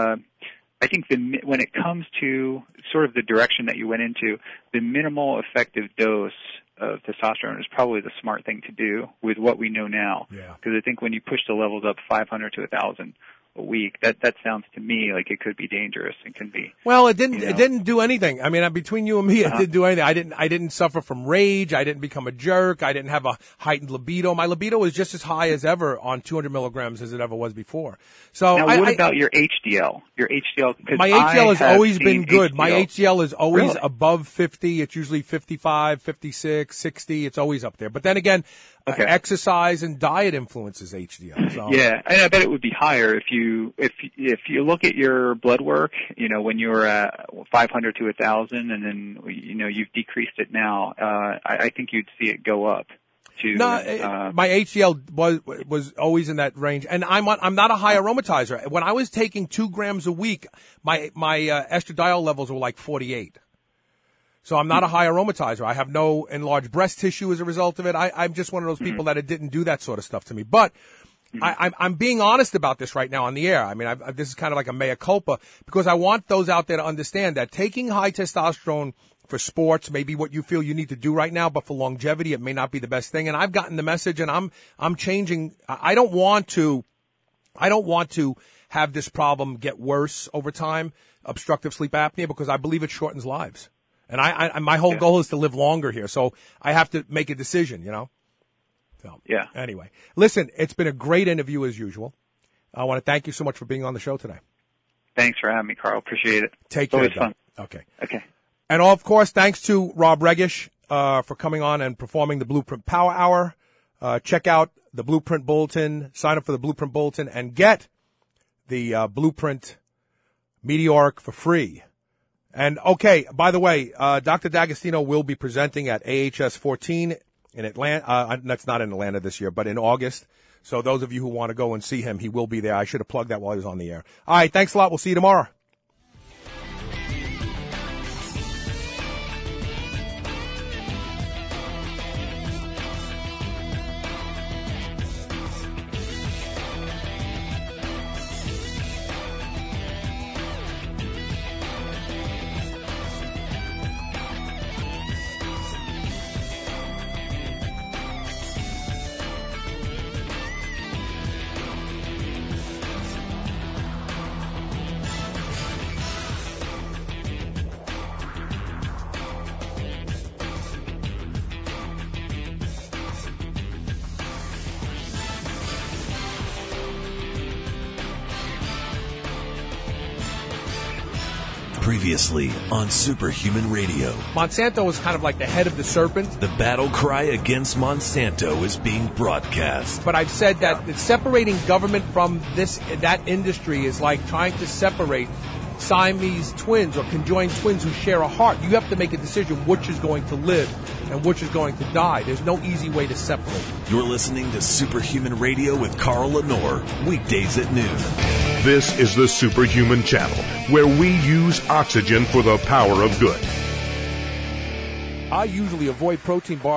when it comes to sort of the direction that you went into, the minimal effective dose of testosterone is probably the smart thing to do with what we know now. Because I think when you push the levels up 500 to 1,000 a week, that sounds to me like it could be dangerous and can be. Well, it didn't. It didn't do anything. I mean, between you and me, it didn't do anything. I didn't suffer from rage. I didn't become a jerk. I didn't have a heightened libido. My libido was just as high as ever on 200 milligrams as it ever was before. So now, what about your HDL? Your HDL. My HDL has always been good. My HDL is always above 50. It's usually 55, 56, 60. It's always up there. But then again, exercise and diet influences HDL. So. Yeah, and I bet it would be higher if you look at your blood work, when you were at 500 to 1,000, and then you've decreased it now. I think you'd see it go up. My HDL was always in that range, and I'm not a high aromatizer. When I was taking 2 grams a week, my estradiol levels were like 48. So I'm not a high aromatizer. I have no enlarged breast tissue as a result of it. I'm just one of those people that it didn't do that sort of stuff to me. But I'm being honest about this right now on the air. I mean, this is kind of like a mea culpa, because I want those out there to understand that taking high testosterone for sports may be what you feel you need to do right now, but for longevity, it may not be the best thing. And I've gotten the message, and I'm changing. I don't want to have this problem get worse over time, obstructive sleep apnea, because I believe it shortens lives. And my whole goal is to live longer here, so I have to make a decision, So, anyway, listen, it's been a great interview as usual. I want to thank you so much for being on the show today. Thanks for having me, Carl. Appreciate it. Take care. Always fun. Okay. Okay. And of course, thanks to Rob Regish for coming on and performing the Blueprint Power Hour. Check out the Blueprint Bulletin, sign up for the Blueprint Bulletin, and get the Blueprint Meteoric for free. And okay, by the way, Dr. D'Agostino will be presenting at AHS 14 in Atlanta. That's not in Atlanta this year, but in August. So those of you who want to go and see him, he will be there. I should have plugged that while he was on the air. All right, thanks a lot. We'll see you tomorrow. Previously on Superhuman Radio. Monsanto was kind of like the head of the serpent. The battle cry against Monsanto is being broadcast. But I've said that separating government from that industry is like trying to separate Siamese twins or conjoined twins who share a heart. You have to make a decision which is going to live and which is going to die. There's no easy way to separate. You're listening to Superhuman Radio with Carl Lenore, weekdays at noon. This is the Superhuman Channel, where we use oxygen for the power of good. I usually avoid protein bars.